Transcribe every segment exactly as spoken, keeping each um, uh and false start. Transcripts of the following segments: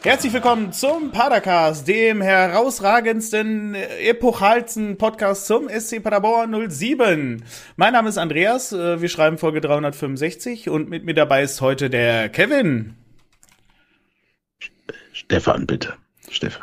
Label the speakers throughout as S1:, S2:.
S1: Herzlich willkommen zum Padercast, dem herausragendsten, epochalsten Podcast zum S C Paderborn null sieben. Mein Name ist Andreas, wir schreiben Folge dreihundertfünfundsechzig und mit mir dabei ist heute der Kevin.
S2: Stefan, bitte. Stefan.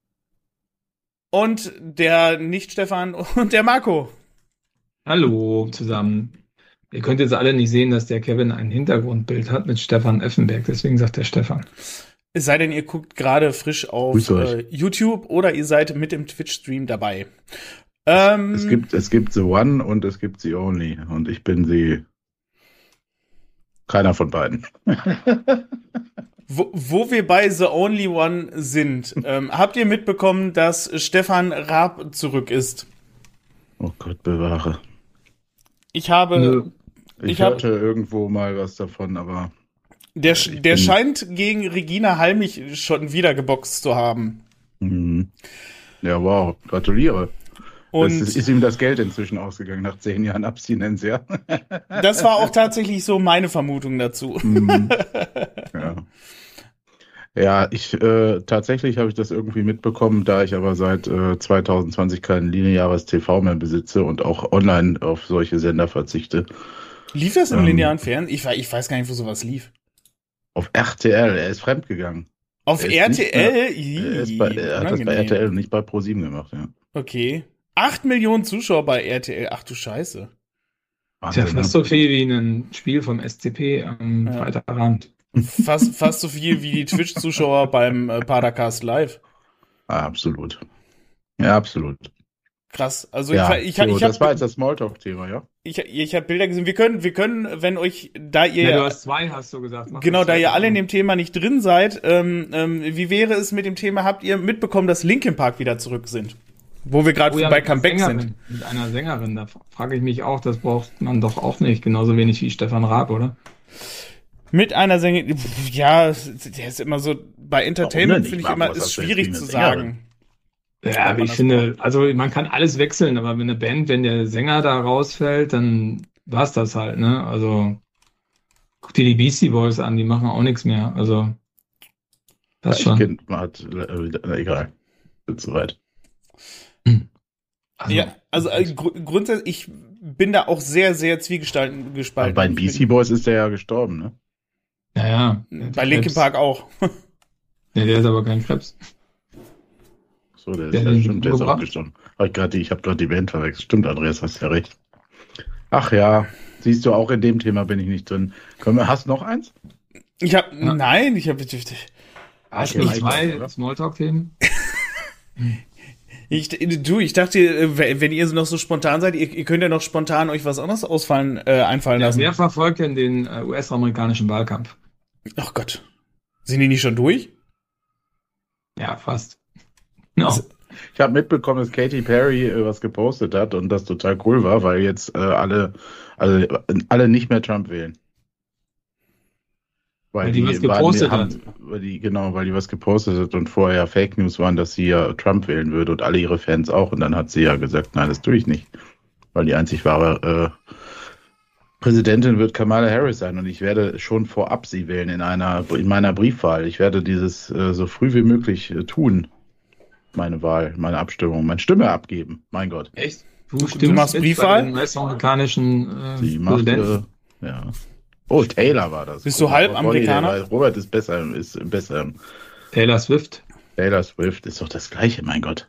S1: Und der Nicht-Stefan und der Marco.
S3: Hallo zusammen. Ihr könnt jetzt alle nicht sehen, dass der Kevin ein Hintergrundbild hat mit Stefan Effenberg, deswegen sagt der Stefan.
S1: Es sei denn, ihr guckt gerade frisch auf äh, YouTube oder ihr seid mit dem Twitch-Stream dabei. Ähm,
S2: es, gibt, es gibt The One und es gibt The Only. Und ich bin sie. Keiner von beiden.
S1: wo, wo wir bei The Only One sind, ähm, habt ihr mitbekommen, dass Stefan Raab zurück ist?
S2: Oh Gott, bewahre.
S1: Ich habe...
S3: Nö.
S2: Ich, ich hörte hab, irgendwo mal was davon, aber...
S1: Der, der scheint gegen Regina Halmich schon wieder geboxt zu haben.
S2: Mhm. Ja, wow. Gratuliere. Und ist, ist ihm das Geld inzwischen ausgegangen nach zehn Jahren Abstinenz, ja?
S1: Das war auch tatsächlich so meine Vermutung dazu.
S2: Mhm. Ja. Ja, ich äh, tatsächlich habe ich das irgendwie mitbekommen, da ich aber seit äh, zwanzig zwanzig kein lineares T V mehr besitze und auch online auf solche Sender verzichte.
S1: Lief das im ähm, linearen Fernsehen? Ich, ich weiß gar nicht, wo sowas lief.
S2: Auf R T L, er ist fremdgegangen.
S1: Auf R T L?
S2: Mehr, er, ist bei, er hat das bei R T L und nicht bei ProSieben gemacht, ja.
S1: Okay. Acht Millionen Zuschauer bei R T L, ach du Scheiße.
S3: Ist ja fast so viel wie ein Spiel vom S C P am ja. Freitagabend.
S1: Fast, fast so viel wie die Twitch-Zuschauer beim äh, Padercast Live.
S2: Ah, absolut. Ja, absolut.
S1: Krass. Also
S2: ja,
S1: ich, ich,
S2: so,
S1: ich, ich
S2: das
S1: hab,
S2: war jetzt das Smalltalk-Thema, ja?
S1: Ich, ich habe Bilder gesehen. Wir können, wir können, wenn euch, da ihr...
S3: Ja, du hast zwei, hast du gesagt. Mach
S1: genau, da ihr alle in dem Thema nicht drin seid, ähm, ähm, wie wäre es mit dem Thema, habt ihr mitbekommen, dass Linkin Park wieder zurück sind? Wo wir gerade oh, ja, bei Comeback sind.
S3: Mit einer Sängerin, da frage ich mich auch, das braucht man doch auch nicht, genauso wenig wie Stefan Raab, oder?
S1: Mit einer Sängerin, ja, der ist immer so, bei Entertainment finde ich immer, ist schwierig zu sagen.
S3: Ja, aber ich finde, braucht. also man kann alles wechseln, aber wenn eine Band, wenn der Sänger da rausfällt, dann war's das halt, ne? Also guck dir die Beastie Boys an, die machen auch nichts mehr, also das
S2: ja,
S3: schon.
S2: Kind hat, äh, egal, wird soweit.
S1: Also, ja, also äh, gr- grundsätzlich, ich bin da auch sehr, sehr zwiegespalten.
S2: Aber bei den Beastie Boys ist der ja gestorben, ne?
S3: Ja, ja.
S1: Bei Linkin Park auch.
S3: Ja, der ist aber kein Krebs.
S2: So, der, der ist ja stimmt, der ist auch gestorben. Hab ich grad, ich habe gerade die Band verwechselt. Stimmt, Andreas, hast ja recht. Ach ja, siehst du, auch in dem Thema bin ich nicht drin. Können wir, hast du noch eins?
S1: Ich habe, ja. nein, ich habe...
S3: Hast du zwei Smalltalk-Themen?
S1: Ich, du, ich dachte, wenn ihr noch so spontan seid, ihr, ihr könnt ja noch spontan euch was anderes ausfallen, äh, einfallen lassen.
S3: Ja, wer verfolgt denn den äh, U S-amerikanischen Wahlkampf?
S1: Ach Gott. Sind die nicht schon durch?
S3: Ja, fast. No.
S2: Also, ich habe mitbekommen, dass Katy Perry äh, was gepostet hat und das total cool war, weil jetzt äh, alle, alle, alle nicht mehr Trump wählen. Weil, weil die, die was gepostet waren, hat. Weil die, genau, weil die was gepostet hat und vorher ja Fake News waren, dass sie ja Trump wählen würde und alle ihre Fans auch. Und dann hat sie ja gesagt, nein, das tue ich nicht. Weil die einzig wahre äh, Präsidentin wird Kamala Harris sein und ich werde schon vorab sie wählen in einer in meiner Briefwahl. Ich werde dieses äh, so früh wie möglich äh, tun. Meine Wahl, meine Abstimmung, meine Stimme abgeben. Mein Gott.
S3: Echt?
S1: Du, du, du machst Briefwahl?
S3: Bei den US-amerikanischen äh,
S2: sie macht, äh, ja. Oh, Taylor war das.
S1: Bist du halb Amerikaner?
S2: Robert ist besser, ist besser.
S3: Taylor Swift.
S2: Taylor Swift ist doch das Gleiche, mein Gott.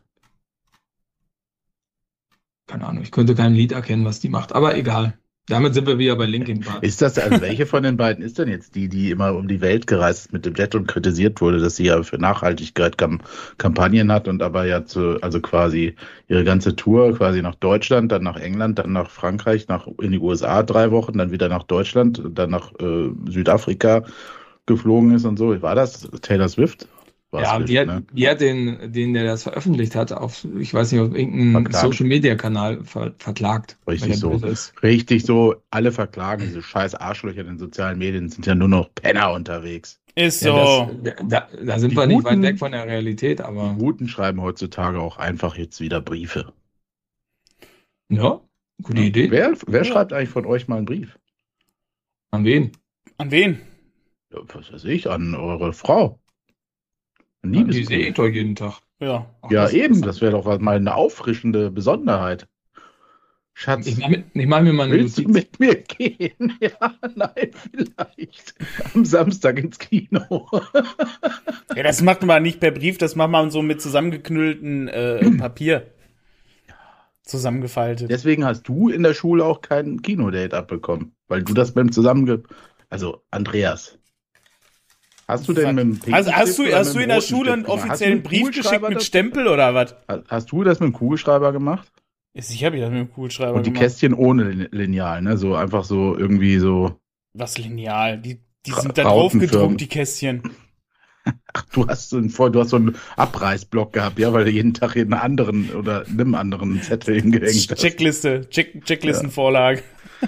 S3: Keine Ahnung, ich könnte kein Lied erkennen, was die macht, aber egal. Damit sind wir wieder bei Linkin Park.
S2: Ist das, also welche von den beiden ist denn jetzt die, die immer um die Welt gereist ist mit dem Jet und kritisiert wurde, dass sie ja für Nachhaltigkeit Kam- Kampagnen hat und aber ja zu, also quasi ihre ganze Tour quasi nach Deutschland, dann nach England, dann nach Frankreich, nach in die U S A drei Wochen, dann wieder nach Deutschland, dann nach äh, Südafrika geflogen ist und so. War das Taylor Swift?
S3: Ja, die hat, ne? die hat den, den, der das veröffentlicht hat, auf, ich weiß nicht, auf irgendeinem Social-Media-Kanal ver, verklagt.
S2: Richtig so. Richtig so. Alle verklagen diese scheiß Arschlöcher in den sozialen Medien, sind ja nur noch Penner unterwegs.
S1: Ist so.
S3: Ja, das, da, da sind die wir Guten, nicht weit weg von der Realität, aber.
S2: Die Guten schreiben heutzutage auch einfach jetzt wieder Briefe.
S3: Ja, gute ja. Idee.
S2: Wer, wer ja. schreibt eigentlich von euch mal einen Brief?
S3: An wen?
S1: An wen?
S2: Ja, was weiß ich, an eure Frau.
S3: Die sehe ich doch jeden Tag.
S1: Ja,
S2: Ach, ja das eben, das wäre doch mal eine auffrischende Besonderheit. Schatz,
S3: ich mache mach mir mal eine
S2: willst Notiz. Du mit mir gehen? Ja, nein, vielleicht. Am Samstag ins Kino.
S1: Ja, das macht man nicht per Brief, das macht man so mit zusammengeknüllten äh, Papier. Zusammengefaltet.
S2: Deswegen hast du in der Schule auch kein Kinodate abbekommen, weil du das beim Zusammenge... Also, Andreas, hast du denn mit dem
S1: also, Hast du, hast du in der Schule einen offiziellen Brief geschickt mit Stempel oder was?
S2: Hast du das mit dem Kugelschreiber gemacht?
S1: Sicher habe ich das mit dem Kugelschreiber
S2: gemacht. Und die gemacht. Kästchen ohne Lineal, ne? So einfach so irgendwie so...
S1: Was Lineal? Die, die sind da drauf gedruckt, die Kästchen.
S2: Ach, du hast so einen, du hast so einen Abreißblock gehabt, ja, weil du jeden Tag einen anderen oder einem anderen Zettel hingehängt hast.
S1: Checkliste, Check, Checklistenvorlage.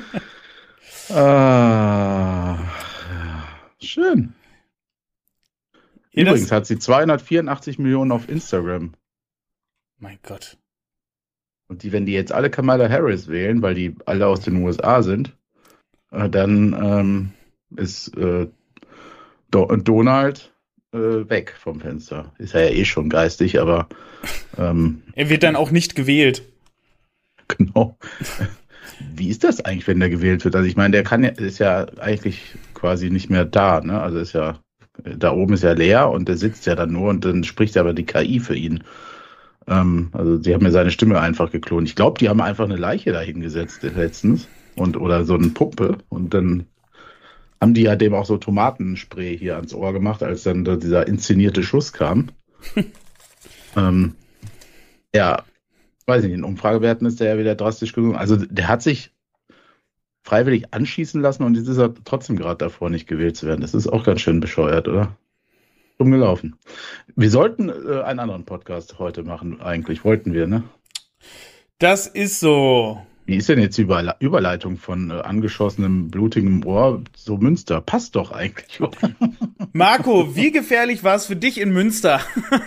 S2: Ja. Ah, schön. Hier Übrigens hat sie zweihundertvierundachtzig Millionen auf Instagram.
S1: Mein Gott.
S2: Und die, wenn die jetzt alle Kamala Harris wählen, weil die alle aus den U S A sind, äh, dann ähm, ist äh, Do- Donald äh, weg vom Fenster. Ist er ja eh schon geistig, aber ähm,
S1: er wird dann auch nicht gewählt.
S2: Genau. Wie ist das eigentlich, wenn der gewählt wird? Also ich meine, der kann ja, ist ja eigentlich quasi nicht mehr da, ne? Also ist ja, da oben ist ja leer und der sitzt ja dann nur und dann spricht aber die K I für ihn. Ähm, also sie haben mir seine Stimme einfach geklont. Ich glaube, die haben einfach eine Leiche da hingesetzt letztens und oder so eine Puppe und dann haben die ja dem auch so Tomatenspray hier ans Ohr gemacht, als dann da dieser inszenierte Schuss kam. ähm, ja, weiß ich nicht, in Umfragewerten ist der ja wieder drastisch gesunken. Also der hat sich freiwillig anschießen lassen und jetzt ist er trotzdem gerade davor, nicht gewählt zu werden. Das ist auch ganz schön bescheuert, oder? Dumm gelaufen. Wir sollten äh, einen anderen Podcast heute machen, eigentlich. Wollten wir, ne?
S1: Das ist so.
S2: Wie ist denn jetzt die Überle- Überleitung von äh, angeschossenem, blutigem Ohr zu Münster? Passt doch eigentlich.
S1: Marco, wie gefährlich war es für dich in Münster?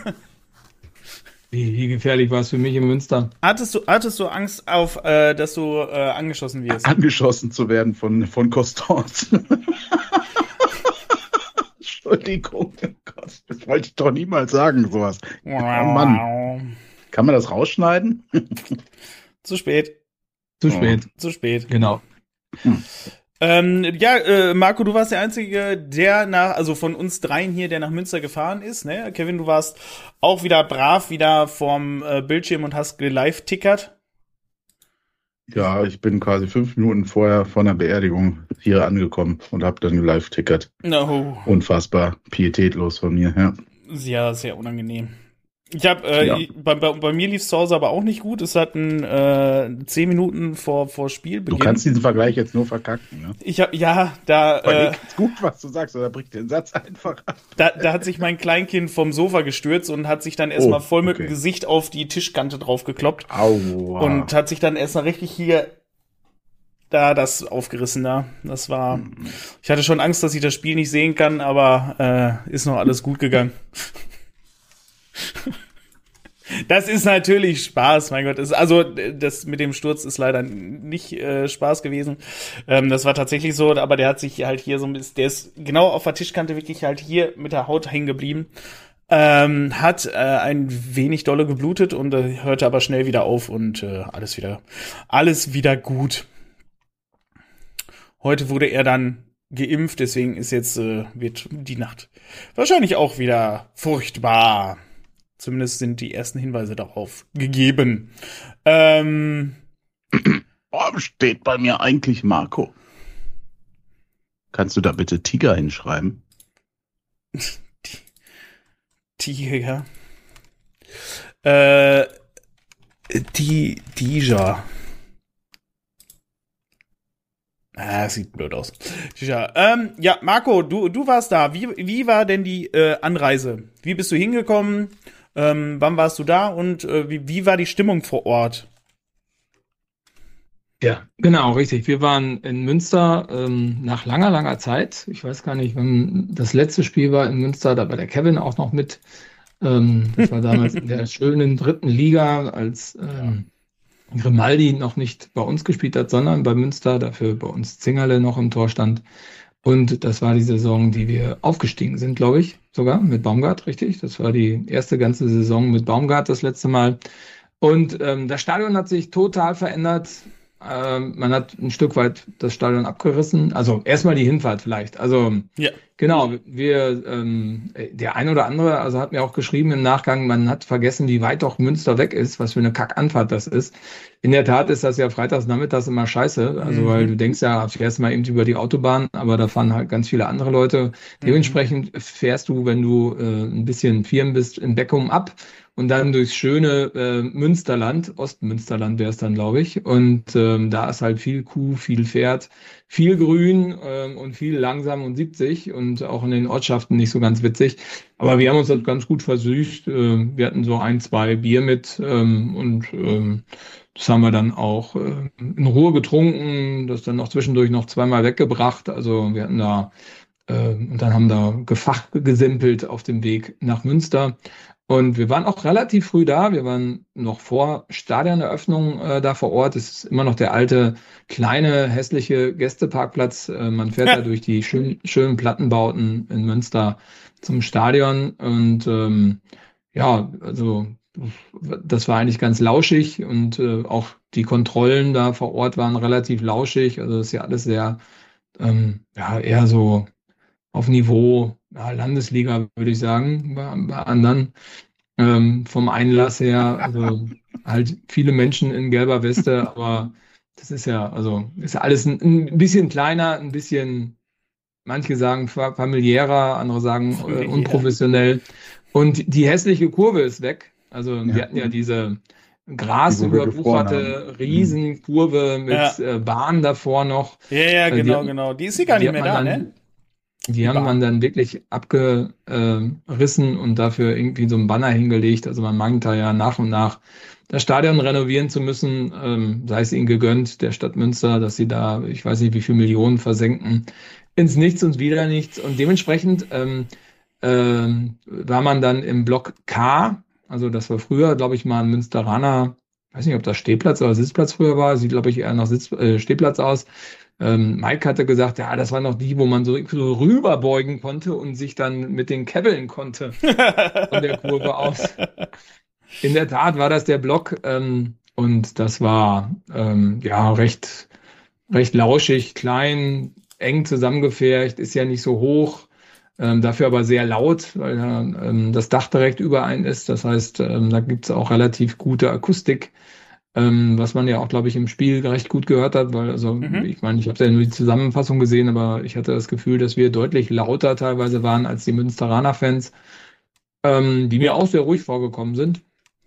S3: Wie, wie gefährlich war es für mich in Münster?
S1: Hattest du, hattest du Angst, auf, äh, dass du äh, angeschossen wirst?
S2: Angeschossen zu werden von, von Constance. Entschuldigung, oh Gott, das wollte ich doch niemals sagen, sowas. Oh Mann. Kann man das rausschneiden?
S1: Zu spät.
S3: Zu spät.
S1: Oh. Zu spät.
S3: Genau.
S1: Hm. Ähm, ja, äh, Marco, du warst der Einzige, der nach, also von uns dreien hier, der nach Münster gefahren ist, ne? Kevin, du warst auch wieder brav wieder vorm äh, Bildschirm und hast gelive-tickert.
S2: Ja, ich bin quasi fünf Minuten vorher von der Beerdigung hier angekommen und habe dann gelive-tickert.
S1: No.
S2: Unfassbar pietätlos von mir, ja.
S1: Sehr, sehr unangenehm. Ich habe äh,
S2: Ja.
S1: bei, bei, bei mir lief es zu Hause aber auch nicht gut. Es hatten äh, zehn Minuten vor vor Spielbeginn.
S2: Du kannst diesen Vergleich jetzt nur verkacken, ne?
S1: Ich habe ja da äh,
S2: ist gut, was du sagst, oder bricht den Satz einfach ab.
S1: da, da hat sich mein Kleinkind vom Sofa gestürzt und hat sich dann erstmal
S2: Oh,
S1: voll mit
S2: okay.
S1: dem Gesicht auf die Tischkante drauf gekloppt
S2: Aua.
S1: und hat sich dann erstmal richtig hier da das aufgerissen da. Das war. Ich hatte schon Angst, dass ich das Spiel nicht sehen kann, aber äh, ist noch alles gut gegangen. Das ist natürlich Spaß, mein Gott. Das, also das mit dem Sturz ist leider nicht äh, Spaß gewesen. Ähm, das war tatsächlich so, aber der hat sich halt hier so ein bisschen, der ist genau auf der Tischkante wirklich halt hier mit der Haut hängen geblieben. Ähm, hat äh, ein wenig dolle geblutet und äh, hörte aber schnell wieder auf und äh, alles wieder, alles wieder gut. Heute wurde er dann geimpft, deswegen ist jetzt äh, wird die Nacht wahrscheinlich auch wieder furchtbar. Zumindest sind die ersten Hinweise darauf gegeben. Ähm,
S2: Oh, steht bei mir eigentlich Marco. Kannst du da bitte Tiger hinschreiben?
S1: Tiger. Äh, die, Dija. Ah, sieht blöd aus. Tja, ähm, ja, Marco, du, du warst da. Wie, wie war denn die äh, Anreise? Wie bist du hingekommen? Ähm, wann warst du da? Und äh, wie, wie war die Stimmung vor Ort?
S3: Ja, genau, richtig. Wir waren in Münster ähm, nach langer, langer Zeit. Ich weiß gar nicht, wann das letzte Spiel war in Münster. Da war der Kevin auch noch mit. Ähm, das war damals in der schönen dritten Liga, als ähm, Grimaldi noch nicht bei uns gespielt hat, sondern bei Münster, dafür bei uns Zingerle noch im Tor stand. Und das war die Saison, die wir aufgestiegen sind, glaube ich, sogar mit Baumgart, richtig? Das war die erste ganze Saison mit Baumgart das letzte Mal. Und ähm, das Stadion hat sich total verändert. Ähm, man hat ein Stück weit das Stadion abgerissen. Also erstmal die Hinfahrt vielleicht. Also
S1: Ja.
S3: genau, wir, ähm, der ein oder andere, also hat mir auch geschrieben im Nachgang, man hat vergessen, wie weit doch Münster weg ist, was für eine Kackanfahrt das ist. In der Tat ist das ja freitags nachmittags immer scheiße, also
S1: Mhm.
S3: weil du denkst ja, fährst mal eben über die Autobahn, aber da fahren halt ganz viele andere Leute. Dementsprechend fährst du, wenn du äh, ein bisschen firm bist, in Beckum ab und dann durchs schöne äh, Münsterland, Ostmünsterland wäre es dann, glaube ich. Und ähm, da ist halt viel Kuh, viel Pferd, viel Grün ähm, und viel langsam und siebzig und auch in den Ortschaften nicht so ganz witzig. Aber wir haben uns das ganz gut versüßt. Äh, wir hatten so ein, zwei Bier mit ähm, und ähm, das haben wir dann auch äh, in Ruhe getrunken, das dann noch zwischendurch noch zweimal weggebracht. Also wir hatten da äh, und dann haben da gefachgesimpelt auf dem Weg nach Münster. Und wir waren auch relativ früh da. Wir waren noch vor Stadioneröffnung äh, da vor Ort. Es ist immer noch der alte, kleine, hässliche Gästeparkplatz. Äh, man fährt da durch die schön, schönen Plattenbauten in Münster zum Stadion. Und ähm, ja, also das war eigentlich ganz lauschig. Und äh, auch die Kontrollen da vor Ort waren relativ lauschig. Also das ist ja alles sehr, ähm, ja, eher so auf Niveau ja, Landesliga, würde ich sagen, bei, bei anderen. Ähm, vom Einlass her, also halt viele Menschen in gelber Weste, aber das ist ja, also ist ja alles ein, ein bisschen kleiner, ein bisschen, manche sagen fa- familiärer, andere sagen äh,
S1: Familiär.
S3: unprofessionell. Und die hässliche Kurve ist weg. Also
S2: Ja.
S3: wir hatten ja diese
S2: Die, wo wir
S3: grasüberwucherte
S2: gefroren haben.
S3: Riesenkurve mit
S1: Ja.
S3: äh, Bahn davor noch.
S1: Ja, ja,
S3: Äh, die
S1: genau,
S3: hat-
S1: genau. Die ist sie gar
S3: die
S1: nicht
S3: hat
S1: mehr
S3: man
S1: da,
S3: dann,
S1: ne?
S3: Die
S1: Die
S3: haben
S1: Bahn.
S3: man dann wirklich abgerissen und dafür irgendwie so einen Banner hingelegt. Also man meint da ja nach und nach das Stadion renovieren zu müssen, ähm, sei es ihnen gegönnt, der Stadt Münster, dass sie da, ich weiß nicht, wie viel Millionen versenken, ins Nichts und wieder nichts. Und dementsprechend ähm, ähm, war man dann im Block K, also das war früher, glaube ich, mal ein Münsteraner, weiß nicht, ob das Stehplatz oder Sitzplatz früher war, sieht, glaube ich, eher nach Sitz, äh, Stehplatz aus. Ähm, Mike hatte gesagt, ja, das war noch die, wo man so, so rüberbeugen konnte und sich dann mit den Käbbeln konnte von der Kurve aus. In der Tat war das der Block ähm, und das war ähm, ja recht, recht lauschig, klein, eng zusammengefärcht, ist ja nicht so hoch, ähm, dafür aber sehr laut, weil ja, ähm, das Dach direkt über einen ist. Das heißt, ähm, da gibt es auch relativ gute Akustik. Ähm, was man ja auch, glaube ich, im Spiel recht gut gehört hat, weil, also,
S1: Mhm.
S3: ich meine, ich habe ja nur die Zusammenfassung gesehen, aber ich hatte das Gefühl, dass wir deutlich lauter teilweise waren als die Münsteraner-Fans, ähm, die mir
S1: Ja.
S3: auch sehr ruhig vorgekommen sind.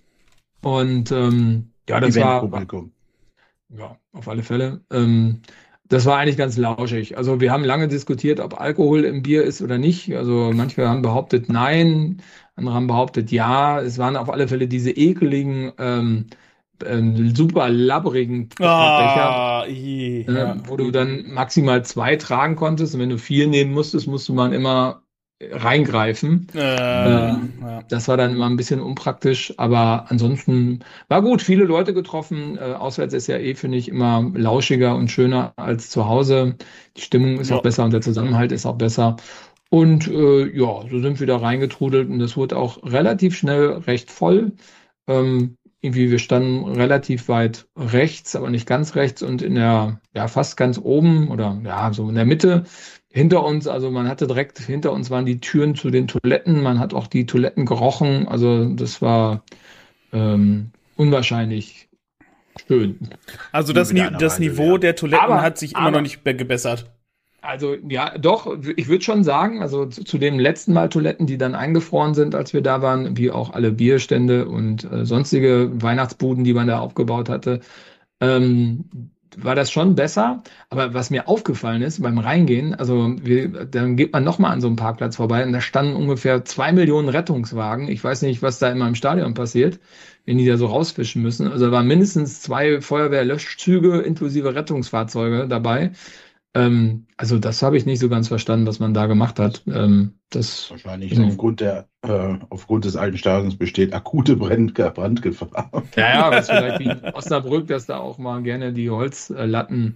S3: Und ähm, ja, das war, war,
S2: Eventpublikum.
S3: ja, auf alle Fälle. Ähm, das war eigentlich ganz lauschig. Also wir haben lange diskutiert, ob Alkohol im Bier ist oder nicht. Also manche haben behauptet nein, andere haben behauptet ja. Es waren auf alle Fälle diese ekeligen ähm, ähm, super labbrigen Becher,
S1: Ah, i,
S3: äh,
S1: ja.
S3: wo du dann maximal zwei tragen konntest. Und wenn du vier nehmen musstest, musste man immer reingreifen.
S1: Äh,
S3: Ähm,
S1: ja.
S3: Das war dann immer ein bisschen unpraktisch, aber ansonsten war gut, viele Leute getroffen. Äh, auswärts ist ja eh, finde ich, immer lauschiger und schöner als zu Hause. Die Stimmung ist
S1: Ja.
S3: auch besser und der Zusammenhalt ist auch besser. Und äh, ja, so sind wir da reingetrudelt und das wurde auch relativ schnell recht voll. Ähm, irgendwie, wir standen relativ weit rechts, aber nicht ganz rechts und in der, ja, fast ganz oben oder ja, so in der Mitte hinter uns. Also man hatte direkt hinter uns waren die Türen zu den Toiletten. Man hat auch die Toiletten gerochen. Also das war ähm, unwahrscheinlich schön.
S1: Also das,
S2: Wieder
S1: Ni
S2: eine
S1: das
S2: Reise
S1: Niveau
S2: wert.
S1: der Toiletten
S3: Aber-
S1: hat sich immer
S3: aber-
S1: noch nicht be- gebessert.
S3: Also ja, doch, ich würde schon sagen, also zu, zu den letzten Mal Toiletten, die dann eingefroren sind, als wir da waren, wie auch alle Bierstände und äh, sonstige Weihnachtsbuden, die man da aufgebaut hatte, ähm, war das schon besser. Aber was mir aufgefallen ist beim Reingehen, also wir, dann geht man nochmal an so einem Parkplatz vorbei und da standen ungefähr zwei Millionen Rettungswagen. Ich weiß nicht, was da immer im Stadion passiert, wenn die da so rausfischen müssen. Also da waren mindestens zwei Feuerwehrlöschzüge inklusive Rettungsfahrzeuge dabei. Ähm, also das habe ich nicht so ganz verstanden, was man da gemacht hat. Ähm, das,
S2: Wahrscheinlich
S3: Mhm.
S2: aufgrund, der, äh, aufgrund des alten Stadions besteht akute Brand Brandgefahr.
S3: ja, ja, was vielleicht wie in Osnabrück, dass da auch mal gerne die Holzlatten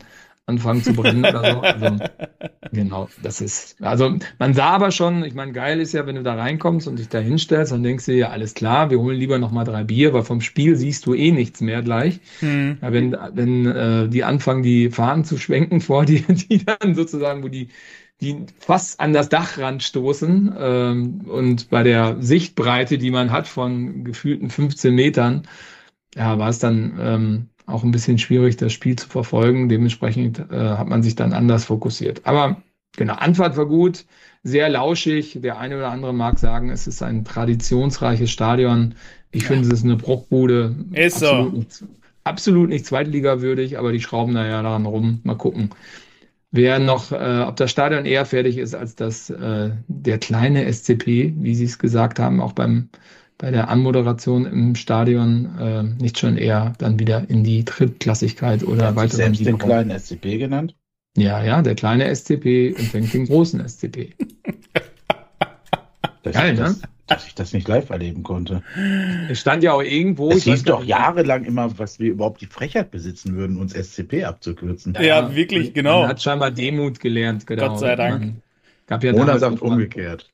S3: anfangen zu brennen oder so. Also, genau, das ist, also man sah aber schon, ich meine, geil ist ja, wenn du da reinkommst und dich da hinstellst, dann denkst du dir, ja, alles klar, wir holen lieber nochmal drei Bier, weil vom Spiel siehst du eh nichts mehr gleich. Hm. Ja, wenn wenn äh, die anfangen, die Fahnen zu schwenken vor dir, die dann sozusagen, wo die die fast an das Dachrand stoßen ähm, und bei der Sichtbreite, die man hat von gefühlten fünfzehn Metern, ja, war es dann ähm, auch ein bisschen schwierig, das Spiel zu verfolgen. Dementsprechend äh, hat man sich dann anders fokussiert. Aber genau, Anfahrt war gut, sehr lauschig. Der eine oder andere mag sagen, es ist ein traditionsreiches Stadion. Ich ja. finde, es ist eine Bruchbude.
S1: Ist
S3: absolut
S1: so.
S3: Nicht, absolut nicht zweitligawürdig, aber die schrauben da ja daran rum. Mal gucken. Wer noch, äh, ob das Stadion eher fertig ist als das äh, der kleine S C P, wie Sie es gesagt haben, auch beim bei der Anmoderation im Stadion, äh, nicht schon eher dann wieder in die Drittklassigkeit oder weiter.
S2: Selbst den kleinen S C P genannt?
S3: Ja, ja, der kleine S C P empfängt den großen S C P.
S2: Geil, ne? Dass ich das nicht live erleben konnte.
S3: Es stand ja auch irgendwo.
S2: Es hieß doch jahrelang immer, was wir überhaupt die Frechheit besitzen würden, uns S C P abzukürzen.
S1: Ja, ja wirklich, genau.
S3: Man hat scheinbar Demut gelernt, genau.
S1: Gott sei Dank.
S3: Man gab ja
S2: Mona sagt umgekehrt.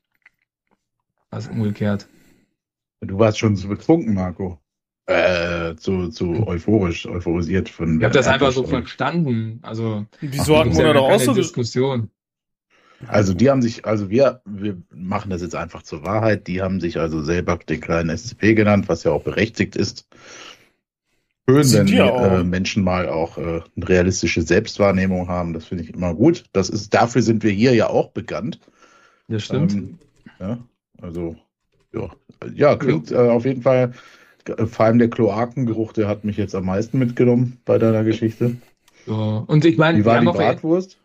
S3: Was umgekehrt?
S2: Du warst schon so betrunken, Marco. Äh, zu, zu euphorisch, euphorisiert von.
S3: Ich habe das einfach so verstanden. Also,
S1: wieso hat Mona doch auch so
S3: Diskussion?
S2: Also die haben sich, also wir, wir machen das jetzt einfach zur Wahrheit, die haben sich also selber den kleinen S C P genannt, was ja auch berechtigt ist. Schön, wenn die, äh, Menschen mal auch äh, eine realistische Selbstwahrnehmung haben, das finde ich immer gut. Das ist, dafür sind wir hier ja auch bekannt.
S3: Das stimmt. Ähm,
S2: ja, also, ja, ja klingt ja. Äh, auf jeden Fall, äh, vor allem der Kloakengeruch, der hat mich jetzt am meisten mitgenommen bei deiner Geschichte.
S3: So. Und ich meine,
S2: wie war die Bratwurst?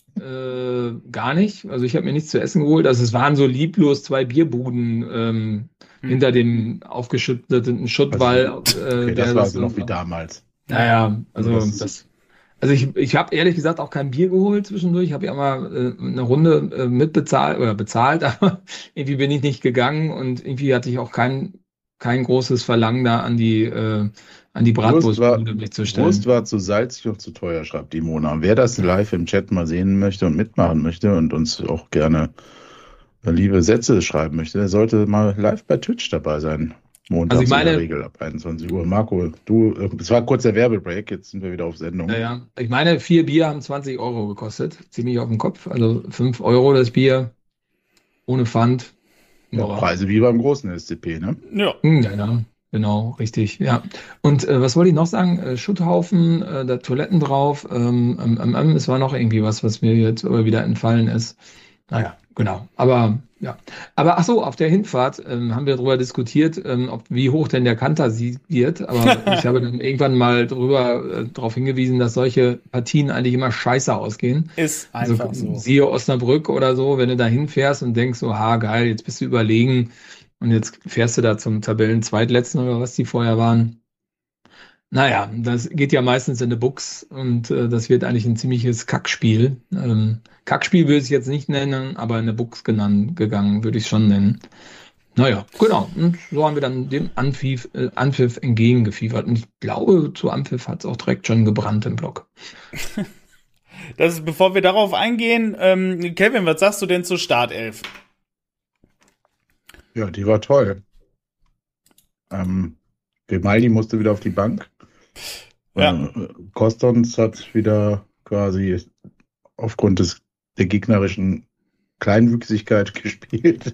S3: Äh, gar nicht. Also ich habe mir nichts zu essen geholt. Also es waren so lieblos zwei Bierbuden ähm, hm. hinter dem aufgeschütteten Schuttwall.
S2: Also, okay, äh, das war so noch wie damals.
S3: Naja, also das, das also ich, ich habe ehrlich gesagt auch kein Bier geholt zwischendurch. Ich habe ja mal äh, eine Runde äh, mitbezahlt oder bezahlt, aber irgendwie bin ich nicht gegangen und irgendwie hatte ich auch kein kein großes Verlangen da an die äh, an die Bratwurstbude mich zu stellen.
S2: Wurst war zu salzig und zu teuer, schreibt die Mona. Wer das live im Chat mal sehen möchte und mitmachen möchte und uns auch gerne liebe Sätze schreiben möchte, der sollte mal live bei Twitch dabei sein. Montags
S3: also ich meine,
S2: in der Regel ab einundzwanzig Uhr. Marco, du, es war kurz der Werbebreak, jetzt sind wir wieder auf Sendung.
S3: Ja, ja. Ich meine, vier Bier haben zwanzig Euro gekostet. Ziemlich auf den Kopf. Also fünf Euro das Bier ohne Pfand.
S2: Ja, Preise wie beim großen S C P, ne?
S3: Ja. Ja, ja. Genau, richtig, ja. Und äh, was wollte ich noch sagen? Äh, Schutthaufen, äh, da Toiletten drauf. Ähm, ähm, ähm, es war noch irgendwie was, was mir jetzt aber wieder entfallen ist. Naja, genau. Aber ja. Aber ach so, auf der Hinfahrt ähm, haben wir darüber diskutiert, ähm, ob wie hoch denn der Kanter wird. Aber ich habe dann irgendwann mal darüber äh, darauf hingewiesen, dass solche Partien eigentlich immer scheiße ausgehen.
S1: Ist einfach
S3: also,
S1: so.
S3: Siehe Osnabrück oder so, wenn du da hinfährst und denkst so, ha geil, jetzt bist du überlegen. Und jetzt fährst du da zum Tabellen-Zweitletzten oder was die vorher waren. Naja, das geht ja meistens in eine Buchs und äh, das wird eigentlich ein ziemliches Kackspiel. Ähm, Kackspiel würde ich jetzt nicht nennen, aber in eine Buchs genannt, gegangen würde ich schon nennen. Naja, genau. Und so haben wir dann dem Anpfiff, äh, Anpfiff entgegengefiebert. Und ich glaube, zu Anpfiff hat es auch direkt schon gebrannt im Block.
S1: Das ist, bevor wir darauf eingehen, ähm, Kevin, was sagst du denn zur Startelf?
S2: Ja, die war toll. Ähm, Grimaldi musste wieder auf die Bank.
S1: Ja.
S2: Äh, Kostons hat wieder quasi aufgrund des, der gegnerischen Kleinwüchsigkeit gespielt.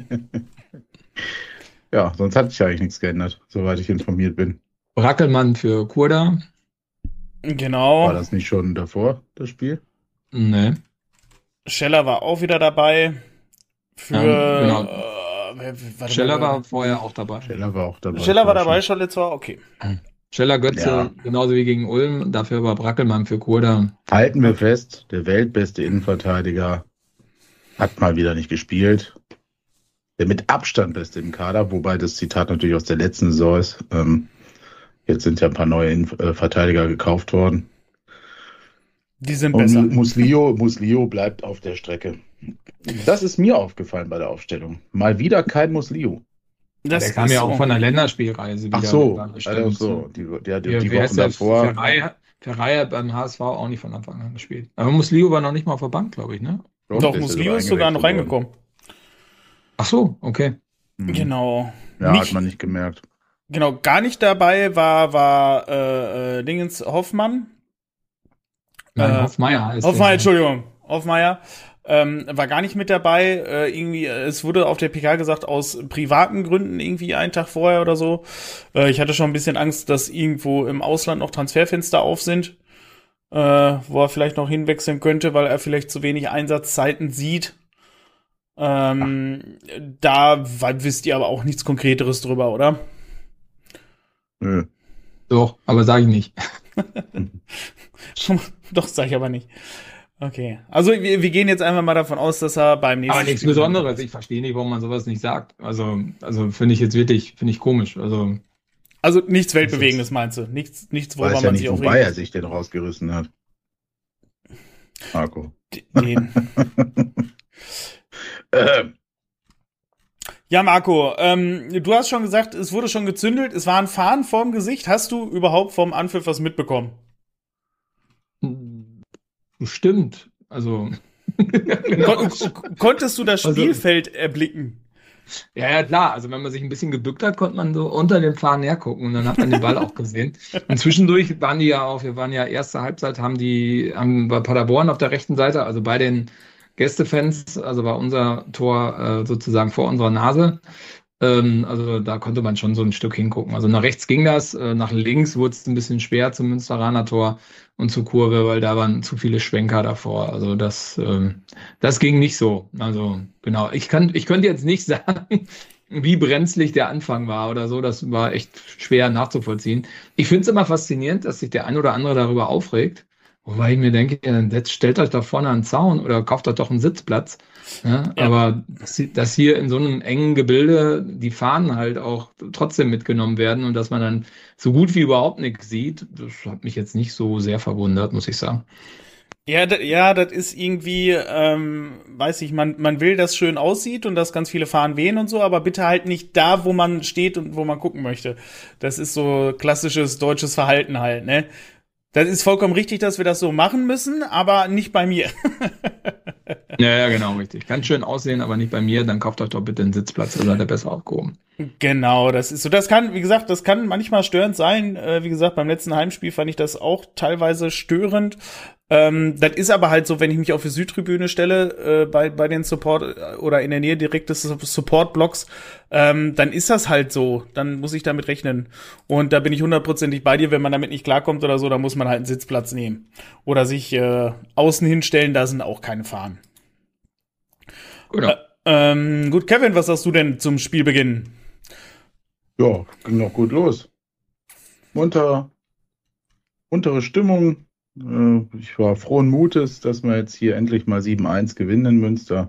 S2: Ja, sonst hat sich eigentlich nichts geändert, soweit ich informiert bin.
S3: Brackelmann für Kurda.
S1: Genau.
S2: War das nicht schon davor, das Spiel?
S3: Nee.
S1: Scheller war auch wieder dabei. Für...
S3: Ja, genau.
S1: Äh,
S3: Scheller war vorher auch dabei.
S2: Scheller war auch dabei.
S1: Scheller war dabei, Scholle zwar, okay.
S3: Scheller Götze, ja. Genauso wie gegen Ulm, dafür war Brackelmann für Kurda.
S2: Halten wir fest, der weltbeste Innenverteidiger hat mal wieder nicht gespielt. Der mit Abstand beste im Kader, wobei das Zitat natürlich aus der letzten Saison ist. Ähm, jetzt sind ja ein paar neue Innenverteidiger gekauft worden.
S1: Die sind
S2: Und
S1: besser.
S2: Muslio, Muslio bleibt auf der Strecke. Das ist mir aufgefallen bei der Aufstellung. Mal wieder kein Muslio.
S3: Das der kam ja auch von der Länderspielreise wieder.
S2: Ach so, also so. Die, die, die, die Wochen davor.
S3: Ferrei, Ferreira beim H S V auch nicht von Anfang an gespielt. Aber Muslio war noch nicht mal auf der Bank, glaube ich, ne?
S1: Doch, Doch Muslio ist sogar noch reingekommen.
S3: Ach so, okay.
S1: Mhm. Genau.
S2: Ja, nicht, hat man nicht gemerkt.
S1: Genau, gar nicht dabei war, war äh, äh, Dingens Hoffmann.
S3: Nein, äh, Hoffmeier heißt
S1: Hoffmeier, Entschuldigung. Hoffmeier. Ähm, war gar nicht mit dabei. Äh, irgendwie, es wurde auf der P K gesagt, aus privaten Gründen irgendwie einen Tag vorher oder so. Äh, ich hatte schon ein bisschen Angst, dass irgendwo im Ausland noch Transferfenster auf sind, äh, wo er vielleicht noch hinwechseln könnte, weil er vielleicht zu wenig Einsatzzeiten sieht. Ähm, da wisst ihr aber auch nichts Konkreteres drüber, oder?
S3: Nö. Doch, aber sage ich nicht.
S1: Doch, sage ich aber nicht. Okay, also wir, wir gehen jetzt einfach mal davon aus, dass er beim nächsten
S3: Aber nichts Spiel Besonderes. Ich verstehe nicht, warum man sowas nicht sagt. Also, also finde ich jetzt wirklich, finde ich komisch. Also,
S1: also nichts Weltbewegendes meinst du? Nichts, nichts, worüber
S2: weiß
S1: man
S2: ja nicht,
S1: sich aufregt.
S2: Wobei er sich denn rausgerissen hat. Marco.
S1: Den. ähm. Ja, Marco, ähm, du hast schon gesagt, es wurde schon gezündelt, es war ein Fahnen vorm Gesicht. Hast du überhaupt vom Anpfiff was mitbekommen?
S3: Bestimmt. Also.
S1: Kon konntest du das Spielfeld also, erblicken?
S3: Ja, ja, klar. Also, wenn man sich ein bisschen gebückt hat, konnte man so unter den Fahnen hergucken und dann hat man den Ball auch gesehen. Und zwischendurch waren die ja auch, wir waren ja erste Halbzeit, haben die, haben bei Paderborn auf der rechten Seite, also bei den Gästefans, also war unser Tor äh, sozusagen vor unserer Nase. Ähm, also da konnte man schon so ein Stück hingucken. Also nach rechts ging das, äh, nach links wurde es ein bisschen schwer zum Münsteraner Tor und zur Kurve, weil da waren zu viele Schwenker davor. Also das, ähm, das ging nicht so. Also genau, ich kann, ich könnte jetzt nicht sagen, wie brenzlig der Anfang war oder so. Das war echt schwer nachzuvollziehen. Ich finde es immer faszinierend, dass sich der ein oder andere darüber aufregt. Wobei ich mir denke, jetzt stellt euch da vorne einen Zaun oder kauft euch doch einen Sitzplatz. Ja, ja. Aber dass, dass hier in so einem engen Gebilde die Fahnen halt auch trotzdem mitgenommen werden und dass man dann so gut wie überhaupt nichts sieht, das hat mich jetzt nicht so sehr verwundert, muss ich sagen.
S1: Ja, ja, das ist irgendwie, ähm, weiß ich, man, man will, dass schön aussieht und dass ganz viele Fahnen wehen und so, aber bitte halt nicht da, wo man steht und wo man gucken möchte. Das ist so klassisches deutsches Verhalten halt, ne? Das ist vollkommen richtig, dass wir das so machen müssen, aber nicht bei mir.
S3: Ja, ja, genau, richtig. Kann schön aussehen, aber nicht bei mir. Dann kauft euch doch bitte einen Sitzplatz, dann seid ihr besser aufgehoben.
S1: Genau, das ist so. Das kann, wie gesagt, das kann manchmal störend sein. Äh, wie gesagt, beim letzten Heimspiel fand ich das auch teilweise störend. Ähm, das ist aber halt so, wenn ich mich auf die Südtribüne stelle, äh, bei, bei den Support oder in der Nähe direkt des Support-Blocks, ähm, dann ist das halt so. Dann muss ich damit rechnen. Und da bin ich hundertprozentig bei dir. Wenn man damit nicht klarkommt oder so, dann muss man halt einen Sitzplatz nehmen. Oder sich äh, außen hinstellen, da sind auch keine Fahnen.
S3: Genau.
S1: Äh, ähm, gut, Kevin, was sagst du denn zum Spielbeginn?
S2: Ja, ging noch gut los. Munter, muntere Stimmung. Ich war frohen Mutes, dass wir jetzt hier endlich mal sieben eins gewinnen in Münster.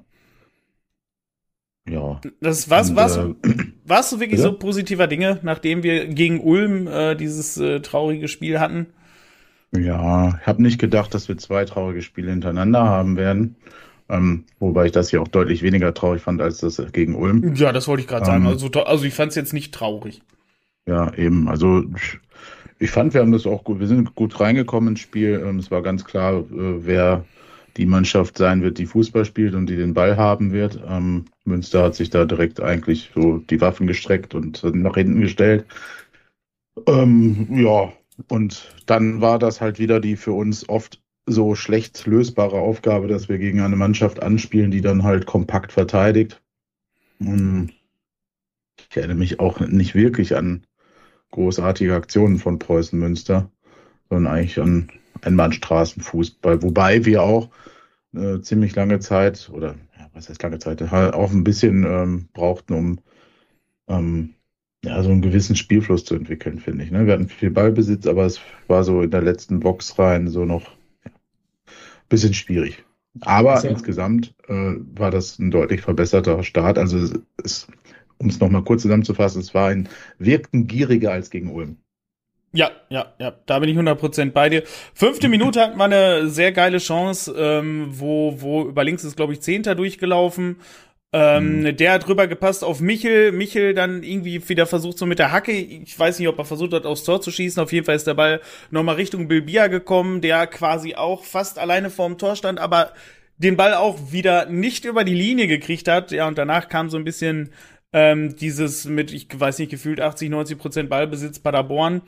S2: Ja.
S1: Das war's, war's, äh, warst du wirklich ja? so positiver Dinge, nachdem wir gegen Ulm äh, dieses äh, traurige Spiel hatten?
S2: Ja, ich habe nicht gedacht, dass wir zwei traurige Spiele hintereinander haben werden. Ähm, wobei ich das hier auch deutlich weniger traurig fand als das gegen Ulm.
S1: Ja, das wollte ich gerade ähm, sagen. Also, also ich fand es jetzt nicht traurig.
S2: Ja, eben. Also ich fand, wir haben das auch gut, wir sind gut reingekommen ins Spiel. Es war ganz klar, wer die Mannschaft sein wird, die Fußball spielt und die den Ball haben wird. Ähm, Münster hat sich da direkt eigentlich so die Waffen gestreckt und nach hinten gestellt. Ähm, ja, und dann war das halt wieder die für uns oft so schlecht lösbare Aufgabe, dass wir gegen eine Mannschaft anspielen, die dann halt kompakt verteidigt. Und ich erinnere mich auch nicht wirklich an großartige Aktionen von Preußen Münster, sondern eigentlich an Einbahnstraßenfußball, wobei wir auch äh, ziemlich lange Zeit, oder ja, was heißt lange Zeit, auch ein bisschen ähm, brauchten, um ähm, ja, so einen gewissen Spielfluss zu entwickeln, finde ich. Ne? Wir hatten viel Ballbesitz, aber es war so in der letzten Box rein so noch ja, ein bisschen schwierig. Aber also, insgesamt äh, war das ein deutlich verbesserter Start. Also es ist, um es nochmal kurz zusammenzufassen, es war ein wirkten gieriger als gegen Ulm.
S1: Ja, ja, ja, da bin ich hundert Prozent bei dir. Fünfte Minute hatten wir eine sehr geile Chance, ähm, wo, wo über links ist, glaube ich, Zehnter durchgelaufen. Ähm, mhm. Der hat rüber gepasst auf Michel. Michel dann irgendwie wieder versucht so mit der Hacke. Ich weiß nicht, ob er versucht hat, aufs Tor zu schießen. Auf jeden Fall ist der Ball nochmal Richtung Bilbia gekommen, der quasi auch fast alleine vorm Tor stand, aber den Ball auch wieder nicht über die Linie gekriegt hat. Ja, und danach kam so ein bisschen ähm, dieses mit, ich weiß nicht, gefühlt achtzig, neunzig Prozent Ballbesitz Paderborn.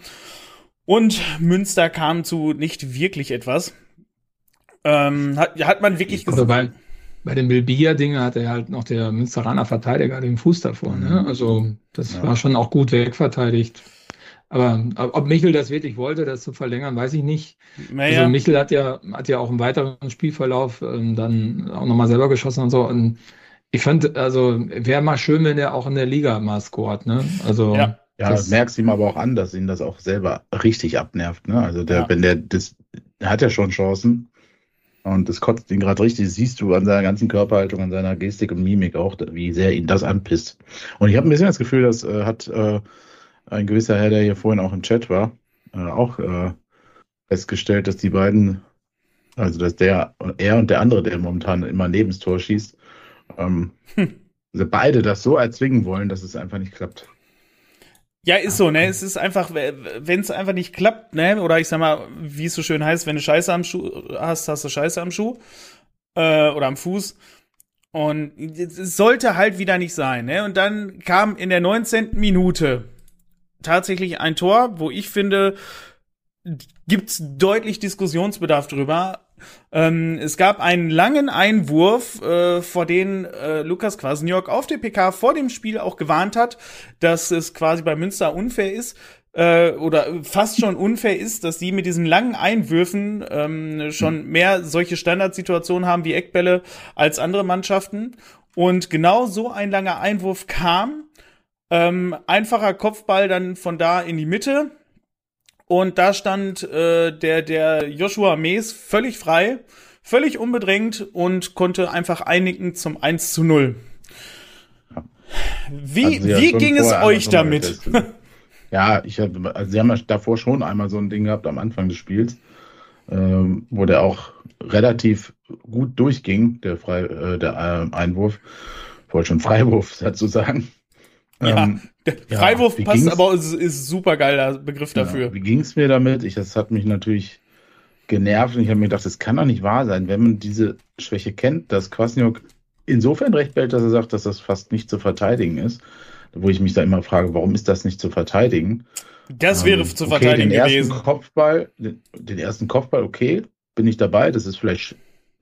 S1: Und Münster kam zu nicht wirklich etwas. Ähm, hat, hat man wirklich
S3: gesagt. Bei, bei dem Bilbia-Ding hatte halt noch der Münsteraner Verteidiger den Fuß davor. Ne? Also das ja. war schon auch gut wegverteidigt. Aber ob Michel das wirklich wollte, das zu verlängern, weiß ich nicht. Naja. Also Michel hat ja, hat ja auch im weiteren Spielverlauf ähm, dann auch nochmal selber geschossen und so. Und ich fand, also wäre mal schön, wenn er auch in der Liga mal scoret. Ne? Also
S2: ja, ja das merkst ihm aber auch an, dass ihn das auch selber richtig abnervt. Ne? Also der, ja. wenn der das, der hat ja schon Chancen und das kotzt ihn gerade richtig. Das siehst du an seiner ganzen Körperhaltung, an seiner Gestik und Mimik auch, wie sehr ihn das anpisst. Und ich habe ein bisschen das Gefühl, das äh, hat äh, ein gewisser Herr, der hier vorhin auch im Chat war, äh, auch äh, festgestellt, dass die beiden, also dass der, er und der andere, der momentan immer neben das Tor schießt, ähm, hm. also beide das so erzwingen wollen, dass es einfach nicht klappt.
S1: Ja, ist so, ne? Es ist einfach, wenn es einfach nicht klappt, ne? Oder ich sag mal, wie es so schön heißt, wenn du Scheiße am Schuh hast, hast du Scheiße am Schuh äh, oder am Fuß. Und es sollte halt wieder nicht sein, ne? Und dann kam in der neunzehnten Minute tatsächlich ein Tor, wo ich finde, gibt's deutlich Diskussionsbedarf drüber. Ähm, es gab einen langen Einwurf, äh, vor den äh, Lukas Kwasniok auf der P K vor dem Spiel auch gewarnt hat, dass es quasi bei Münster unfair ist, äh, oder fast schon unfair ist, dass sie mit diesen langen Einwürfen ähm, schon mehr solche Standardsituationen haben wie Eckbälle als andere Mannschaften. Und genau so ein langer Einwurf kam. Ähm, einfacher Kopfball dann von da in die Mitte und da stand äh, der der Joshua Mees völlig frei, völlig unbedrängt und konnte einfach einnicken zum eins zu null. Wie, also wie ging es euch damit?
S2: Ja, ich hab, also sie haben ja davor schon einmal so ein Ding gehabt am Anfang des Spiels, ähm, wo der auch relativ gut durchging, der, Frei, äh, der äh, Einwurf. Ich wollte schon Freiwurf dazu sagen.
S1: Ja, ähm, der Freiwurf ja, passt, aber ist, ist super geiler Begriff dafür.
S2: Ja, wie ging's mir damit? Ich, das hat mich natürlich genervt und ich habe mir gedacht, das kann doch nicht wahr sein, wenn man diese Schwäche kennt, dass Kwasniok insofern recht behält, dass er sagt, dass das fast nicht zu verteidigen ist. Wo ich mich da immer frage, warum ist das nicht zu verteidigen?
S1: Das wäre ähm, zu okay, verteidigen
S2: den
S1: gewesen.
S2: Ersten Kopfball, den, den ersten Kopfball, okay, bin ich dabei. Das ist vielleicht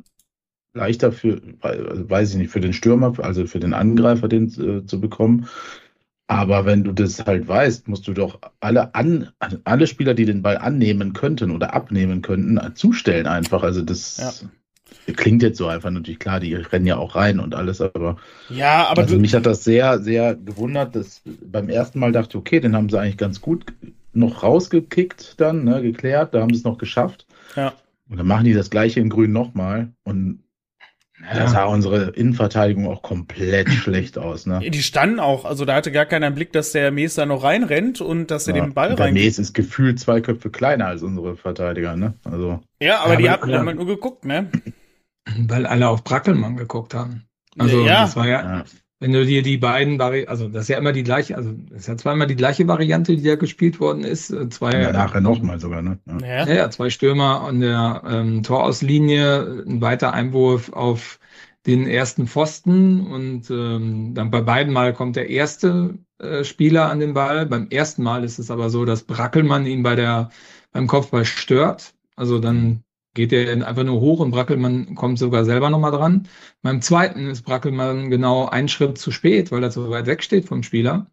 S2: leichter für, also weiß ich nicht, für den Stürmer, also für den Angreifer, den äh, zu bekommen. Aber wenn du das halt weißt, musst du doch alle an, alle Spieler, die den Ball annehmen könnten oder abnehmen könnten, zustellen einfach. Also das ja. klingt jetzt so einfach natürlich klar, die rennen ja auch rein und alles, aber
S1: ja, aber
S2: also
S1: du,
S2: mich hat das sehr, sehr gewundert, dass beim ersten Mal dachte, okay, den haben sie eigentlich ganz gut noch rausgekickt dann, ne, geklärt, da haben sie es noch geschafft.
S1: Ja.
S2: Und dann machen die das gleiche in Grün nochmal und ja. Da sah unsere Innenverteidigung auch komplett schlecht aus. Ne?
S1: Die standen auch, also da hatte gar keiner im Blick, dass der Mees da noch reinrennt und dass er ja, den Ball rein.
S2: Der Mees ist gefühlt zwei Köpfe kleiner als unsere Verteidiger, ne? Also.
S1: Ja, aber ja, die haben ja nur geguckt, ne?
S3: Weil alle auf Brackelmann geguckt haben. Also ja. das war ja, ja, wenn du dir die beiden Vari- also das ist ja immer die gleiche, also das ist ja zweimal die gleiche Variante, die da gespielt worden ist. Zwei,
S2: ja, nachher nochmal sogar, ne?
S3: Ja. Ja, ja, zwei Stürmer an der ähm, Torauslinie, ein weiter Einwurf auf den ersten Pfosten und ähm, dann bei beiden Mal kommt der erste äh, Spieler an den Ball. Beim ersten Mal ist es aber so, dass Brackelmann ihn bei der beim Kopfball stört. Also dann geht er einfach nur hoch und Brackelmann kommt sogar selber nochmal dran. Beim zweiten ist Brackelmann genau einen Schritt zu spät, weil er so weit weg steht vom Spieler.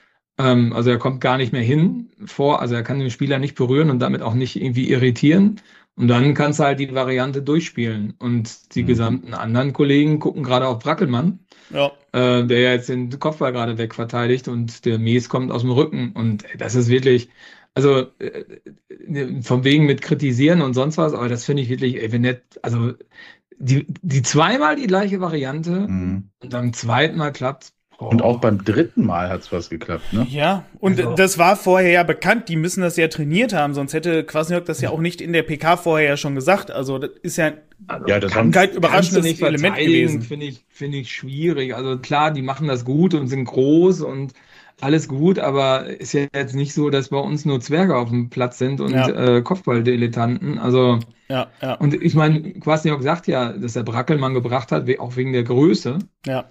S3: Ähm, also er kommt gar nicht mehr hin vor, also er kann den Spieler nicht berühren und damit auch nicht irgendwie irritieren. Und dann kannst du halt die Variante durchspielen. Und die mhm. gesamten anderen Kollegen gucken gerade auf Brackelmann,
S1: ja.
S3: äh, der ja jetzt den Kopfball gerade wegverteidigt und der Mees kommt aus dem Rücken. Und das ist wirklich, also äh, von wegen mit kritisieren und sonst was, aber das finde ich wirklich, ey, wenn nicht, also die, die zweimal die gleiche Variante mhm. und beim zweiten Mal klappt,
S2: Und auch beim dritten Mal hat's was geklappt, ne?
S1: Ja, und also. Das war vorher ja bekannt, die müssen das ja trainiert haben, sonst hätte Kwasniok das ja auch nicht in der P K vorher ja schon gesagt. Also das ist ja,
S3: also,
S1: ja das kein überraschendes Element gewesen.
S3: Finde ich, finde ich schwierig. Also klar, die machen das gut und sind groß und alles gut, aber ist ja jetzt nicht so, dass bei uns nur Zwerge auf dem Platz sind und ja. äh, Kopfballdilettanten. Also
S1: ja, ja.
S3: Und ich meine, Kwasniok sagt ja, dass er Brackelmann gebracht hat, auch wegen der Größe.
S1: Ja.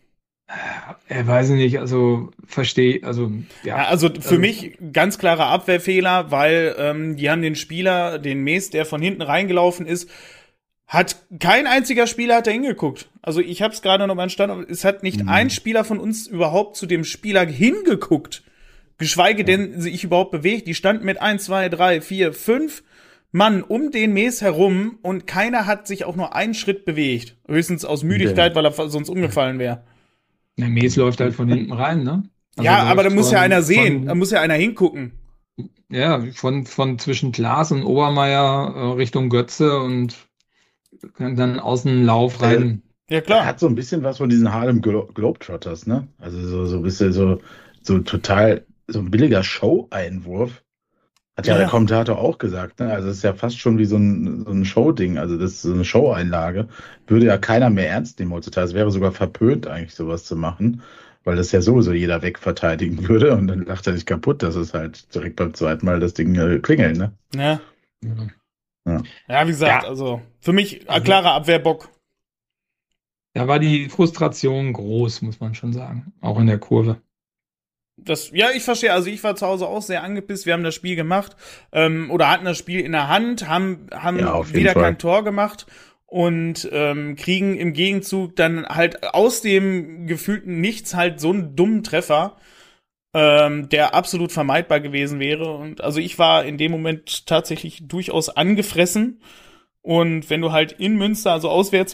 S3: Er weiß nicht, also verstehe, also
S1: ja. ja also für also, mich ganz klarer Abwehrfehler, weil ähm, die haben den Spieler, den Mees, der von hinten reingelaufen ist, hat kein einziger Spieler hat da hingeguckt. Also ich habe es gerade noch mal entstanden, es hat nicht mhm. ein Spieler von uns überhaupt zu dem Spieler hingeguckt, geschweige ja. denn sich überhaupt bewegt. Die standen mit eins, zwei, drei, vier, fünf Mann um den Mees herum und keiner hat sich auch nur einen Schritt bewegt. Höchstens aus Müdigkeit, weil er sonst umgefallen wäre.
S3: Der Mees läuft halt von hinten rein, ne?
S1: Also ja, aber da muss von, ja einer sehen, von, da muss ja einer hingucken.
S3: Ja, von, von zwischen Klaas und Obermeier äh, Richtung Götze und dann Außenlauf rein.
S2: Ja, klar. Er hat so ein bisschen was von diesen Harlem Glo- Globetrotters, ne? Also so, so ein bisschen so, so total, so ein billiger Show-Einwurf. Hat ja, ja der Kommentator auch gesagt, ne? Also es ist ja fast schon wie so ein, so ein Show-Ding, also das ist so eine Show-Einlage. Würde ja keiner mehr ernst nehmen heutzutage. Es wäre sogar verpönt, eigentlich sowas zu machen, weil das ja sowieso jeder wegverteidigen würde und dann lacht er sich kaputt, dass es halt direkt beim zweiten Mal das Ding äh, klingelt, ne?
S1: Ja. Ja, ja wie gesagt, ja. also für mich ein klarer Abwehrbock.
S3: Da war die Frustration groß, muss man schon sagen, auch in der Kurve.
S1: Das, ja, ich verstehe. Also ich war zu Hause auch sehr angepisst. Wir haben das Spiel gemacht ähm, oder hatten das Spiel in der Hand, haben haben ja, wieder kein Tor gemacht und ähm, kriegen im Gegenzug dann halt aus dem gefühlten Nichts halt so einen dummen Treffer, ähm, der absolut vermeidbar gewesen wäre. Und also ich war in dem Moment tatsächlich durchaus angefressen. Und wenn du halt in Münster, also auswärts,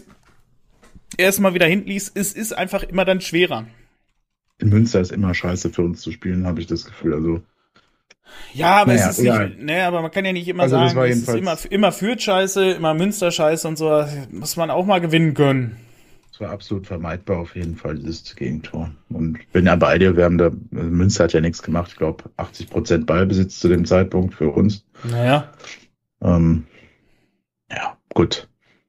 S1: erstmal wieder hinten liegst, es ist einfach immer dann schwerer.
S2: In Münster ist immer scheiße für uns zu spielen, habe ich das Gefühl. Also
S1: ja, aber naja, es ist egal. nicht, ne, aber man kann ja nicht immer also sagen, es ist immer, immer Fürth scheiße, immer Münster scheiße und so, das muss man auch mal gewinnen können.
S2: Es war absolut vermeidbar auf jeden Fall, dieses Gegentor. Und ich bin ja bei dir, wir haben da, also Münster hat ja nichts gemacht, ich glaube achtzig Prozent Ballbesitz zu dem Zeitpunkt für uns.
S1: Naja.
S2: Ähm, ja, gut.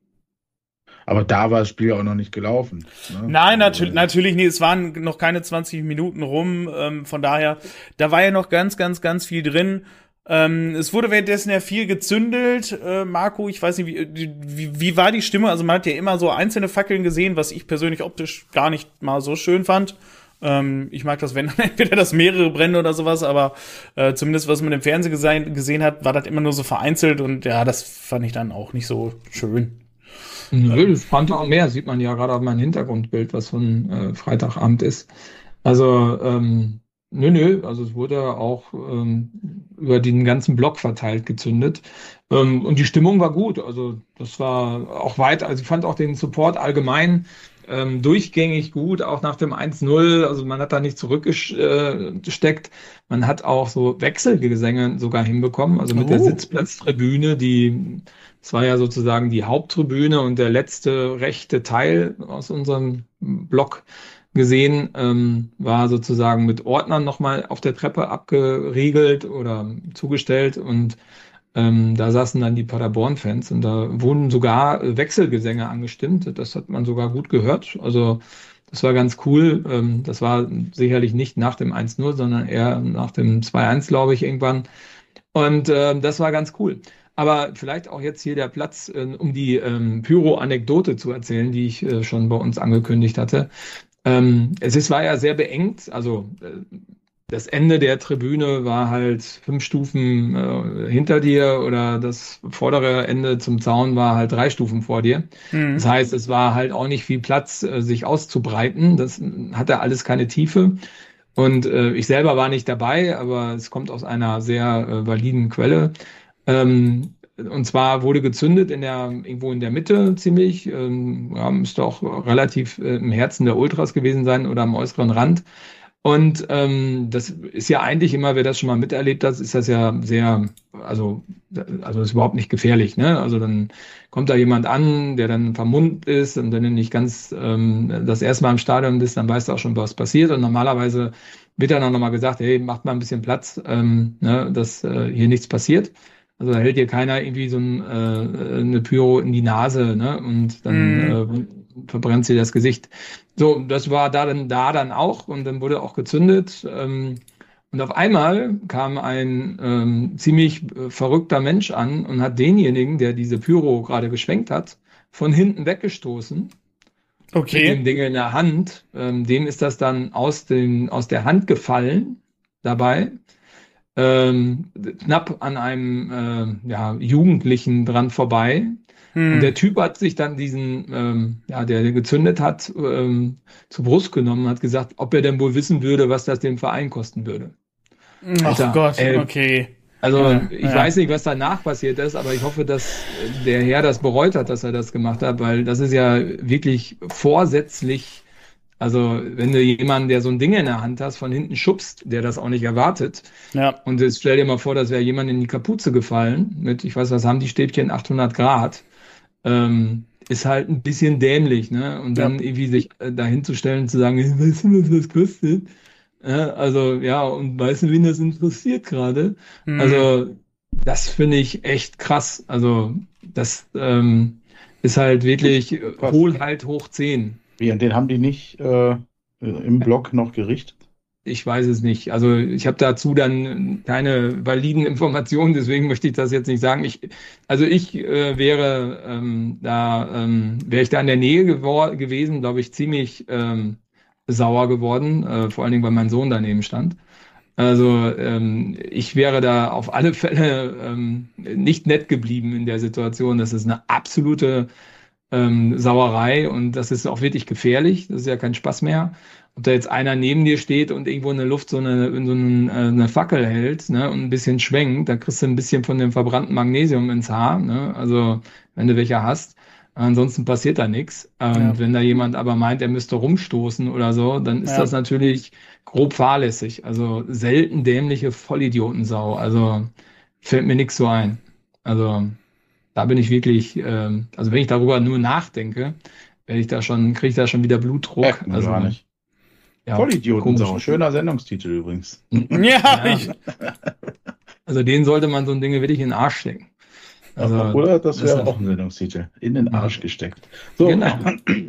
S2: Aber da war das Spiel auch noch nicht gelaufen. Ne?
S1: Nein, natürlich, natürlich nicht. Es waren noch keine zwanzig Minuten rum. Ähm, von daher, da war ja noch ganz, ganz, ganz viel drin. Ähm, es wurde währenddessen ja viel gezündelt. Äh, Marco, ich weiß nicht, wie, wie, wie war die Stimmung? Also man hat ja immer so einzelne Fackeln gesehen, was ich persönlich optisch gar nicht mal so schön fand. Ähm, ich mag das, wenn entweder das mehrere brennen oder sowas, aber äh, zumindest was man im Fernsehen gesehen, gesehen hat, war das immer nur so vereinzelt und ja, das fand ich dann auch nicht so schön.
S3: Nö, das fand auch mehr, sieht man ja gerade auf meinem Hintergrundbild, was von äh, Freitagabend ist. Also, ähm, nö, nö, also es wurde auch ähm, über den ganzen Block verteilt gezündet. Ähm, und die Stimmung war gut, also das war auch weit, also ich fand auch den Support allgemein ähm, durchgängig gut, auch nach dem eins null, also man hat da nicht zurückgesteckt. Man hat auch so Wechselgesänge sogar hinbekommen, also mit oh. der Sitzplatztribüne, die es war ja sozusagen die Haupttribüne und der letzte rechte Teil aus unserem Block gesehen, ähm, war sozusagen mit Ordnern nochmal auf der Treppe abgeriegelt oder zugestellt und ähm, da saßen dann die Paderborn-Fans und da wurden sogar Wechselgesänge angestimmt. Das hat man sogar gut gehört. Also das war ganz cool. Ähm, das war sicherlich nicht nach dem eins null, sondern eher nach dem zwei eins, glaube ich, irgendwann. Und äh, das war ganz cool. Aber vielleicht auch jetzt hier der Platz, äh, um die ähm, Pyro-Anekdote zu erzählen, die ich äh, schon bei uns angekündigt hatte. Ähm, es ist, war ja sehr beengt, also äh, das Ende der Tribüne war halt fünf Stufen äh, hinter dir oder das vordere Ende zum Zaun war halt drei Stufen vor dir. Mhm. Das heißt, es war halt auch nicht viel Platz, äh, sich auszubreiten. Das hatte alles keine Tiefe. Und äh, ich selber war nicht dabei, aber es kommt aus einer sehr äh, validen Quelle. Ähm, und zwar wurde gezündet in der, irgendwo in der Mitte ziemlich, ähm, ja, müsste auch relativ äh, im Herzen der Ultras gewesen sein oder am äußeren Rand. Und ähm, das ist ja eigentlich immer, wer das schon mal miterlebt hat, ist das ja sehr also, also ist überhaupt nicht gefährlich, ne? Also dann kommt da jemand an, der dann vermummt ist und wenn du nicht ganz ähm, das erste Mal im Stadion bist, dann weißt du auch schon, was passiert. Und normalerweise wird dann auch nochmal gesagt, hey, macht mal ein bisschen Platz, ähm, ne, dass äh, hier nichts passiert. Also da hält dir keiner irgendwie so ein, äh, eine Pyro in die Nase, ne? Und dann mm. äh, verbrennt sie das Gesicht. So, das war da dann da dann auch und dann wurde auch gezündet. Ähm, und auf einmal kam ein ähm, ziemlich äh, verrückter Mensch an und hat denjenigen, der diese Pyro gerade geschwenkt hat, von hinten weggestoßen.
S1: Okay.
S3: Mit dem Ding in der Hand. Ähm, dem ist das dann aus, dem, aus der Hand gefallen dabei. Ähm, knapp an einem äh, ja, Jugendlichen dran vorbei. Hm. Und der Typ hat sich dann diesen, ähm, ja, der gezündet hat, ähm, zur Brust genommen und hat gesagt, ob er denn wohl wissen würde, was das dem Verein kosten würde.
S1: Ach Alter, Gott, äh, okay.
S3: Also ja, ich ja. weiß nicht, was danach passiert ist, aber ich hoffe, dass der Herr das bereut hat, dass er das gemacht hat, weil das ist ja wirklich vorsätzlich. Also, wenn du jemanden, der so ein Ding in der Hand hast, von hinten schubst, der das auch nicht erwartet. Ja. Und jetzt stell dir mal vor, das wäre jemand in die Kapuze gefallen mit, ich weiß, was haben die Stäbchen, achthundert Grad. Ähm, ist halt ein bisschen dämlich, ne? Und dann ja. irgendwie sich äh, dahin zu stellen und zu sagen, weißt du, was das kostet? Äh, also, ja, und weißt du, wen das interessiert gerade? Mhm. Also, das finde ich echt krass. Also, das ähm, ist halt wirklich Hohl halt hoch zehn.
S2: Wie, und den haben die nicht äh, im Blog noch gerichtet?
S3: Ich weiß es nicht. Also ich habe dazu dann keine validen Informationen, deswegen möchte ich das jetzt nicht sagen. Ich, also ich äh, wäre ähm, da, ähm, wäre ich da in der Nähe gewor- gewesen, glaube ich, ziemlich ähm, sauer geworden, äh, vor allen Dingen, weil mein Sohn daneben stand. Also ähm, ich wäre da auf alle Fälle ähm, nicht nett geblieben in der Situation. Das ist eine absolute Ähm, Sauerei und das ist auch wirklich gefährlich, das ist ja kein Spaß mehr. Ob da jetzt einer neben dir steht und irgendwo in der Luft so eine, so eine, eine Fackel hält, ne, und ein bisschen schwenkt, da kriegst du ein bisschen von dem verbrannten Magnesium ins Haar, ne, also wenn du welche hast. Ansonsten passiert da nichts. Und ja. wenn da jemand aber meint, er müsste rumstoßen oder so, dann ist ja. das natürlich grob fahrlässig. Also selten dämliche Vollidiotensau. Also fällt mir nichts so ein. Also da bin ich wirklich, ähm, also wenn ich darüber nur nachdenke, werde ich da schon, kriege ich da schon wieder Blutdruck.
S2: Ja,
S3: also
S2: gar nicht. Ja, Vollidiotensau, schöner Sendungstitel übrigens.
S3: Ja, ja. Ich, also den sollte man so ein Ding wirklich in den Arsch stecken.
S2: Also, ja, oder das wäre auch ein Sendungstitel. In den Arsch gesteckt. So.
S3: Genau.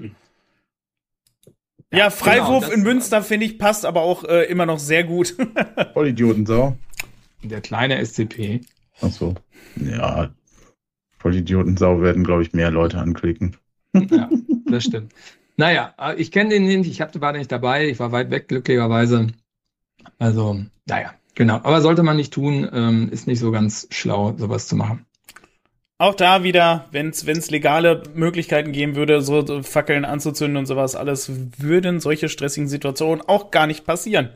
S1: Ja, Freiwurf genau, in Münster, finde ich, passt aber auch äh, immer noch sehr gut.
S2: Vollidiotensau.
S3: Der kleine S C P.
S2: Ach so. Ja. Vollidiotensau werden, glaube ich, mehr Leute anklicken.
S3: Ja, das stimmt. Naja, ich kenne den nicht, ich hab, war nicht dabei, ich war weit weg, glücklicherweise. Also, naja, genau. Aber sollte man nicht tun, ähm, ist nicht so ganz schlau, sowas zu machen.
S1: Auch da wieder, wenn es legale Möglichkeiten geben würde, so Fackeln anzuzünden und sowas, alles, würden solche stressigen Situationen auch gar nicht passieren.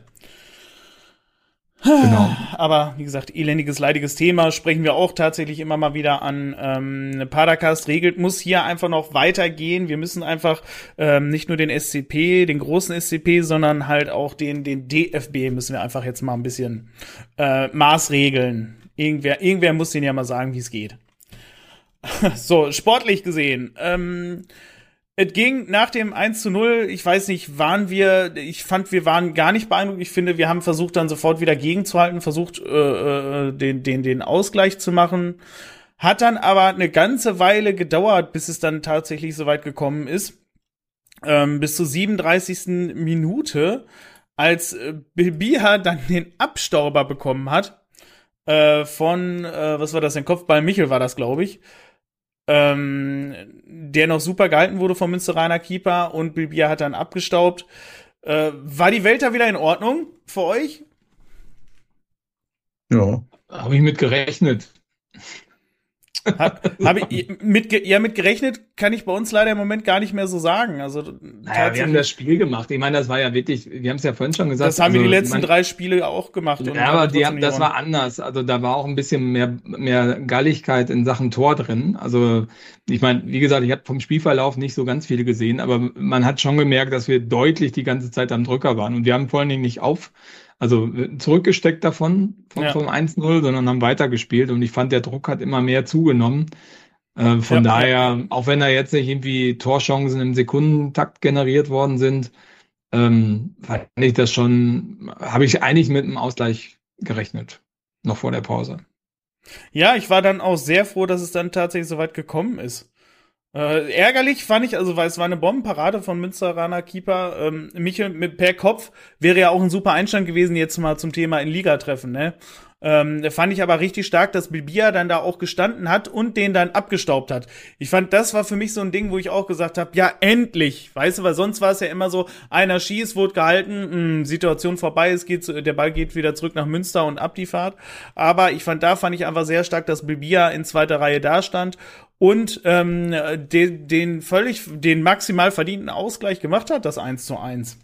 S1: Genau. Aber wie gesagt, elendiges, leidiges Thema sprechen wir auch tatsächlich immer mal wieder an. Ähm, Padercast regelt, muss hier einfach noch weitergehen. Wir müssen einfach ähm, nicht nur den S C P, den großen S C P, sondern halt auch den den D F B müssen wir einfach jetzt mal ein bisschen äh, maßregeln. Irgendwer, irgendwer muss denen ja mal sagen, wie es geht. So, sportlich gesehen. Ähm, Es ging nach dem eins zu null, ich weiß nicht, waren wir, ich fand, wir waren gar nicht beeindruckt. Ich finde, wir haben versucht, dann sofort wieder gegenzuhalten, versucht, äh, den, den, den Ausgleich zu machen. Hat dann aber eine ganze Weile gedauert, bis es dann tatsächlich so weit gekommen ist. Ähm, bis zur siebenunddreißigsten Minute, als äh, Bibiha dann den Abstauber bekommen hat, äh, von, äh, was war das denn, Kopfball Michel war das, glaube ich. Ähm, der noch super gehalten wurde vom Münsteraner Keeper und Bilbia hat dann abgestaubt. Äh, war die Welt da wieder in Ordnung für euch?
S3: Ja. Habe ich mit gerechnet.
S1: Habe hab ich mit, ja, mit gerechnet, kann ich bei uns leider im Moment gar nicht mehr so sagen. Also,
S3: naja, wir haben das Spiel gemacht. Ich meine, das war ja wirklich, wir haben es ja vorhin schon gesagt.
S1: Das haben
S3: also,
S1: wir die letzten
S3: mein,
S1: drei Spiele auch gemacht. Und
S3: ja, aber die haben, das war anders. Also da war auch ein bisschen mehr, mehr Galligkeit in Sachen Tor drin. Also ich meine, wie gesagt, ich habe vom Spielverlauf nicht so ganz viele gesehen, aber man hat schon gemerkt, dass wir deutlich die ganze Zeit am Drücker waren. Und wir haben vor allen Dingen nicht auf Also zurückgesteckt davon, vom,
S1: Ja.
S3: vom eins null, sondern haben weitergespielt. Und ich fand, der Druck hat immer mehr zugenommen. Äh, von
S1: Ja,
S3: daher,
S1: ja.
S3: auch wenn da jetzt nicht irgendwie Torchancen im Sekundentakt generiert worden sind, ähm, fand ich das schon, habe ich eigentlich mit einem Ausgleich gerechnet. Noch vor der Pause.
S1: Ja, ich war dann auch sehr froh, dass es dann tatsächlich so weit gekommen ist. Äh, ärgerlich fand ich, also weil es war eine Bombenparade von Münsteraner Keeper. Ähm, Michel mit per Kopf wäre ja auch ein super Einstand gewesen, jetzt mal zum Thema in Liga-Treffen, ne? Ähm, fand ich aber richtig stark, dass Bilbia dann da auch gestanden hat und den dann abgestaubt hat. Ich fand, das war für mich so ein Ding, wo ich auch gesagt habe, ja, endlich, weißt du, weil sonst war es ja immer so, einer schießt, wurde gehalten, mh, Situation vorbei, es geht, der Ball geht wieder zurück nach Münster und ab die Fahrt. Aber ich fand, da fand ich einfach sehr stark, dass Bilbia in zweiter Reihe dastand und ähm, den, den völlig, den maximal verdienten Ausgleich gemacht hat, das eins zu eins.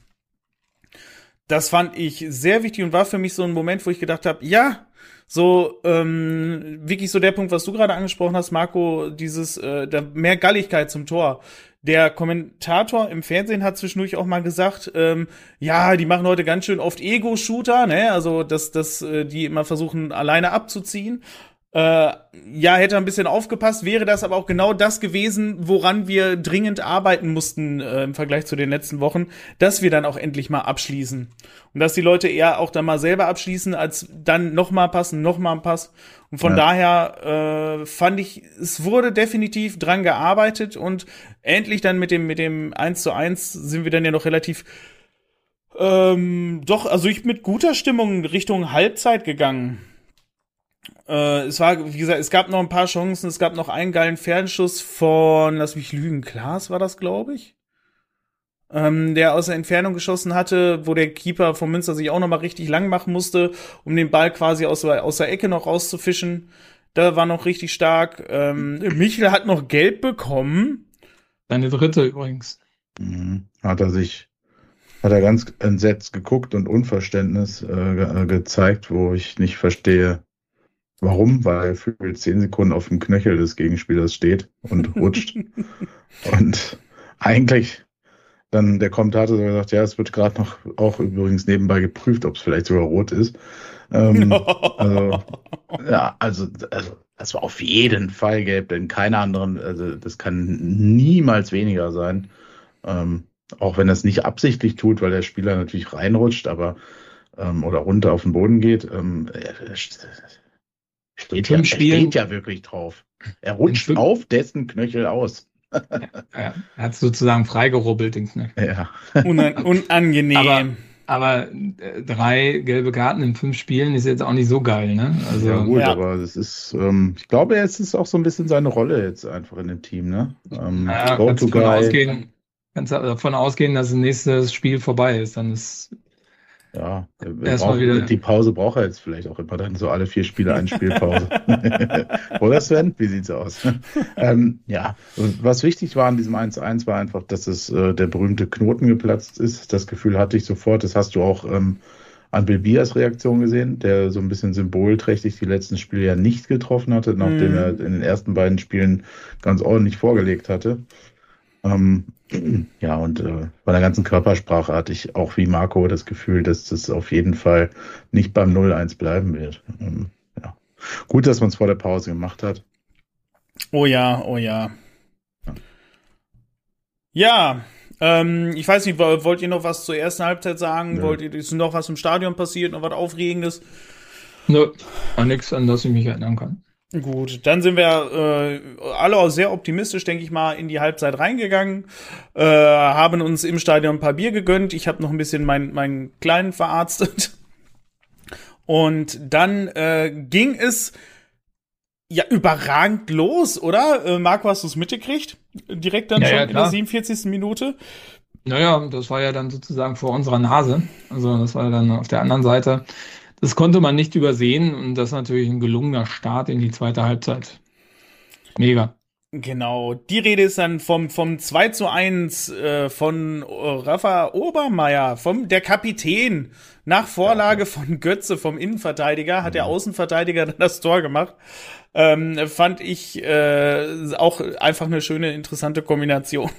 S1: Das fand ich sehr wichtig und war für mich so ein Moment, wo ich gedacht habe, ja, so ähm, wirklich so der Punkt, was du gerade angesprochen hast, Marco, dieses äh, da mehr Galligkeit zum Tor. Der Kommentator im Fernsehen hat zwischendurch auch mal gesagt, ähm, ja, die machen heute ganz schön oft Ego-Shooter, ne, also dass dass äh, die immer versuchen alleine abzuziehen. Äh, ja, hätte ein bisschen aufgepasst, wäre das aber auch genau das gewesen, woran wir dringend arbeiten mussten äh, im Vergleich zu den letzten Wochen, dass wir dann auch endlich mal abschließen. Und dass die Leute eher auch dann mal selber abschließen, als dann noch mal passen, noch mal ein Pass. Und von ja. daher äh, fand ich, es wurde definitiv dran gearbeitet und endlich dann mit dem mit dem eins zu eins sind wir dann ja noch relativ ähm, doch, also ich mit guter Stimmung Richtung Halbzeit gegangen. Äh, es war, wie gesagt, es gab noch ein paar Chancen, es gab noch einen geilen Fernschuss von, lass mich lügen, Klaas war das, glaube ich, ähm, der aus der Entfernung geschossen hatte, wo der Keeper von Münster sich auch noch mal richtig lang machen musste, um den Ball quasi aus, aus der Ecke noch rauszufischen. Da war noch richtig stark. Ähm, Michel hat noch gelb bekommen.
S3: Seine dritte übrigens.
S2: Mhm. Hat er sich, hat er ganz entsetzt geguckt und Unverständnis äh, ge- gezeigt, wo ich nicht verstehe, warum, weil er für zehn Sekunden auf dem Knöchel des Gegenspielers steht und rutscht. Und eigentlich dann der Kommentator so gesagt, ja, es wird gerade noch auch übrigens nebenbei geprüft, ob es vielleicht sogar rot ist. Ähm, also, ja, also, also das war auf jeden Fall gelb, denn keine anderen, also das kann niemals weniger sein. Ähm, auch wenn er es nicht absichtlich tut, weil der Spieler natürlich reinrutscht, aber ähm, oder runter auf den Boden geht. Ähm, er, steht, ja, er steht ja wirklich drauf. Er rutscht auf dessen Knöchel aus.
S3: Ja, ja. Er hat sozusagen freigerubbelt, den Knöchel.
S2: Ja.
S1: Unan- unangenehm.
S3: Aber, aber äh, drei gelbe Karten in fünf Spielen ist jetzt auch nicht so geil, ne? Also,
S2: ja gut,
S1: ja.
S2: aber das ist, ähm, ich glaube, es ist auch so ein bisschen seine Rolle jetzt einfach in dem Team, ne? Ähm,
S3: ja, kannst du davon ausgehen, kannst davon ausgehen, dass das nächste Spiel vorbei ist, dann ist
S2: ja,
S3: erstmal wieder.
S2: Die Pause braucht er jetzt vielleicht auch immer dann so alle vier Spiele eine Spielpause. Oder Sven? Wie sieht's aus? ähm, ja, was wichtig war an diesem eins zu eins war einfach, dass es äh, der berühmte Knoten geplatzt ist. Das Gefühl hatte ich sofort. Das hast du auch ähm, an Bilbias Reaktion gesehen, der so ein bisschen symbolträchtig die letzten Spiele ja nicht getroffen hatte, nachdem mhm. er in den ersten beiden Spielen ganz ordentlich vorgelegt hatte. Ähm, ja, und äh, bei der ganzen Körpersprache hatte ich auch wie Marco das Gefühl, dass das auf jeden Fall nicht beim null eins bleiben wird. Ähm, ja. Gut, dass man es vor der Pause gemacht hat.
S1: Oh ja, oh ja. Ja, ja ähm, ich weiß nicht, wollt ihr noch was zur ersten Halbzeit sagen? Ja. Wollt ihr, ist noch was im Stadion passiert, noch was Aufregendes?
S3: Nö, no, nichts, an das ich mich erinnern kann.
S1: Gut, dann sind wir äh, alle auch sehr optimistisch, denke ich mal, in die Halbzeit reingegangen, äh, haben uns im Stadion ein paar Bier gegönnt. Ich habe noch ein bisschen meinen meinen Kleinen verarztet. Und dann äh, ging es ja überragend los, oder? Äh, Marco, hast du es mitgekriegt? Direkt dann ja, schon ja, in der siebenundvierzigsten Minute?
S3: Naja, das war ja dann sozusagen vor unserer Nase. Also das war ja dann auf der anderen Seite. Das konnte man nicht übersehen und das ist natürlich ein gelungener Start in die zweite Halbzeit. Mega.
S1: Genau. Die Rede ist dann vom, vom zwei zu eins äh, von Rafa Obermeier, vom, der Kapitän. Nach Vorlage von Götze, vom Innenverteidiger, hat der Außenverteidiger dann das Tor gemacht. Ähm, fand ich äh, auch einfach eine schöne, interessante Kombination.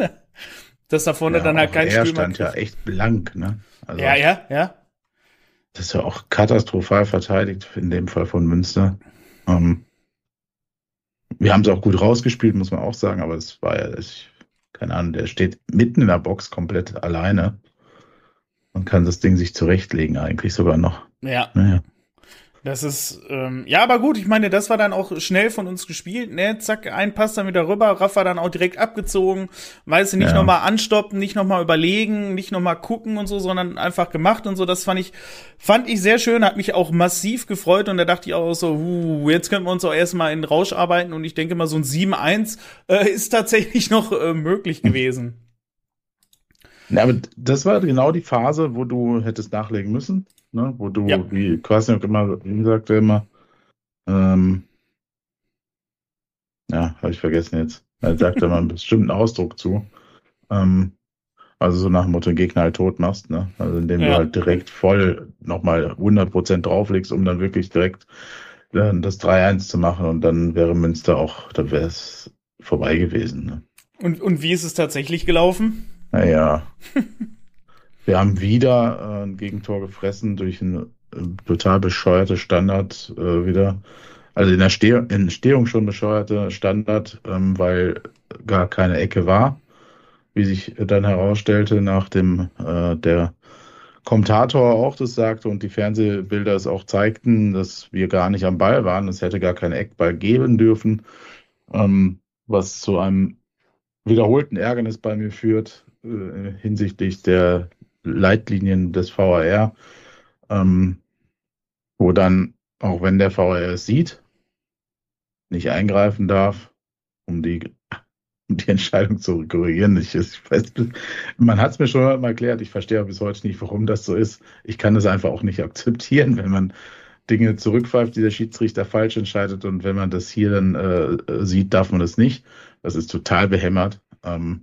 S1: Dass da vorne
S2: ja,
S1: dann halt kein
S2: Stürmer. Er
S1: Stürmer
S2: stand ja echt blank, ne?
S1: Also ja, ja, ja.
S2: das ist ja auch katastrophal verteidigt, in dem Fall von Münster. Ähm, wir haben es auch gut rausgespielt, muss man auch sagen, aber es war ja, ich, keine Ahnung, der steht mitten in der Box komplett alleine und kann das Ding sich zurechtlegen, eigentlich sogar noch.
S1: Ja.
S2: Naja.
S1: Das ist, ähm, ja, aber gut, ich meine, das war dann auch schnell von uns gespielt, ne, zack, ein Pass dann wieder rüber, Rafa dann auch direkt abgezogen, weißt du, nicht
S2: Ja.
S1: nochmal anstoppen, nicht nochmal überlegen, nicht nochmal gucken und so, sondern einfach gemacht und so, das fand ich, fand ich sehr schön, hat mich auch massiv gefreut und da dachte ich auch so, uh, jetzt können wir uns auch erstmal in den Rausch arbeiten und ich denke mal, so ein sieben eins äh, ist tatsächlich noch äh, möglich gewesen.
S2: Ja, aber das war genau die Phase, wo du hättest nachlegen müssen, ne? Wo du,
S1: Ja.
S2: wie Kwasniok immer, wie sagte er immer, ähm, ja, habe ich vergessen jetzt. Er sagte immer einen bestimmten Ausdruck zu. Ähm, also so nach dem Motto, den Gegner halt tot machst, ne? Also indem
S1: Ja.
S2: du halt direkt voll nochmal hundert Prozent drauflegst, um dann wirklich direkt äh, das drei eins zu machen und dann wäre Münster auch, dann wäre es vorbei gewesen, ne?
S1: Und, und wie ist es tatsächlich gelaufen?
S2: Naja, wir haben wieder äh, ein Gegentor gefressen durch ein äh, total bescheuerte Standard äh, wieder. Also in der Steh Entstehung schon bescheuerte Standard, ähm, weil gar keine Ecke war, wie sich dann herausstellte, nachdem äh, der Kommentator auch das sagte und die Fernsehbilder es auch zeigten, dass wir gar nicht am Ball waren. Es hätte gar keinen Eckball geben dürfen, ähm, was zu einem wiederholten Ärgernis bei mir führt äh, hinsichtlich der Leitlinien des V A R, ähm, wo dann, auch wenn der V A R es sieht, nicht eingreifen darf, um die, um die Entscheidung zu korrigieren. Ich, ich weiß, man hat es mir schon mal erklärt, ich verstehe bis heute nicht, warum das so ist. Ich kann das einfach auch nicht akzeptieren, wenn man Dinge zurückpfeift, die der Schiedsrichter falsch entscheidet und wenn man das hier dann äh, sieht, darf man das nicht. Das ist total behämmert. Ähm,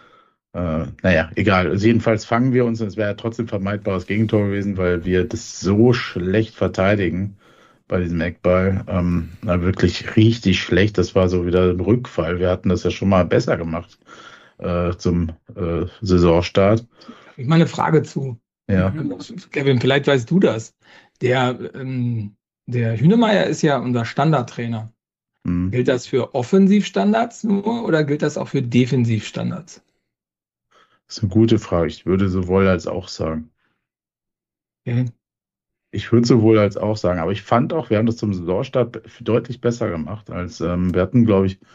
S2: äh, naja, egal. Also jedenfalls fangen wir uns, es wäre ja trotzdem vermeidbares Gegentor gewesen, weil wir das so schlecht verteidigen bei diesem Eckball. Ähm, na, wirklich richtig schlecht. Das war so wieder ein Rückfall. Wir hatten das ja schon mal besser gemacht äh, zum äh, Saisonstart.
S3: Ich meine eine Frage zu.
S2: Ja.
S3: Kevin, vielleicht weißt du das. Der, ähm, der Hünemeyer ist ja unser Standardtrainer.
S2: Hm.
S3: Gilt das für Offensivstandards nur oder gilt das auch für Defensivstandards?
S2: Das ist eine gute Frage. Ich würde sowohl als auch sagen.
S3: Okay.
S2: Ich würde sowohl als auch sagen, aber ich fand auch, wir haben das zum Saisonstart deutlich besser gemacht, als ähm, wir hatten, glaube ich,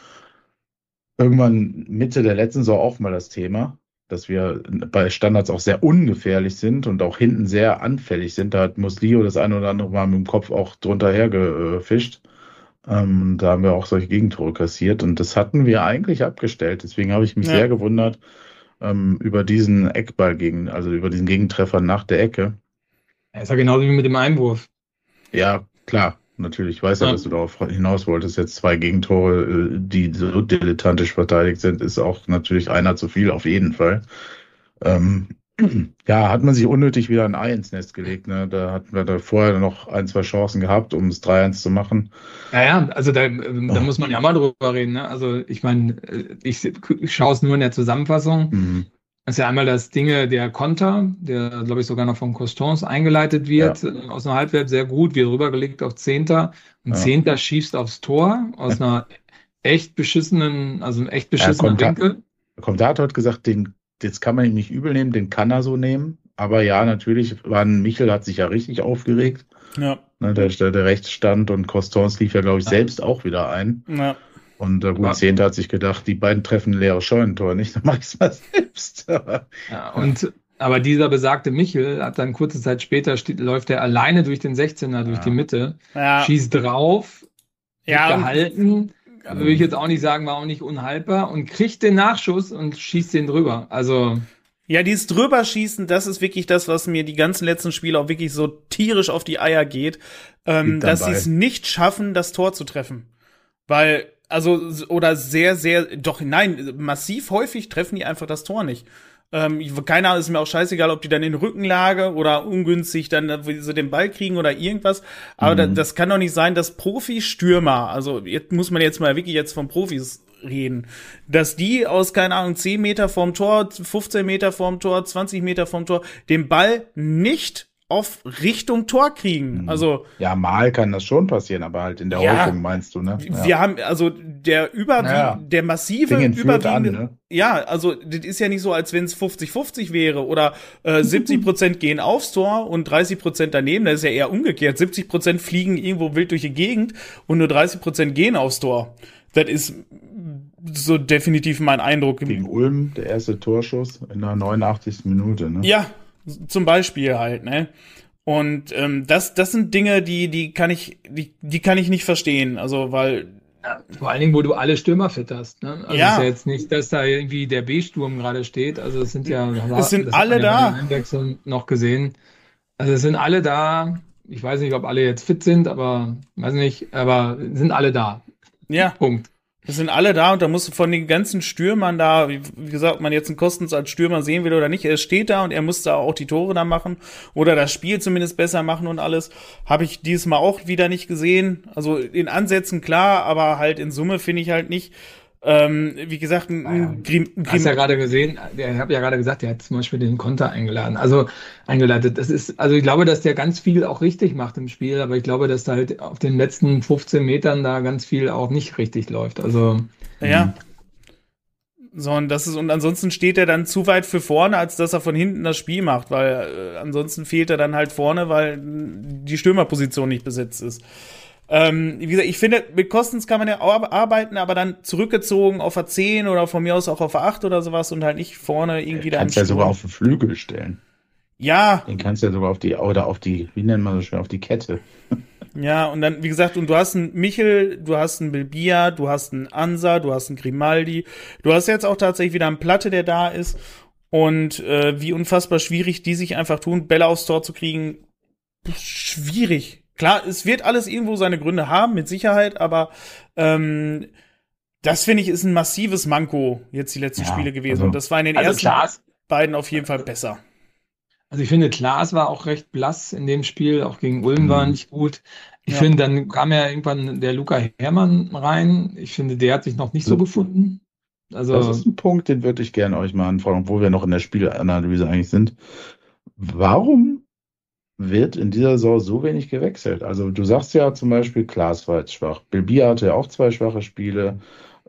S2: irgendwann Mitte der letzten Saison auch mal das Thema, dass wir bei Standards auch sehr ungefährlich sind und auch hinten sehr anfällig sind. Da hat Muslio das eine oder andere Mal mit dem Kopf auch drunter hergefischt. Ähm, da haben wir auch solche Gegentore kassiert und das hatten wir eigentlich abgestellt. Deswegen habe ich mich
S1: Ja.
S2: sehr gewundert ähm, über diesen Eckball gegen, also über diesen Gegentreffer nach der Ecke.
S3: Ja, ist ja genauso wie mit dem Einwurf.
S2: Ja, klar, natürlich. Ich weiß ja,
S3: Ja.
S2: dass du darauf hinaus wolltest. Jetzt zwei Gegentore, äh, die so dilettantisch verteidigt sind, ist auch natürlich einer zu viel, auf jeden Fall. Ähm, ja, hat man sich unnötig wieder ein Ei ins Nest gelegt. Ne? Da hatten wir da vorher noch ein, zwei Chancen gehabt, um es drei eins zu machen.
S3: Naja, also da, da
S2: Oh.
S3: muss man ja mal drüber reden. Ne? Also ich meine, ich, ich schaue es nur in der Zusammenfassung.
S2: Mhm.
S3: Das ist ja einmal das Ding, der Konter, der, glaube ich, sogar noch von Costons eingeleitet wird, äh, aus einer Halbwelt sehr gut, wird rübergelegt auf Zehnter. Und
S2: Ja.
S3: Zehnter schießt aufs Tor aus einer echt beschissenen, also einem echt
S2: Ja,
S3: beschissenen
S2: Konter-
S3: Winkel.
S2: Der Kommentator hat gesagt, den, jetzt kann man ihn nicht übel nehmen, den kann er so nehmen. Aber ja, natürlich, waren, Michel hat sich ja richtig aufgeregt.
S1: Ja.
S2: Ne, der, der, der rechts stand und Costons lief ja, glaube ich,
S3: Ja.
S2: selbst auch wieder ein.
S1: Ja.
S2: Und äh,
S3: Aber-
S2: gut, Zehnter hat sich gedacht, die beiden treffen ein leeres Scheunentor nicht, dann mach ich's mal selbst.
S3: Ja, und, aber dieser besagte Michel hat dann kurze Zeit später, steht, läuft er alleine durch den sechzehner, durch
S2: Ja.
S3: die Mitte,
S1: Ja.
S3: schießt drauf,
S1: Ja, und-
S3: gehalten, würde ich jetzt auch nicht sagen, war auch nicht unhaltbar und kriegt den Nachschuss und schießt den drüber. Also,
S1: Ja, dieses Drüberschießen, das ist wirklich das, was mir die ganzen letzten Spiele auch wirklich so tierisch auf die Eier geht, ähm,
S2: Liegt
S1: dass
S2: dabei.
S1: sie es nicht schaffen, das Tor zu treffen. Weil, also, oder sehr, sehr, doch, nein, massiv häufig treffen die einfach das Tor nicht. Ähm, keine Ahnung, ist mir auch scheißegal, ob die dann in Rückenlage oder ungünstig dann wie sie den Ball kriegen oder irgendwas. Aber
S2: Mhm.
S1: da, das kann doch nicht sein, dass Profi-Stürmer, also jetzt muss man jetzt mal wirklich jetzt von Profis reden, dass die aus, keine Ahnung, zehn Meter vorm Tor, fünfzehn Meter vorm Tor, zwanzig Meter vorm Tor, den Ball nicht auf Richtung Tor kriegen.
S2: Mhm.
S1: Also
S2: ja, mal kann das schon passieren, aber halt in der
S1: ja,
S2: Häufung meinst du, ne?
S1: Wir
S2: ja.
S1: haben, also der überwiegend, ja. der massive überwiegende, an, ne? ja, also das ist ja nicht so, als wenn es fünfzig fünfzig wäre oder äh, siebzig Prozent gehen aufs Tor und dreißig Prozent daneben, das ist ja eher umgekehrt. siebzig Prozent fliegen irgendwo wild durch die Gegend und nur dreißig Prozent gehen aufs Tor. Das ist so definitiv mein Eindruck.
S2: Gegen Ulm, der erste Torschuss in der neunundachtzigsten Minute, ne?
S1: Ja, zum Beispiel halt, ne? Und ähm, das, das sind Dinge, die, die kann ich, die, die kann ich nicht verstehen. Also, weil
S3: ja, vor allen Dingen, wo du alle Stürmer fit hast. Ne? Also
S1: ja.
S3: ist ja jetzt nicht, dass da irgendwie der B-Sturm gerade steht. Also es sind ja,
S1: es sind
S3: das
S1: alle
S3: hat man ja
S1: da.
S3: bei den Einwechseln noch gesehen. Also es sind alle da. Ich weiß nicht, ob alle jetzt fit sind, aber weiß nicht, aber sind alle da.
S1: Ja.
S3: Punkt.
S1: Es sind alle da und da musst du von den ganzen Stürmern da, wie gesagt, ob man jetzt einen Kostens als Stürmer sehen will oder nicht, er steht da und er muss da auch die Tore da machen oder das Spiel zumindest besser machen und alles. Habe ich dieses Mal auch wieder nicht gesehen. Also in Ansätzen klar, aber halt in Summe finde ich halt nicht. Ähm, wie gesagt, ein, ein Grim,
S3: Grim. Hast ja gerade gesehen, der, ich habe ja gerade gesagt, der hat zum Beispiel den Konter eingeladen, also eingeleitet. Das ist, also ich glaube, dass der ganz viel auch richtig macht im Spiel, aber ich glaube, dass da halt auf den letzten fünfzehn Metern da ganz viel auch nicht richtig läuft. Also
S1: ja. So, und das ist, und ansonsten steht er dann zu weit für vorne, als dass er von hinten das Spiel macht, weil äh, ansonsten fehlt er dann halt vorne, weil die Stürmerposition nicht besetzt ist. Ähm, wie gesagt, ich finde, mit Kostens kann man ja auch arbeiten, aber dann zurückgezogen auf A zehn oder von mir aus auch auf A acht oder sowas und halt nicht vorne irgendwie da.
S2: Kannst ja sogar auf den Flügel stellen.
S1: Ja.
S2: Den kannst du ja sogar auf die, oder auf die, wie nennt man das schon, auf die Kette.
S1: Ja, und dann, wie gesagt, und du hast einen Michel, du hast einen Bilbia, du hast einen Ansa, du hast einen Grimaldi, du hast jetzt auch tatsächlich wieder einen Platte, der da ist und äh, wie unfassbar schwierig die sich einfach tun, Bälle aufs Tor zu kriegen, schwierig. Klar, es wird alles irgendwo seine Gründe haben, mit Sicherheit, aber ähm, das, finde ich, ist ein massives Manko jetzt die letzten ja, Spiele gewesen. Also, und das war in den also ersten Klaas, beiden auf jeden Fall besser.
S3: Also ich finde, Klaas war auch recht blass in dem Spiel, auch gegen Ulm mhm. war nicht gut. Ich ja. finde, dann kam ja irgendwann der Luca Herrmann rein. Ich finde, der hat sich noch nicht so gefunden. Also
S2: das ist ein Punkt, den würde ich gerne euch mal anfragen, wo wir noch in der Spielanalyse eigentlich sind. Warum wird in dieser Saison so wenig gewechselt? Also du sagst ja zum Beispiel, Klaas war jetzt schwach. Bilbia hatte ja auch zwei schwache Spiele.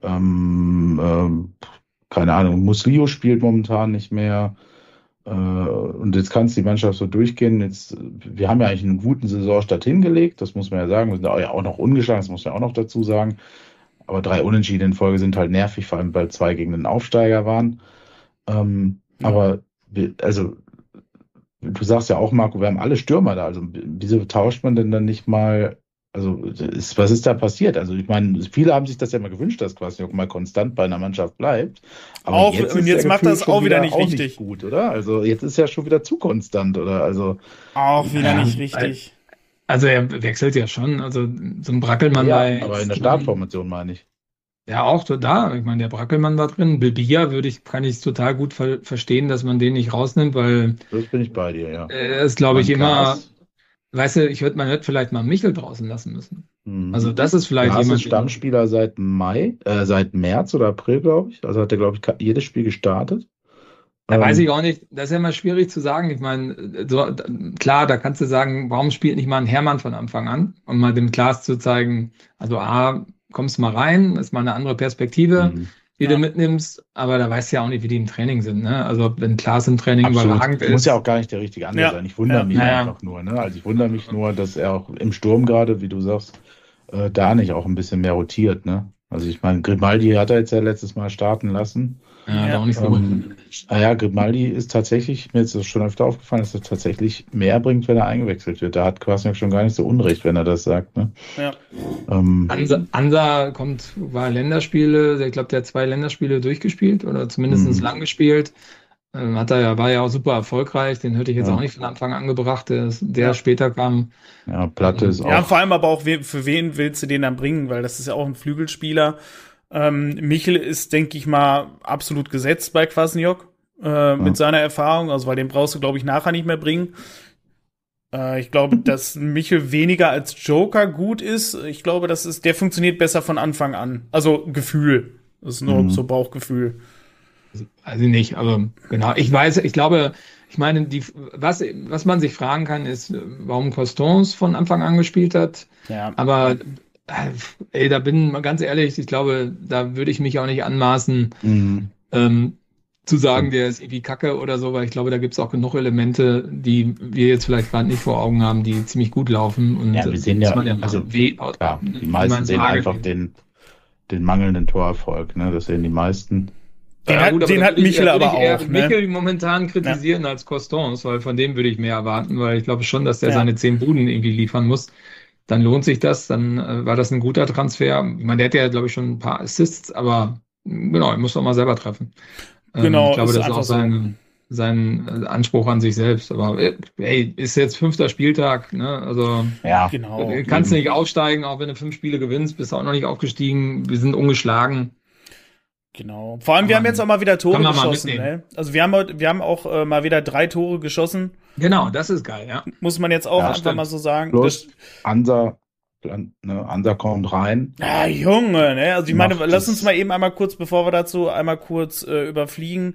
S2: Ähm, ähm, keine Ahnung, Muslio spielt momentan nicht mehr. Äh, und jetzt kann es die Mannschaft so durchgehen. Jetzt, wir haben ja eigentlich einen guten Saisonstart hingelegt, das muss man ja sagen. Wir sind ja auch noch ungeschlagen, das muss man auch noch dazu sagen. Aber drei Unentschieden in Folge sind halt nervig, vor allem weil zwei gegen den Aufsteiger waren. Ähm, ja. Aber wir, also du sagst ja auch, Marco, wir haben alle Stürmer da. Also wieso tauscht man denn dann nicht mal? Also ist, was ist da passiert? Also ich meine, viele haben sich das ja mal gewünscht, dass quasi auch mal konstant bei einer Mannschaft bleibt. Aber
S1: auch, jetzt, und jetzt macht das auch wieder nicht
S2: auch
S1: richtig
S2: nicht gut, oder? Also jetzt ist ja schon wieder zu konstant, oder? Also
S1: auch wieder ja, nicht richtig.
S3: Also er wechselt ja schon. Also so ein Brackelmann
S2: ja,
S3: bei.
S2: Aber in der Startformation meine ich.
S3: Ja, auch da. Ich meine, der Brackelmann war drin. Bilbia würde ich, kann ich total gut ver- verstehen, dass man den nicht rausnimmt, weil.
S2: Das bin ich bei dir, ja.
S3: Er ist, glaube ich, immer. Weißt du, ich würde, man hätte vielleicht mal Michel draußen lassen müssen.
S2: Mhm.
S3: Also das ist vielleicht
S2: Klaas
S3: jemand.
S2: ist Stammspieler seit Mai, äh, seit März oder April, glaube ich. Also hat er, glaube ich, jedes Spiel gestartet.
S3: Da ähm, weiß ich auch nicht. Das ist ja immer schwierig zu sagen. Ich meine, so, klar, da kannst du sagen, warum spielt nicht mal ein Hermann von Anfang an, um mal dem Klaas zu zeigen, also A, kommst mal rein, ist mal eine andere Perspektive, mhm. die ja. du mitnimmst, aber da weißt du ja auch nicht, wie die im Training sind. Ne? Also wenn Klaas im Training
S2: Absolut.
S3: überragend ist.
S2: Muss ja auch gar nicht der richtige Andere ja. sein. Ich wundere ja. mich ja. einfach nur. Ne? Also ich wundere mich nur, dass er auch im Sturm gerade, wie du sagst, äh, da nicht auch ein bisschen mehr rotiert. Ne? Also ich meine, Grimaldi hat er jetzt ja letztes Mal starten lassen.
S3: Ja, ja. auch nicht so gut.
S2: Ähm, naja, Grimaldi ist tatsächlich, mir ist das schon öfter aufgefallen, dass er tatsächlich mehr bringt, wenn er eingewechselt wird. Da hat Kwasniok schon gar nicht so Unrecht, wenn er das sagt. Ne?
S1: Ja.
S2: Ähm,
S3: Ansa, Ansa kommt, war Länderspiele, ich glaube, der hat zwei Länderspiele durchgespielt oder zumindest mhm. lang gespielt. Ähm, hat er ja, war ja auch super erfolgreich, den hätte ich jetzt ja. auch nicht von Anfang an gebracht, der, der ja. später kam.
S2: Ja, Platte ist auch.
S1: Ja, vor allem aber auch, für wen willst du den dann bringen, weil das ist ja auch ein Flügelspieler. Ähm, Michel ist, denke ich mal, absolut gesetzt bei Kwasniok äh, ja. mit seiner Erfahrung, also weil den brauchst du, glaube ich, nachher nicht mehr bringen. Äh, ich glaube, dass Michel weniger als Joker gut ist. Ich glaube, das ist, der funktioniert besser von Anfang an. Also Gefühl. Das ist nur mhm. so Bauchgefühl.
S3: Also nicht, aber genau. Ich weiß, ich glaube, ich meine, die, was, was man sich fragen kann, ist, warum Constance von Anfang an gespielt hat.
S1: Ja.
S3: Aber äh, ey, da bin ich ganz ehrlich, ich glaube, da würde ich mich auch nicht anmaßen,
S2: Mhm.
S3: ähm, zu sagen, der ist irgendwie Kacke oder so, weil ich glaube, da gibt es auch genug Elemente, die wir jetzt vielleicht gerade nicht vor Augen haben, die ziemlich gut laufen. Und
S2: Ja, wir sehen
S3: das
S2: ja,
S3: man ja
S2: also
S3: weh,
S2: klar, die
S3: wie
S2: meisten
S3: man
S2: sehen
S3: Frage
S2: einfach
S3: geht.
S2: den, den mangelnden Torerfolg, ne? Das sehen die meisten.
S1: Den
S3: Ja,
S1: hat,
S3: gut, aber
S1: den
S3: da
S1: hat
S3: würde ich,
S1: Michel
S3: da würde
S1: aber
S3: ich eher
S1: auch, ne?
S3: Michel momentan kritisieren als Constance, weil von dem würde ich mehr erwarten, weil ich glaube schon, dass der
S1: Ja.
S3: seine zehn Buden irgendwie liefern muss. Dann lohnt sich das, dann äh, war das ein guter Transfer. Ich meine, der hat ja, glaube ich, schon ein paar Assists, aber mh, genau, er muss doch mal selber treffen. Ähm, ich
S1: Genau,
S3: glaube,
S1: ist
S3: das ist
S1: einfach
S3: auch
S1: so.
S3: sein, sein äh, Anspruch an sich selbst. Aber äh, hey, ist jetzt fünfter Spieltag, ne? Also
S2: Ja,
S1: Genau.
S3: äh, kannst du
S2: eben.
S3: nicht aufsteigen, auch wenn du fünf Spiele gewinnst, bist du auch noch nicht aufgestiegen. Wir sind ungeschlagen.
S1: Genau. Vor allem,
S3: Kann
S1: wir haben
S3: man-
S1: jetzt auch mal wieder Tore
S3: kann man mal
S1: geschossen,
S3: mitnehmen.
S1: ne? Also wir haben, heute- wir haben auch äh, mal wieder drei Tore geschossen,
S3: Genau, das ist geil, ja.
S1: muss man jetzt auch
S2: Ja,
S1: einfach
S3: stimmt.
S1: mal so sagen.
S2: Plus
S1: Das,
S2: Ansa, ne, Ansa kommt rein.
S1: ah, Junge, ne? Also ich meine,
S2: Macht
S1: lass
S2: das-
S1: uns mal eben einmal kurz, bevor wir dazu einmal kurz äh, überfliegen.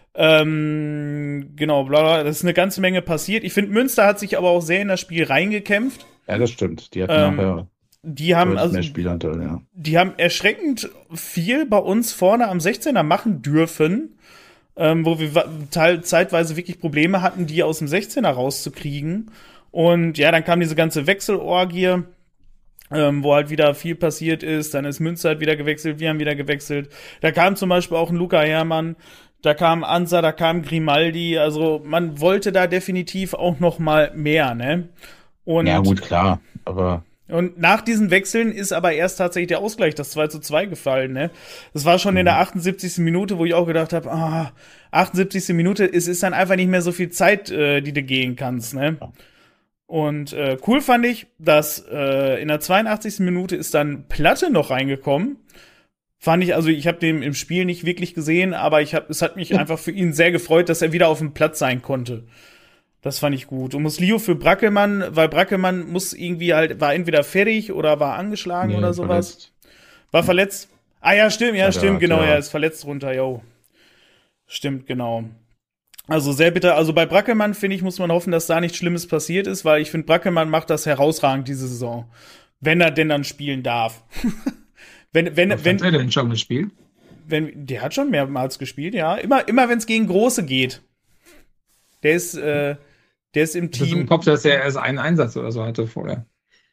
S1: Ähm, genau, bla, bla, das ist eine ganze Menge passiert. Ich finde, Münster hat sich aber auch sehr in das Spiel reingekämpft.
S2: Ja, das stimmt. Die hatten
S1: Ähm,
S2: nachher
S1: Die haben
S2: deutlich
S1: also,
S2: mehr Spielanteil, ja.
S1: die haben erschreckend viel bei uns vorne am sechzehner machen dürfen, ähm, wo wir wa- teil, zeitweise wirklich Probleme hatten, die aus dem sechzehner rauszukriegen. Und ja, dann kam diese ganze Wechselorgie, ähm, wo halt wieder viel passiert ist. Dann ist Münster halt wieder gewechselt, wir haben wieder gewechselt. Da kam zum Beispiel auch ein Luca Herrmann, da kam Ansa, da kam Grimaldi. Also man wollte da definitiv auch noch mal mehr, ne? Und
S2: Ja, gut, klar. Aber
S1: und nach diesen Wechseln ist aber erst tatsächlich der Ausgleich, das zwei zu zwei gefallen, ne? Das war schon in der achtundsiebzigsten Minute, wo ich auch gedacht habe, ah, achtundsiebzigste Minute, es ist dann einfach nicht mehr so viel Zeit, äh, die du gehen kannst, ne? Und äh, cool fand ich, dass äh, in der zweiundachtzigsten Minute ist dann Platte noch reingekommen. Fand ich, also ich habe den im Spiel nicht wirklich gesehen, aber ich hab, es hat mich einfach für ihn sehr gefreut, dass er wieder auf dem Platz sein konnte. Das fand ich gut. Und Muslio für Brackelmann, weil Brackelmann muss irgendwie halt, war entweder fertig oder war angeschlagen
S2: nee,
S1: oder sowas.
S2: verletzt.
S1: War verletzt. Ah ja, stimmt, ja,
S2: Ja,
S1: stimmt,
S2: der-
S1: genau,
S2: der-
S1: ja, ist verletzt runter, yo. Stimmt, genau. Also sehr bitter. Also bei Brackelmann, finde ich, muss man hoffen, dass da nichts Schlimmes passiert ist, weil ich finde, Brackelmann macht das herausragend diese Saison. Wenn er denn dann spielen darf. wenn, wenn,
S3: Was
S1: wenn,
S3: hat er denn schon gespielt?
S1: wenn, der hat schon mehrmals gespielt, ja. Immer, immer wenn es gegen Große geht. Der ist, äh, der ist im
S3: Das ist im
S1: Team.
S3: Kopf, dass er erst einen Einsatz oder so hatte vorher.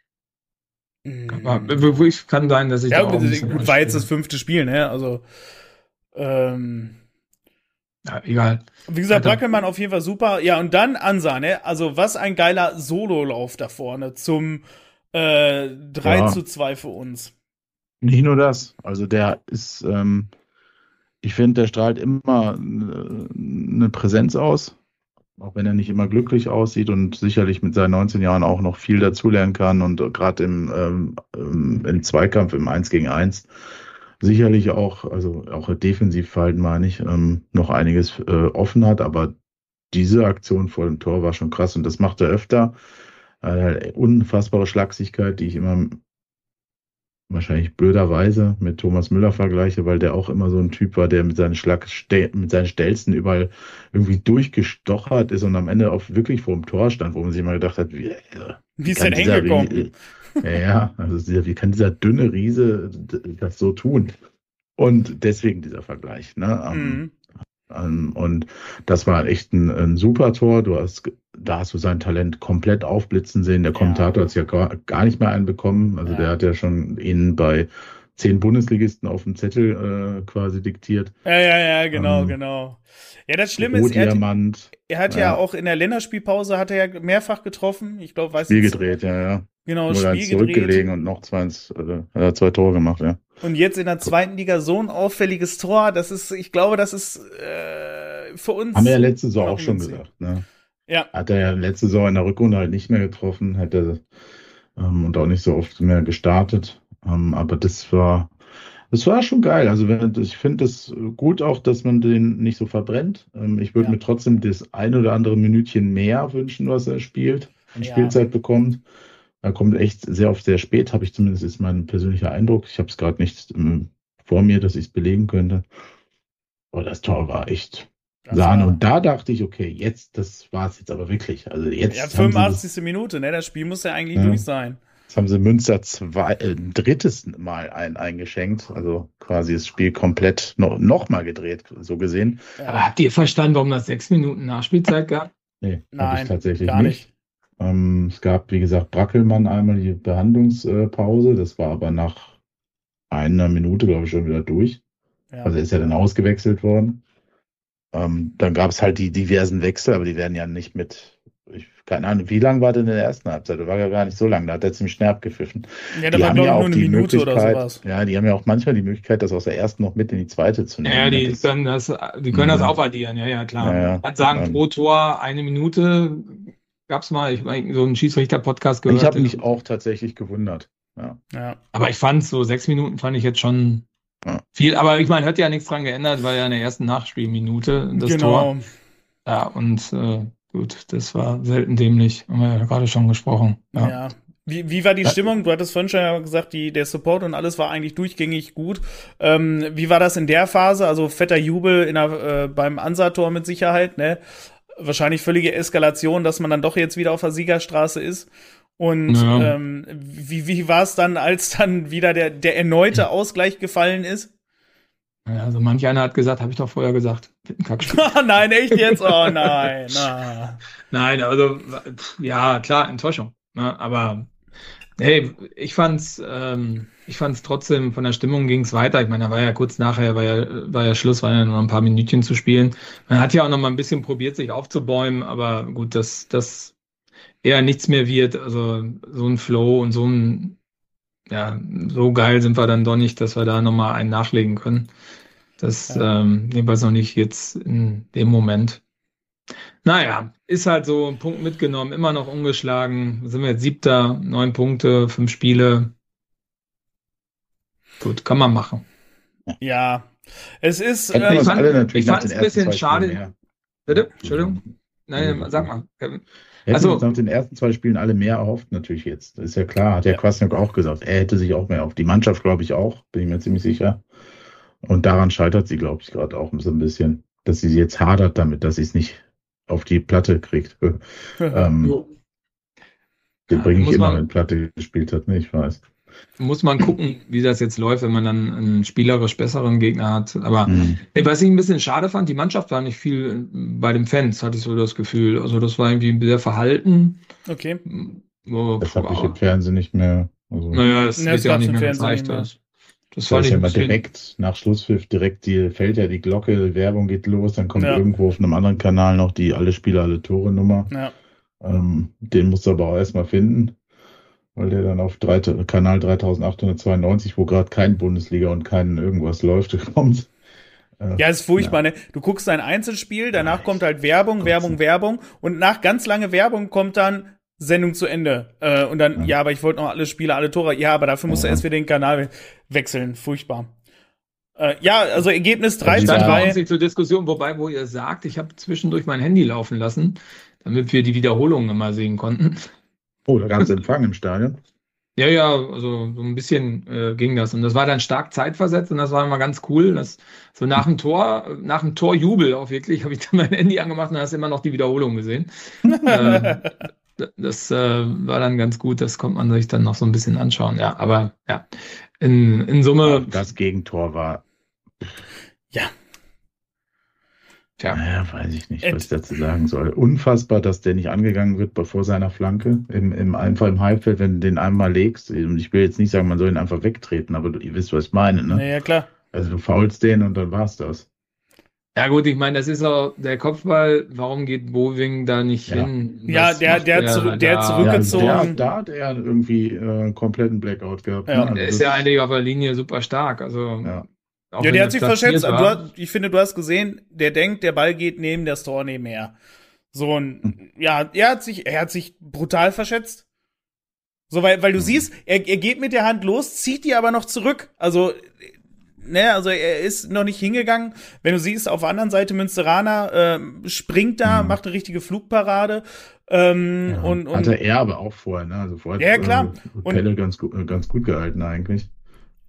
S1: Mm.
S3: Aber wo- wo ich kann sein, dass ich
S1: Ja,
S3: da auch ein
S1: gut,
S3: bisschen
S1: gut, war jetzt das
S3: anspiele.
S1: fünfte Spiel, ne? Also, ähm,
S3: Ja, egal.
S1: wie gesagt,
S3: Weiter.
S1: Brackelmann auf jeden Fall super. Ja, und dann Ansa, ne? Also, was ein geiler Sololauf da vorne zum äh, drei
S2: Ja.
S1: zu zwei für uns.
S2: Nicht nur das. Also der ist, ähm, ich finde, der strahlt immer äh, eine Präsenz aus, auch wenn er nicht immer glücklich aussieht und sicherlich mit seinen neunzehn Jahren auch noch viel dazulernen kann und gerade im, ähm, ähm, im Zweikampf im eins gegen eins sicherlich auch, also auch Defensivverhalten meine ich, ähm, noch einiges äh, offen hat, aber diese Aktion vor dem Tor war schon krass und das macht er öfter. Äh, unfassbare Schlagsigkeit, die ich immer wahrscheinlich blöderweise mit Thomas Müller vergleiche, weil der auch immer so ein Typ war, der mit seinen Schlag, mit seinen Stelzen überall irgendwie durchgestochert ist und am Ende auch wirklich vor dem Tor stand, wo man sich immer gedacht hat, wie,
S1: Wie ist
S2: kann
S1: denn
S2: dieser
S1: hingekommen?
S2: Rie- Ja, ja, also dieser, wie kann dieser dünne Riese d- das so tun? Und deswegen dieser Vergleich, ne? Ähm,
S1: Mhm.
S2: ähm, Und das war echt ein, ein super Tor. Du hast, ge- da hast du sein Talent komplett aufblitzen sehen. Der
S1: Ja.
S2: Kommentator hat es ja gar, gar nicht mehr einbekommen. Also
S1: Ja.
S2: der hat ja schon ihn bei zehn Bundesligisten auf dem Zettel äh, quasi diktiert.
S1: Ja, ja, ja, genau,
S2: Ähm,
S1: genau. Ja, das Schlimme ist, er hat,
S2: Rohdiamant,
S1: er hat ja.
S2: Ja.
S1: auch in der Länderspielpause hat er ja mehrfach getroffen. Ich glaube, weiß
S2: Spiel
S1: nicht.
S2: gedreht, ja, ja.
S1: Genau,
S2: Nur eins
S1: Spiel gedreht.
S2: zurückgelegen und noch zwei, äh, äh, zwei Tore gemacht, ja.
S1: Und jetzt in der zweiten Liga so ein auffälliges Tor, das ist, ich glaube, das ist äh, für uns.
S2: Haben wir ja letzte Saison
S1: noch
S2: auch schon
S1: ungünstig.
S2: gesagt, ne?
S1: Ja,
S2: Hat er ja letzte Saison in der Rückrunde halt nicht mehr getroffen, hätte ähm, und auch nicht so oft mehr gestartet. Ähm, aber das war, das war schon geil. Also wenn, ich finde es gut auch, dass man den nicht so verbrennt. Ähm, ich würde
S1: Ja.
S2: mir trotzdem das ein oder andere Minütchen mehr wünschen, was er spielt, an
S1: Ja.
S2: Spielzeit bekommt. Er kommt echt sehr oft sehr spät, habe ich zumindest, ist mein persönlicher Eindruck. Ich habe es gerade nicht ähm, vor mir, dass ich es belegen könnte. Oh, das Tor war echt
S1: Das
S2: Sahne.
S1: war-
S2: Und da dachte ich, okay, jetzt, das war es jetzt aber wirklich. Also jetzt
S1: Ja,
S2: haben sie
S1: fünfundachtzigste Minute, ne? Das Spiel muss ja eigentlich
S2: Ja.
S1: durch sein.
S2: Jetzt haben sie Münster zwei, äh, ein drittes Mal ein, eingeschenkt. Also quasi das Spiel komplett noch, noch mal gedreht, so gesehen.
S3: Aber habt ihr verstanden, warum das sechs Minuten Nachspielzeit gab?
S2: Nee, hab
S1: Nein,
S2: ich tatsächlich
S1: gar
S2: nicht.
S1: nicht.
S2: Ähm, es gab, wie gesagt, Brackelmann einmal die Behandlungspause. Das war aber nach einer Minute, glaube ich, schon wieder durch.
S1: Ja.
S2: Also er ist ja dann ausgewechselt worden. Ähm, dann gab es halt die diversen Wechsel, aber die werden ja nicht mit, ich, keine Ahnung, wie lang war denn in der ersten Halbzeit? Das war ja gar nicht so lang, da hat er ziemlich schnell abgepfiffen.
S1: Ja, da
S2: Die
S1: war,
S2: haben
S1: glaube
S2: ja
S1: ich,
S2: auch
S1: nur eine
S2: die
S1: Minute oder
S2: Möglichkeit,
S1: sowas.
S2: ja, die haben ja auch manchmal die Möglichkeit, das aus der ersten noch mit in die zweite zu nehmen.
S3: Ja, die
S2: Das-
S3: können das, die können das
S2: Mhm.
S3: aufaddieren, ja, ja, klar.
S2: Ja, ja.
S3: Ich kann sagen,
S2: Ähm.
S3: pro Tor eine Minute gab's mal, ich habe so einen Schiedsrichter-Podcast gehört.
S2: ich habe mich auch tatsächlich gewundert. Ja.
S1: Ja.
S3: Aber ich fand so sechs Minuten fand ich jetzt schon
S2: Ja.
S3: viel. Aber ich meine, hat ja nichts dran geändert, war ja in der ersten Nachspielminute das
S1: Genau.
S3: Tor. Ja, und äh, gut, das war selten dämlich. Haben wir ja gerade schon gesprochen.
S1: Ja.
S3: Ja.
S1: Wie, wie war die Stimmung? Du hattest vorhin schon ja gesagt, die, der Support und alles war eigentlich durchgängig gut. Ähm, wie war das in der Phase? Also fetter Jubel in der, äh, beim Ansator mit Sicherheit, ne? Wahrscheinlich völlige Eskalation, dass man dann doch jetzt wieder auf der Siegerstraße ist. Und
S3: Ja.
S1: ähm, wie, wie war es dann, als dann wieder der, der erneute Ausgleich gefallen ist?
S3: Ja, also manch einer hat gesagt, habe ich doch vorher gesagt, wird ein Kackspiel.
S1: Nein, echt jetzt? Oh nein. Na.
S3: Nein, also ja, klar, Enttäuschung. Ne? Aber hey, ich fand's, ähm, ich fand's trotzdem, von der Stimmung ging's weiter. Ich meine, da war ja kurz nachher, war ja, war ja Schluss, war ja nur noch ein paar Minütchen zu spielen. Man hat ja auch noch mal ein bisschen probiert, sich aufzubäumen, aber gut, dass das eher nichts mehr wird. Also so ein Flow und so ein, ja, so geil sind wir dann doch nicht, dass wir da noch mal einen nachlegen können. Das
S1: Ja.
S3: ähm, jedenfalls noch nicht jetzt in dem Moment. Naja, ist halt so, ein Punkt mitgenommen, immer noch ungeschlagen. Sind wir jetzt Siebter, neun Punkte, fünf Spiele. Gut, kann man machen.
S1: Ja. Es ist.
S2: Hätten wir
S1: Ähm,
S2: uns
S3: fand-
S2: alle natürlich
S3: ich
S2: nach
S3: fand's
S2: den
S3: ein
S2: ersten
S3: bisschen
S2: zwei
S3: schade.
S2: Spielen mehr.
S3: Bitte? Entschuldigung? Nein,
S2: Ja.
S3: sag mal. Kevin.
S2: Hätten
S3: Also-
S2: wir uns nach den ersten zwei Spielen alle mehr erhofft, natürlich jetzt. Das ist ja klar, hat ja Kwasniok auch gesagt. Er hätte sich auch mehr auf die Mannschaft, glaube ich, auch, bin ich mir ziemlich sicher. Und daran scheitert sie, glaube ich, gerade auch so ein bisschen, dass sie jetzt hadert damit, dass sie es nicht auf die Platte kriegt. ähm,
S3: Jo.
S2: den
S3: Ja,
S2: bringe ich
S3: muss
S2: immer,
S3: man-
S2: wenn Platte gespielt hat, ne? Ich weiß.
S3: Muss man gucken, wie das jetzt läuft, wenn man dann einen spielerisch besseren Gegner hat. Aber
S2: Mhm.
S3: ey, was ich ein bisschen schade fand, die Mannschaft war nicht viel bei den Fans, hatte ich so das Gefühl. Also das war irgendwie sehr verhalten.
S1: okay.
S3: Oh,
S2: Das habe ich
S3: aber-
S2: im Fernsehen nicht mehr. Also,
S3: Naja, das
S1: Ja,
S3: wird
S1: das
S3: ja auch
S1: gab's
S3: nicht
S1: im
S3: mehr
S1: Fernsehen
S3: gezeigt.
S1: nicht mehr.
S3: Das, das
S2: das
S3: fand
S2: ist
S3: ich
S2: ja
S3: ein
S2: immer
S3: bisschen.
S2: direkt nach Schlusspfiff, direkt die, fällt ja die Glocke, Werbung geht los, dann kommt
S1: Ja.
S2: irgendwo auf einem anderen Kanal noch die alle Spieler, alle Tore Nummer.
S1: Ja.
S2: Ähm, den musst du aber auch erstmal finden, weil der dann auf drei, Kanal dreitausendachthundertzweiundneunzig, wo gerade kein Bundesliga und kein irgendwas läuft, kommt. Äh,
S1: Ja, ist furchtbar, ne? Du guckst ein Einzelspiel, danach
S2: Ja,
S1: kommt halt Werbung,
S2: Gott
S1: Werbung,
S2: sei-
S1: Werbung und nach ganz lange Werbung kommt dann Sendung zu Ende. Äh, und dann, ja.
S2: Ja.
S1: aber ich wollte noch alle Spiele, alle Tore. Ja, aber dafür musst du
S2: Ja.
S1: erst wieder den Kanal we wechseln. Furchtbar. Äh, ja, also Ergebnis drei zu
S2: die
S3: Stand
S2: da-
S3: bei
S1: drei.
S3: uns nicht zur Diskussion, wobei, wo ihr sagt, ich habe zwischendurch mein Handy laufen lassen, damit wir die Wiederholungen immer sehen konnten.
S2: Oh, da gab es Empfang im Stadion.
S3: Ja, ja, also so ein bisschen äh, ging das. Und das war dann stark zeitversetzt und das war immer ganz cool. Das, so nach dem Tor, nach dem Torjubel auch wirklich, habe ich dann mein Handy angemacht und hast immer noch die Wiederholung gesehen. äh, das äh, war dann ganz gut, das konnte man sich dann noch so ein bisschen anschauen. Ja, aber ja, in, in Summe,
S2: Das Gegentor war,
S1: Ja,
S3: tja,
S2: naja, weiß ich nicht,
S1: Äh,
S2: was ich dazu sagen soll. Unfassbar, dass der nicht angegangen wird bevor seiner Flanke. Im, im, einfach im Halbfeld, wenn du den einmal legst. Und ich will jetzt nicht sagen, man soll ihn einfach wegtreten, aber ihr wisst, was ich meine, ne?
S1: na ja, klar.
S2: Also du faulst den und dann war's das.
S3: ja gut, ich meine, das ist auch der Kopfball. Warum geht Bowing da nicht
S2: Ja.
S3: hin?
S1: Ja,
S3: Was
S1: der-
S3: macht
S1: der zurück- der
S3: da?
S1: zurück- Zurückgezogen.
S2: Ja, der, da hat er irgendwie äh, einen kompletten Blackout gehabt.
S1: Ja.
S2: ne?
S3: Der
S2: Also
S3: ist
S2: das-
S3: ja eigentlich auf der Linie super stark. Also,
S2: Ja.
S3: auch
S1: Ja,
S3: wenn
S1: der
S3: er
S1: hat sich
S3: platziert
S1: verschätzt. Du
S3: war.
S1: hast, ich finde, du hast gesehen, der denkt, der Ball geht neben das Tor nebenher. So ein, ja, er hat sich, er hat sich brutal verschätzt. So, weil, weil du siehst, er, er geht mit der Hand los, zieht die aber noch zurück. Also, ne, also er ist noch nicht hingegangen. Wenn du siehst, auf der anderen Seite Münsteraner ähm, springt da,
S2: Mhm.
S1: macht eine richtige Flugparade. Ähm,
S2: Ja.
S1: und, und
S2: Hatte er aber auch vorher, ne? Also vorher
S1: Ja, ja, klar.
S2: Äh, Pelle ganz, gut- äh, ganz gut gehalten eigentlich.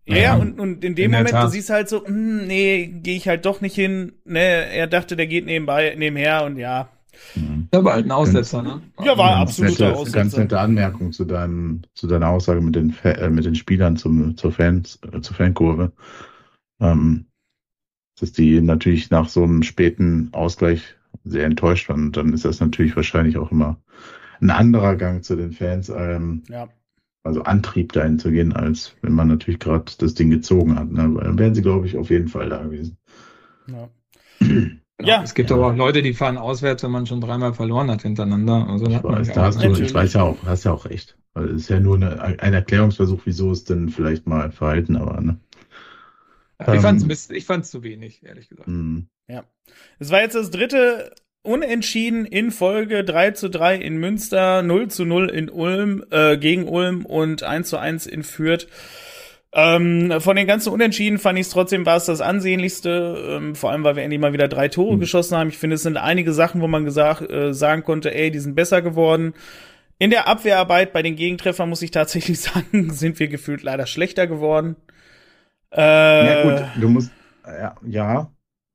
S1: Ja, ja, und, und in dem
S3: in
S1: Moment, du siehst halt so, hm, nee, gehe ich halt doch nicht hin. Ne, er dachte, der geht nebenbei, nebenher und ja.
S3: Ja, war halt ein Aussetzer, ne?
S1: Ja, war
S2: ganz
S1: absoluter
S2: nette,
S1: Aussetzer.
S2: Ganz nette Anmerkung zu deinem, zu deiner Aussage mit den, äh, mit den Spielern zum, zur Fans, äh, zur Fankurve. Ähm, dass die natürlich nach so einem späten Ausgleich sehr enttäuscht waren. Und dann ist das natürlich wahrscheinlich auch immer ein anderer Gang zu den Fans, ähm,
S1: ja.
S2: also Antrieb dahin zu gehen, als wenn man natürlich gerade das Ding gezogen hat. Ne? Weil dann wären sie, glaube ich, auf jeden Fall da gewesen.
S1: Ja.
S3: Genau. Ja, es gibt ja. aber auch Leute, die fahren auswärts, wenn man schon dreimal verloren hat hintereinander. Also
S2: ich,
S3: hat man
S2: weiß,
S3: ja
S2: da hast du,
S1: Natürlich.
S2: ich weiß ja auch, hast ja auch recht. Weil es ist ja nur eine, ein Erklärungsversuch, wieso es denn vielleicht mal verhalten, aber ne.
S3: Ja, ich fand es ich fand's zu wenig, ehrlich gesagt.
S2: Mhm.
S1: Ja. Es war jetzt das dritte Unentschieden in Folge, drei zu drei in Münster, null zu null in Ulm, äh, gegen Ulm und eins zu eins in Fürth. Ähm, von den ganzen Unentschieden fand ich es trotzdem, war es das ansehnlichste, ähm, vor allem, weil wir endlich mal wieder drei Tore mhm. geschossen haben. Ich finde, es sind einige Sachen, wo man gesagt, äh, sagen konnte, ey, die sind besser geworden. In der Abwehrarbeit bei den Gegentreffern, muss ich tatsächlich sagen, sind wir gefühlt leider schlechter geworden.
S2: Äh, ja gut, du musst, ja, ja,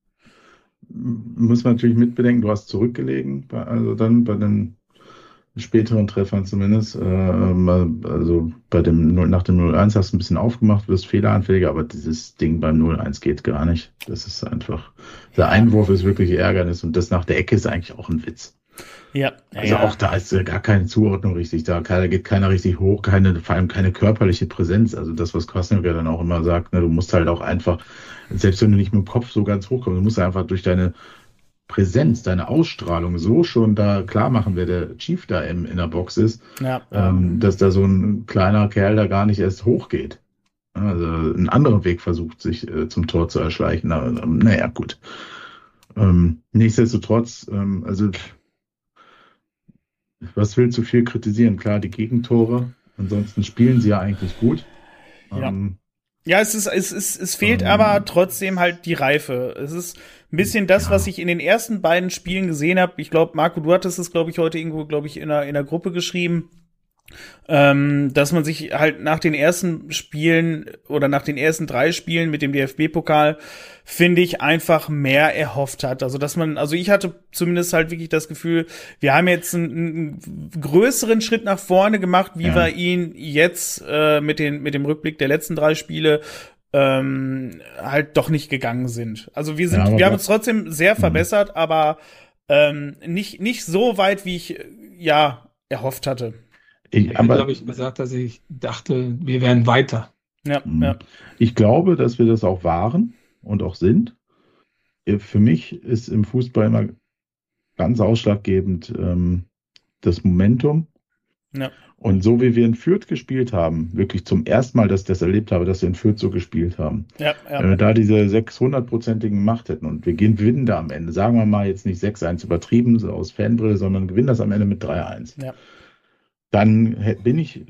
S2: muss man natürlich mitbedenken, du hast zurückgelegen, bei, also dann bei den späteren Treffern zumindest, äh, also bei dem nach dem null eins hast du ein bisschen aufgemacht, wirst fehleranfälliger, aber dieses Ding beim null eins geht gar nicht. Das ist einfach, der Einwurf ist wirklich Ärgernis und das nach der Ecke ist eigentlich auch ein Witz.
S1: Ja.
S2: Also
S1: ja.
S2: auch da ist gar keine Zuordnung richtig, da geht keiner richtig hoch, keine, vor allem keine körperliche Präsenz. Also das, was Kwasniok ja dann auch immer sagt, ne, du musst halt auch einfach, selbst wenn du nicht mit dem Kopf so ganz hochkommst, du musst einfach durch deine Präsenz, deine Ausstrahlung so schon da klar machen, wer der Chief da im, in der Box ist,
S1: ja.
S2: ähm, dass da so ein kleiner Kerl da gar nicht erst hochgeht. Also einen anderen Weg versucht, sich äh, zum Tor zu erschleichen. Na, naja, gut. Ähm, nichtsdestotrotz, ähm, also was willst du viel kritisieren? Klar, die Gegentore. Ansonsten spielen sie ja eigentlich gut.
S1: Ja.
S2: Ähm,
S1: Ja, es ist, es ist, es fehlt ähm, aber trotzdem halt die Reife. Es ist ein bisschen das, ja. was ich in den ersten beiden Spielen gesehen habe. Ich glaube, Marco, du hattest es, glaube ich, heute irgendwo, glaube ich, in einer, in einer Gruppe geschrieben, ähm, dass man sich halt nach den ersten Spielen oder nach den ersten drei Spielen mit dem D F B-Pokal, finde ich, einfach mehr erhofft hat. Also, dass man, also ich hatte zumindest halt wirklich das Gefühl, wir haben jetzt einen, einen größeren Schritt nach vorne gemacht, wie ja. wir ihn jetzt äh, mit den, mit dem Rückblick der letzten drei Spiele ähm, halt doch nicht gegangen sind. Also wir sind, ja, wir haben uns trotzdem sehr verbessert, mhm. aber ähm, nicht, nicht so weit, wie ich ja erhofft hatte.
S3: Ich, ich habe, glaube ich, gesagt, dass ich dachte, wir wären weiter.
S1: Ja, ja.
S2: Ich glaube, dass wir das auch waren und auch sind. Für mich ist im Fußball immer ganz ausschlaggebend ähm, das Momentum.
S1: Ja.
S2: Und so wie wir in Fürth gespielt haben, wirklich zum ersten Mal, dass ich das erlebt habe, dass wir in Fürth so gespielt haben.
S1: Ja, ja.
S2: Wenn wir da diese sechshundertprozentigen Macht hätten und wir gewinnen da am Ende, sagen wir mal jetzt nicht sechs eins übertrieben so aus Fanbrille, sondern gewinnen das am Ende mit drei eins.
S1: Ja.
S2: Dann bin ich,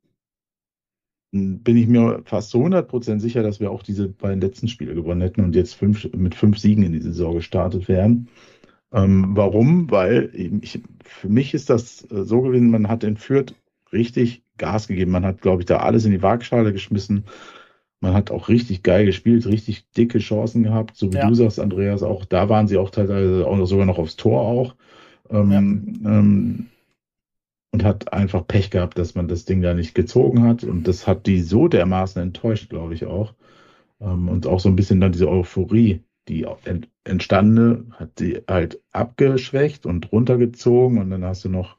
S2: bin ich mir fast zu hundert Prozent sicher, dass wir auch diese beiden letzten Spiele gewonnen hätten und jetzt fünf, mit fünf Siegen in die Saison gestartet wären. Ähm, warum? Weil ich, für mich ist das so gewesen, man hat in Fürth richtig Gas gegeben. Man hat, glaube ich, da alles in die Waagschale geschmissen. Man hat auch richtig geil gespielt, richtig dicke Chancen gehabt. So wie ja. du sagst, Andreas, auch da waren sie auch teilweise auch noch, sogar noch aufs Tor auch. Ähm, ja. ähm, Und hat einfach Pech gehabt, dass man das Ding da nicht gezogen hat. Und das hat die so dermaßen enttäuscht, glaube ich auch. Und auch so ein bisschen dann diese Euphorie, die entstandene, hat die halt abgeschwächt und runtergezogen. Und dann hast du noch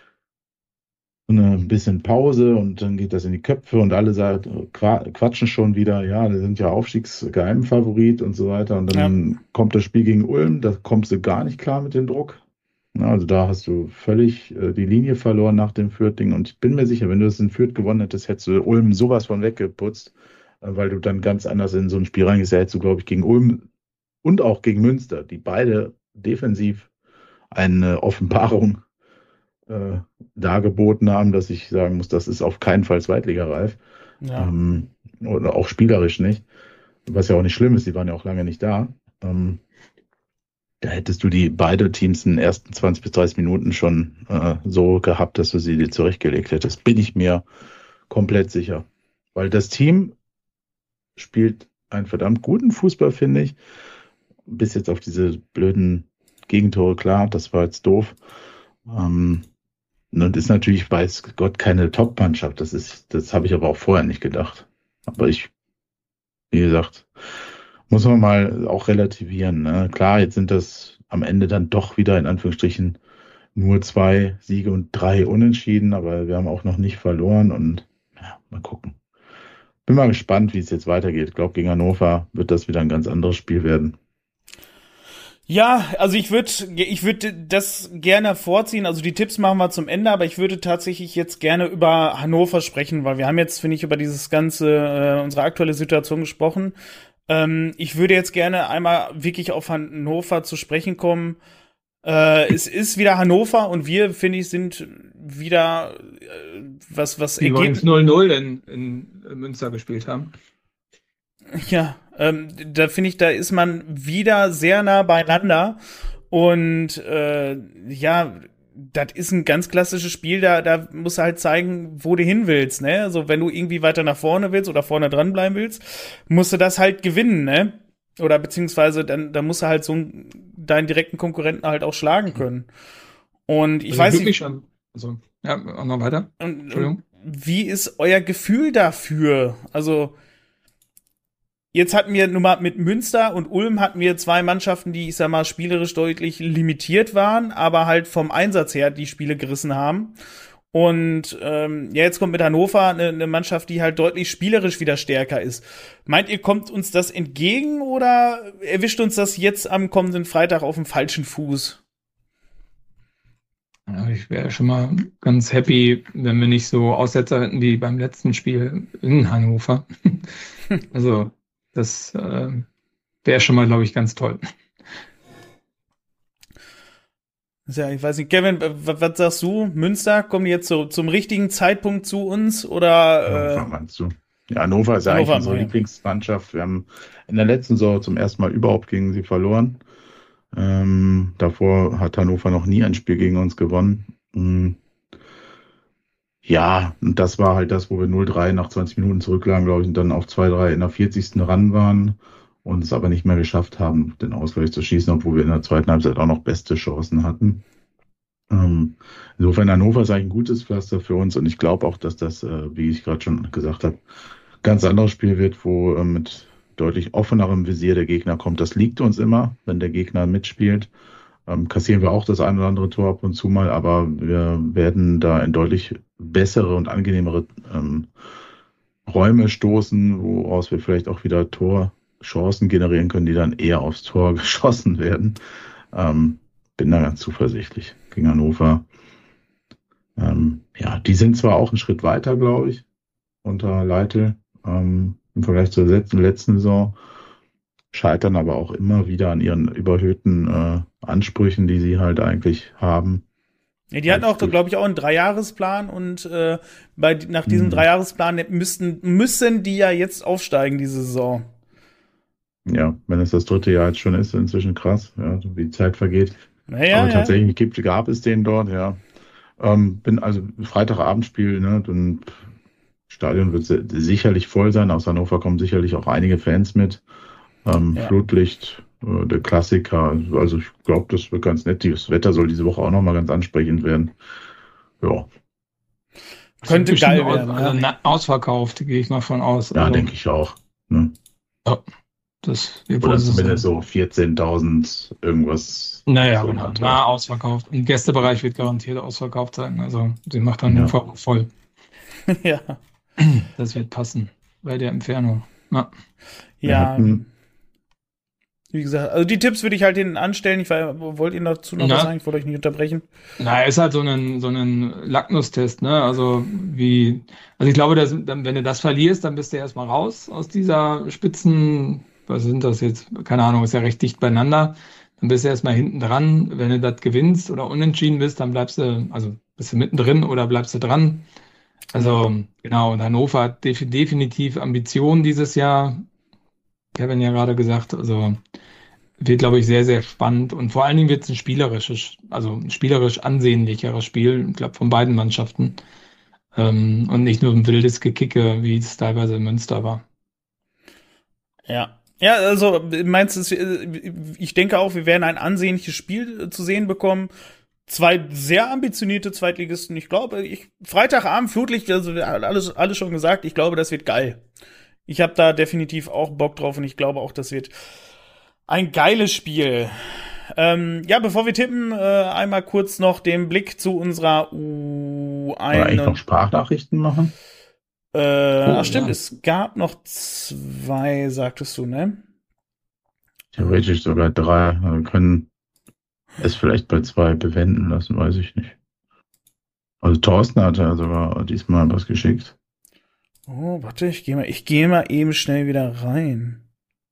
S2: ein bisschen Pause und dann geht das in die Köpfe und alle sagen, quatschen schon wieder, ja, die sind ja Aufstiegsgeheimfavorit und so weiter. Und dann ja. kommt das Spiel gegen Ulm, da kommst du gar nicht klar mit dem Druck. Also da hast du völlig äh, die Linie verloren nach dem Fürth-Ding. Und ich bin mir sicher, wenn du das in Fürth gewonnen hättest, hättest du Ulm sowas von weggeputzt, äh, weil du dann ganz anders in so ein Spiel reingehst. Hättest du, glaube ich, gegen Ulm und auch gegen Münster, die beide defensiv eine Offenbarung äh, dargeboten haben, dass ich sagen muss, das ist auf keinen Fall zweitligareif. Ja. Ähm, oder auch spielerisch nicht. Was ja auch nicht schlimm ist, die waren ja auch lange nicht da. Ähm, Da hättest du die beide Teams in den ersten zwanzig bis dreißig Minuten schon äh, so gehabt, dass du sie dir zurechtgelegt hättest. Bin ich mir komplett sicher. Weil das Team spielt einen verdammt guten Fußball, finde ich. Bis jetzt auf diese blöden Gegentore, klar, das war jetzt doof. Ähm, und ist natürlich, weiß Gott, keine Top-Mannschaft. Das ist, das habe ich aber auch vorher nicht gedacht. Aber ich, wie gesagt, muss man mal auch relativieren. Ne? Klar, jetzt sind das am Ende dann doch wieder in Anführungsstrichen nur zwei Siege und drei Unentschieden, aber wir haben auch noch nicht verloren und ja, mal gucken. Bin mal gespannt, wie es jetzt weitergeht. Ich glaube, gegen Hannover wird das wieder ein ganz anderes Spiel werden.
S1: Ja, also ich würde ich würde das gerne vorziehen. Also die Tipps machen wir zum Ende, aber ich würde tatsächlich jetzt gerne über Hannover sprechen, weil wir haben jetzt, finde ich, über dieses ganze, äh, unsere aktuelle Situation gesprochen. Ähm, ich würde jetzt gerne einmal wirklich auf Hannover zu sprechen kommen. Äh, es ist wieder Hannover und wir, finde ich, sind wieder äh, was, was
S3: Die übrigens null null in, in Münster gespielt haben.
S1: Ja, ähm, da finde ich, da ist man wieder sehr nah beieinander und äh, ja, das ist ein ganz klassisches Spiel, da da musst du halt zeigen, wo du hin willst, ne? Also wenn du irgendwie weiter nach vorne willst oder vorne dran bleiben willst, musst du das halt gewinnen, ne? Oder beziehungsweise dann, dann musst du halt so einen, deinen direkten Konkurrenten halt auch schlagen können. Und ich
S3: Also
S1: weiß
S3: wirklich
S1: nicht,
S3: schon. Also, ja, auch noch weiter.
S1: und,
S3: Entschuldigung.
S1: wie ist euer Gefühl dafür? Also jetzt hatten wir nun mal mit Münster und Ulm hatten wir zwei Mannschaften, die, ich sag mal, spielerisch deutlich limitiert waren, aber halt vom Einsatz her die Spiele gerissen haben. Und ähm, ja, jetzt kommt mit Hannover eine, eine Mannschaft, die halt deutlich spielerisch wieder stärker ist. Meint ihr, kommt uns das entgegen oder erwischt uns das jetzt am kommenden Freitag auf dem falschen Fuß?
S3: Ja, ich wäre schon mal ganz happy, wenn wir nicht so Aussetzer hätten wie beim letzten Spiel in Hannover. Also das äh, wäre schon mal, glaube ich, ganz toll.
S1: Ja, ich weiß nicht, Kevin, was, was sagst du? Münster, kommen die jetzt so zum richtigen Zeitpunkt zu uns oder?
S2: Hannover meinst du? Ja, Hannover ist ja
S1: Hannover,
S2: eigentlich unsere
S1: ja.
S2: Lieblingsmannschaft. Wir haben in der letzten Saison zum ersten Mal überhaupt gegen sie verloren. Ähm, davor hat Hannover noch nie ein Spiel gegen uns gewonnen. Mhm. Ja, und das war halt das, wo wir null drei nach zwanzig Minuten zurücklagen, glaube ich, und dann auf zwei drei in der vierzigsten ran waren und es aber nicht mehr geschafft haben, den Ausgleich zu schießen, obwohl wir in der zweiten Halbzeit auch noch beste Chancen hatten. Ähm, insofern Hannover ist eigentlich ein gutes Pflaster für uns und ich glaube auch, dass das, äh, wie ich gerade schon gesagt habe, ganz anderes Spiel wird, wo äh, mit deutlich offenerem Visier der Gegner kommt. Das liegt uns immer, wenn der Gegner mitspielt. Ähm, kassieren wir auch das ein oder andere Tor ab und zu mal, aber wir werden da in deutlich bessere und angenehmere ähm, Räume stoßen, woraus wir vielleicht auch wieder Torchancen generieren können, die dann eher aufs Tor geschossen werden. Ähm, bin da ganz zuversichtlich gegen Hannover. Ähm, ja, die sind zwar auch einen Schritt weiter, glaube ich, unter Leitl ähm, im Vergleich zur letzten, letzten Saison, scheitern aber auch immer wieder an ihren überhöhten äh, Ansprüchen, die sie halt eigentlich haben.
S1: Ja, die hatten auch, glaube ich, auch einen Dreijahresplan und äh, bei, nach diesem
S2: Mhm.
S1: Dreijahresplan müssten, müssen die ja jetzt aufsteigen, diese Saison.
S2: Ja, wenn es das dritte Jahr jetzt schon ist, inzwischen krass, ja, so wie die Zeit vergeht.
S1: Naja,
S2: Aber
S1: ja.
S2: tatsächlich gibt, gab es den dort, ja. Ähm, bin also Freitagabendspiel, ne, und Stadion wird si- sicherlich voll sein. Aus Hannover kommen sicherlich auch einige Fans mit. Ähm,
S1: Ja.
S2: Flutlicht, äh, der Klassiker. Also ich glaube, das wird ganz nett. Das Wetter soll diese Woche auch nochmal ganz ansprechend werden. Ja,
S1: Könnte
S3: Bestimmt
S1: geil
S3: aus,
S1: werden,
S3: also
S1: ja.
S3: na- ausverkauft, gehe ich mal von aus.
S2: ja,
S3: Also,
S2: denke ich auch. Ne?
S3: das wird
S2: Oder
S3: wohl so
S2: zumindest
S3: sein.
S2: so vierzehntausend irgendwas.
S3: Naja,
S2: so in
S3: genau.
S2: der Art.
S3: Na, ausverkauft. Im Gästebereich wird garantiert ausverkauft sein. Also, sie macht dann
S2: Ja.
S3: Hannover voll.
S1: ja.
S3: Das wird passen. Bei der Entfernung. Ja.
S2: Wir
S1: Ja.
S2: hatten-
S1: Wie gesagt, also die Tipps würde ich halt hinten anstellen. Ich war, wollt ihr dazu noch
S3: Ja.
S1: was sagen? Ich wollte euch nicht unterbrechen.
S3: Na, ist halt so ein, so ein Lackmustest, ne? Also, wie, also ich glaube, dass, dann, wenn du das verlierst, dann bist du erstmal raus aus dieser Spitzen, was sind das jetzt? Keine Ahnung, ist ja recht dicht beieinander. Dann bist du erstmal hinten dran. Wenn du das gewinnst oder unentschieden bist, dann bleibst du, also bist du mittendrin oder bleibst du dran. Also, genau, und Hannover hat def definitiv Ambitionen dieses Jahr. Kevin ja gerade gesagt, also wird, glaube ich, sehr, sehr spannend und vor allen Dingen wird es ein spielerisches, also ein spielerisch ansehnlicheres Spiel, ich glaube, von beiden Mannschaften ähm, und nicht nur ein wildes Gekicke, wie es teilweise in Münster war.
S1: Ja. Ja, also meinst du, ich denke auch, wir werden ein ansehnliches Spiel zu sehen bekommen. Zwei sehr ambitionierte Zweitligisten. Ich glaube, ich Freitagabend, Flutlicht, also alles, alles schon gesagt, ich glaube, das wird geil. Ich habe da definitiv auch Bock drauf und ich glaube auch, das wird ein geiles Spiel. Ähm, ja, bevor wir tippen, äh, einmal kurz noch den Blick zu unserer U eins.
S2: Oder eigentlich noch Sprachnachrichten machen?
S1: Äh, oh, ach stimmt, ja. Es gab noch zwei, sagtest du, ne?
S2: Theoretisch sogar drei. Wir können es vielleicht bei zwei bewenden lassen, weiß ich nicht. Also Thorsten hat ja sogar diesmal was geschickt.
S1: Oh, warte, ich gehe mal, ich gehe mal eben schnell wieder rein.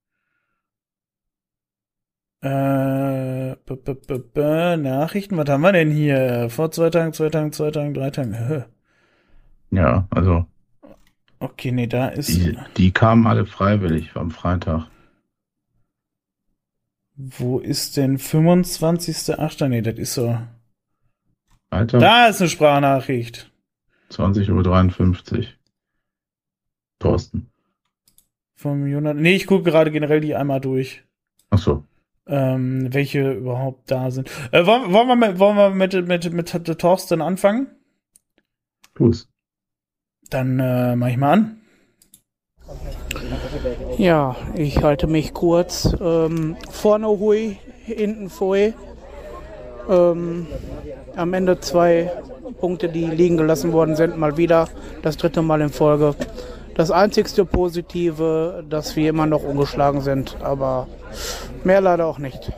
S1: Äh, b -b -b -b Nachrichten, was haben wir denn hier? Vor zwei Tagen, zwei Tagen, zwei Tagen, drei Tagen. Hä?
S2: Ja, also.
S1: Okay, nee, da ist.
S2: Die, die kamen alle freiwillig am Freitag.
S1: Wo ist denn fünfundzwanzigster achter? Nee, das ist so.
S2: Alter.
S1: Da ist eine Sprachnachricht.
S2: zwanzig Uhr dreiundfünfzig. Thorsten.
S1: Vom Jonathan. Nee, ich gucke gerade generell die einmal durch.
S2: Ach so.
S1: Ähm, welche überhaupt da sind. Äh, wollen, wollen wir, mit, wollen wir mit, mit, mit, mit Thorsten anfangen?
S2: Tu's.
S1: Dann äh, mach ich mal an.
S4: Ja, ich halte mich kurz. Ähm, vorne hui, hinten pfui. Ähm, am Ende zwei Punkte, die liegen gelassen worden sind, mal wieder. Das dritte Mal in Folge. Das einzigste Positive, dass wir immer noch ungeschlagen sind, aber mehr leider auch nicht.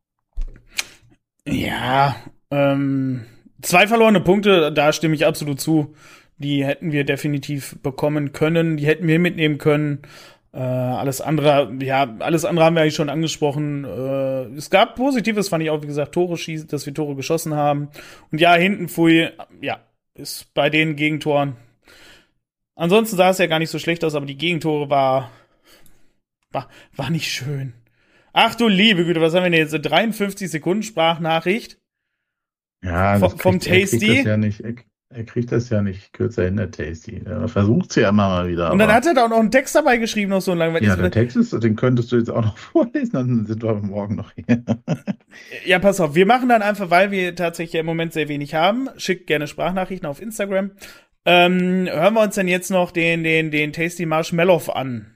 S1: Ja, ähm, zwei verlorene Punkte, da stimme ich absolut zu. Die hätten wir definitiv bekommen können, die hätten wir mitnehmen können. Äh, alles andere, ja, alles andere haben wir eigentlich schon angesprochen. Äh, es gab Positives, fand ich auch, wie gesagt, Tore schießen, dass wir Tore geschossen haben. Und ja, hinten pfui, ja, ist bei den Gegentoren. Ansonsten sah es ja gar nicht so schlecht aus, aber die Gegentore war, war, war nicht schön. Ach du liebe Güte, was haben wir denn jetzt? dreiundfünfzig Sekunden Sprachnachricht?
S2: Ja,
S1: vom, vom Tasty.
S2: Er kriegt, das ja nicht, er, er kriegt das ja nicht kürzer hin, der Tasty. Er versucht es ja immer mal wieder.
S1: Und dann hat er da auch noch einen Text dabei geschrieben, noch so lange.
S2: Ja, der Text ist, den könntest du jetzt auch noch vorlesen, dann sind wir morgen noch hier.
S1: Ja, pass auf, wir machen dann einfach, weil wir tatsächlich im Moment sehr wenig haben, schickt gerne Sprachnachrichten auf Instagram. Ähm, hören wir uns dann jetzt noch den, den, den Tasty Marshmallow an.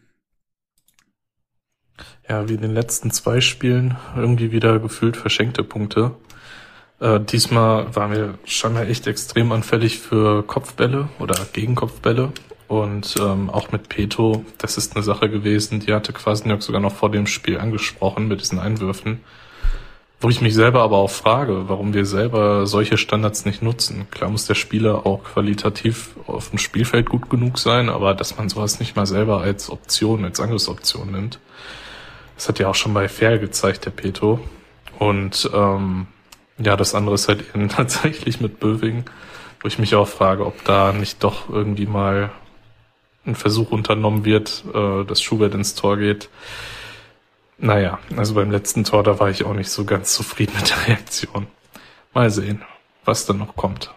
S5: Ja, wie in den letzten zwei Spielen irgendwie wieder gefühlt verschenkte Punkte. Äh, diesmal waren wir scheinbar echt extrem anfällig für Kopfbälle oder Gegenkopfbälle. Und ähm, auch mit Peto, das ist eine Sache gewesen, die hatte Kwasniok sogar noch vor dem Spiel angesprochen mit diesen Einwürfen. Wo ich mich selber aber auch frage, warum wir selber solche Standards nicht nutzen. Klar muss der Spieler auch qualitativ auf dem Spielfeld gut genug sein, aber dass man sowas nicht mal selber als Option, als Angriffsoption nimmt. Das hat ja auch schon bei Fair gezeigt, der Peto. Und ähm, ja, das andere ist halt eben tatsächlich mit Böwing, wo ich mich auch frage, ob da nicht doch irgendwie mal ein Versuch unternommen wird, äh, dass Schubert ins Tor geht. Naja, also beim letzten Tor, da war ich auch nicht so ganz zufrieden mit der Reaktion. Mal sehen, was dann noch kommt.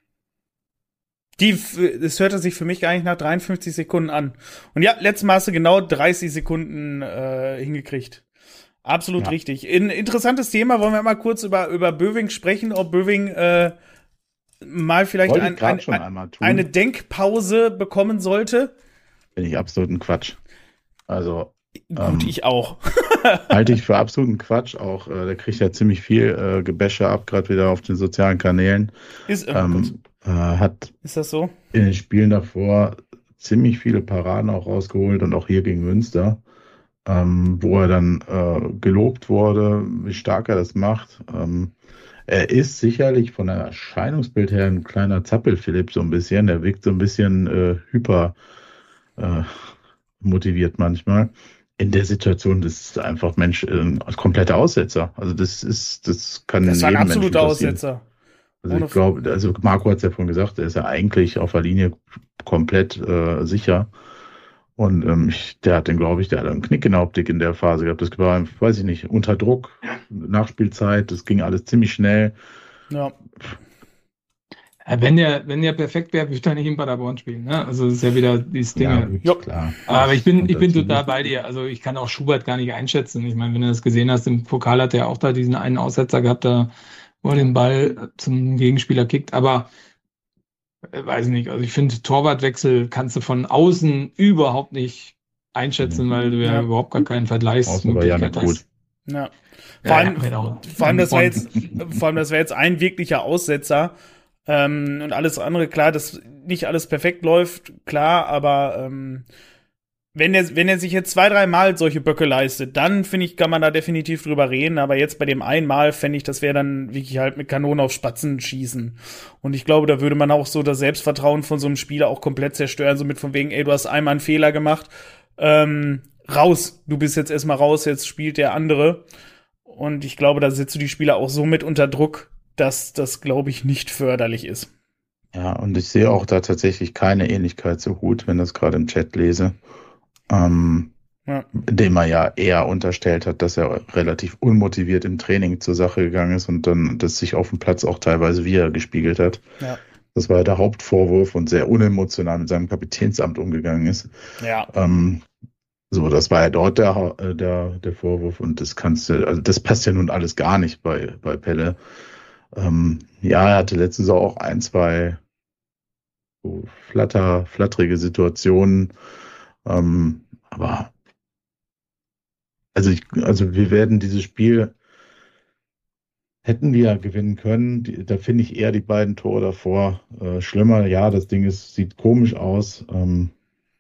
S1: Die, es hörte sich für mich gar nicht nach dreiundfünfzig Sekunden an. Und ja, letztes Mal hast du genau dreißig Sekunden äh, hingekriegt. Absolut ja. Richtig. Ein interessantes Thema, wollen wir mal kurz über, über Böwing sprechen, ob Böwing äh, mal vielleicht ein, ein, ein, eine Denkpause bekommen sollte.
S2: Finde ich absoluten Quatsch. Also
S1: Gut,
S2: ähm,
S1: ich auch.
S2: Halte ich für absoluten Quatsch auch. Äh, der kriegt ja ziemlich viel äh, Gebäsche ab, gerade wieder auf den sozialen Kanälen.
S1: Ist,
S2: ähm, äh, hat
S1: ist das so?
S2: In den Spielen davor ziemlich viele Paraden auch rausgeholt und auch hier gegen Münster, ähm, wo er dann äh, gelobt wurde, wie stark er das macht. Ähm, er ist sicherlich von der Erscheinungsbild her ein kleiner Zappel-Philipp so ein bisschen. Der wirkt so ein bisschen äh, hyper äh, motiviert manchmal. In der Situation, das ist einfach Mensch, ein kompletter Aussetzer. Also das ist, das kann
S1: Das war ein absoluter Aussetzer.
S2: Also ich glaube, also Marco hat es ja vorhin gesagt, er ist ja eigentlich auf der Linie komplett äh, sicher. Und ähm, ich, der hat den, glaube ich, der hat einen Knick in der Optik in der Phase gehabt. Das war, weiß ich nicht, unter Druck, Nachspielzeit, das ging alles ziemlich schnell.
S1: Ja.
S3: Ja, wenn der, wenn der perfekt wäre, würde ich nicht in Paderborn spielen. Ne? Also das ist ja wieder dieses Ding.
S2: Ja, gut, klar.
S3: Aber ich bin,
S2: Und
S3: ich bin
S2: dazu
S3: total
S2: nicht.
S3: bei dir. Also ich kann auch Schubert gar nicht einschätzen. Ich meine, wenn du das gesehen hast, im Pokal hat er auch da diesen einen Aussetzer gehabt, da wo er den Ball zum Gegenspieler kickt. Aber äh, weiß nicht. Also ich finde, Torwartwechsel kannst du von außen überhaupt nicht einschätzen,
S2: Mhm.
S3: weil du ja,
S1: Ja.
S3: überhaupt gar keinen
S2: Außer bei
S3: Vergleichsmöglichkeit
S2: Janik
S3: hast.
S2: Gut.
S1: Ja.
S3: Ja,
S1: Vor allem,
S3: ja, genau.
S1: vor allem, das war
S3: Und-
S1: jetzt, vor allem, das wäre jetzt ein wirklicher Aussetzer. Ähm, und alles andere, klar, dass nicht alles perfekt läuft, klar, aber ähm, wenn er, wenn er sich jetzt zwei, drei Mal solche Böcke leistet, dann finde ich, kann man da definitiv drüber reden. Aber jetzt bei dem einmal fände ich, das wäre dann wirklich halt mit Kanonen auf Spatzen schießen. Und ich glaube, da würde man auch so das Selbstvertrauen von so einem Spieler auch komplett zerstören, so mit von wegen, ey, du hast einmal einen Fehler gemacht, ähm, raus, du bist jetzt erstmal raus, jetzt spielt der andere. Und ich glaube, da setzt du die Spieler auch so mit unter Druck, dass das, glaube ich, nicht förderlich ist.
S2: Ja, und ich sehe auch da tatsächlich keine Ähnlichkeit zu Hut, wenn das gerade im Chat lese. Ähm,
S1: Ja.
S2: dem er ja eher unterstellt hat, dass er relativ unmotiviert im Training zur Sache gegangen ist und dann das sich auf dem Platz auch teilweise wieder gespiegelt hat.
S1: Ja.
S2: Das war ja der Hauptvorwurf und sehr unemotional mit seinem Kapitänsamt umgegangen ist.
S1: Ja.
S2: Ähm, so, das war ja dort der, äh, der, der Vorwurf und das kannst du, also das passt ja nun alles gar nicht bei, bei Pelle. Ähm, ja, er hatte letzte Saison auch ein, zwei so flatter, flatterige Situationen. Ähm, aber also ich, also wir werden dieses Spiel hätten wir gewinnen können. Die, da finde ich eher die beiden Tore davor äh, schlimmer. Ja, das Ding ist, sieht komisch aus. Ähm,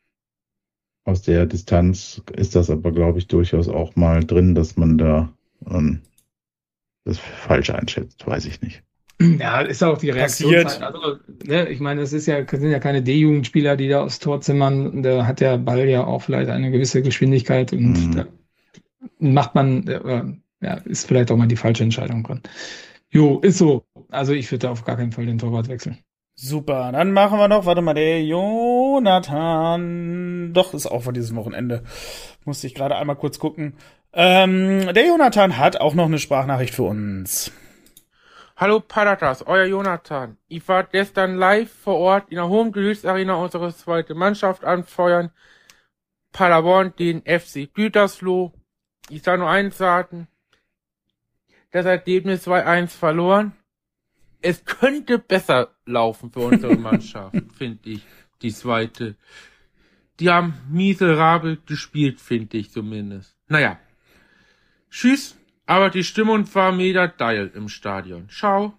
S2: aus der Distanz ist das aber, glaube ich, durchaus auch mal drin, dass man da ähm, das falsch einschätzt. Weiß ich nicht.
S3: Ja, ist auch die Reaktionszeit. Also, ne, ich meine, es ist ja, sind ja keine D-Jugendspieler, die da aufs Tor zimmern. Da hat der Ball ja auch vielleicht eine gewisse Geschwindigkeit und
S2: Mhm.
S3: da macht man, äh, ja, ist vielleicht auch mal die falsche Entscheidung dran. Jo, ist so. Also ich würde auf gar keinen Fall den Torwart wechseln.
S1: Super, dann machen wir noch, warte mal, der Jonathan, doch, ist auch von diesem Wochenende. Musste ich gerade einmal kurz gucken. Ähm, der Jonathan hat auch noch eine Sprachnachricht für uns.
S6: Hallo Padatas, euer Jonathan. Ich war gestern live vor Ort in der Home Deluxe Arena unsere zweite Mannschaft anfeuern. Paderborn, den F C Gütersloh. Ich sah nur eins sagen. Das Ergebnis zwei eins verloren. Es könnte besser laufen für unsere Mannschaft, finde ich, die zweite. Die haben miserabel gespielt, finde ich zumindest. Naja. Tschüss. Aber die Stimmung war mega geil im Stadion. Ciao.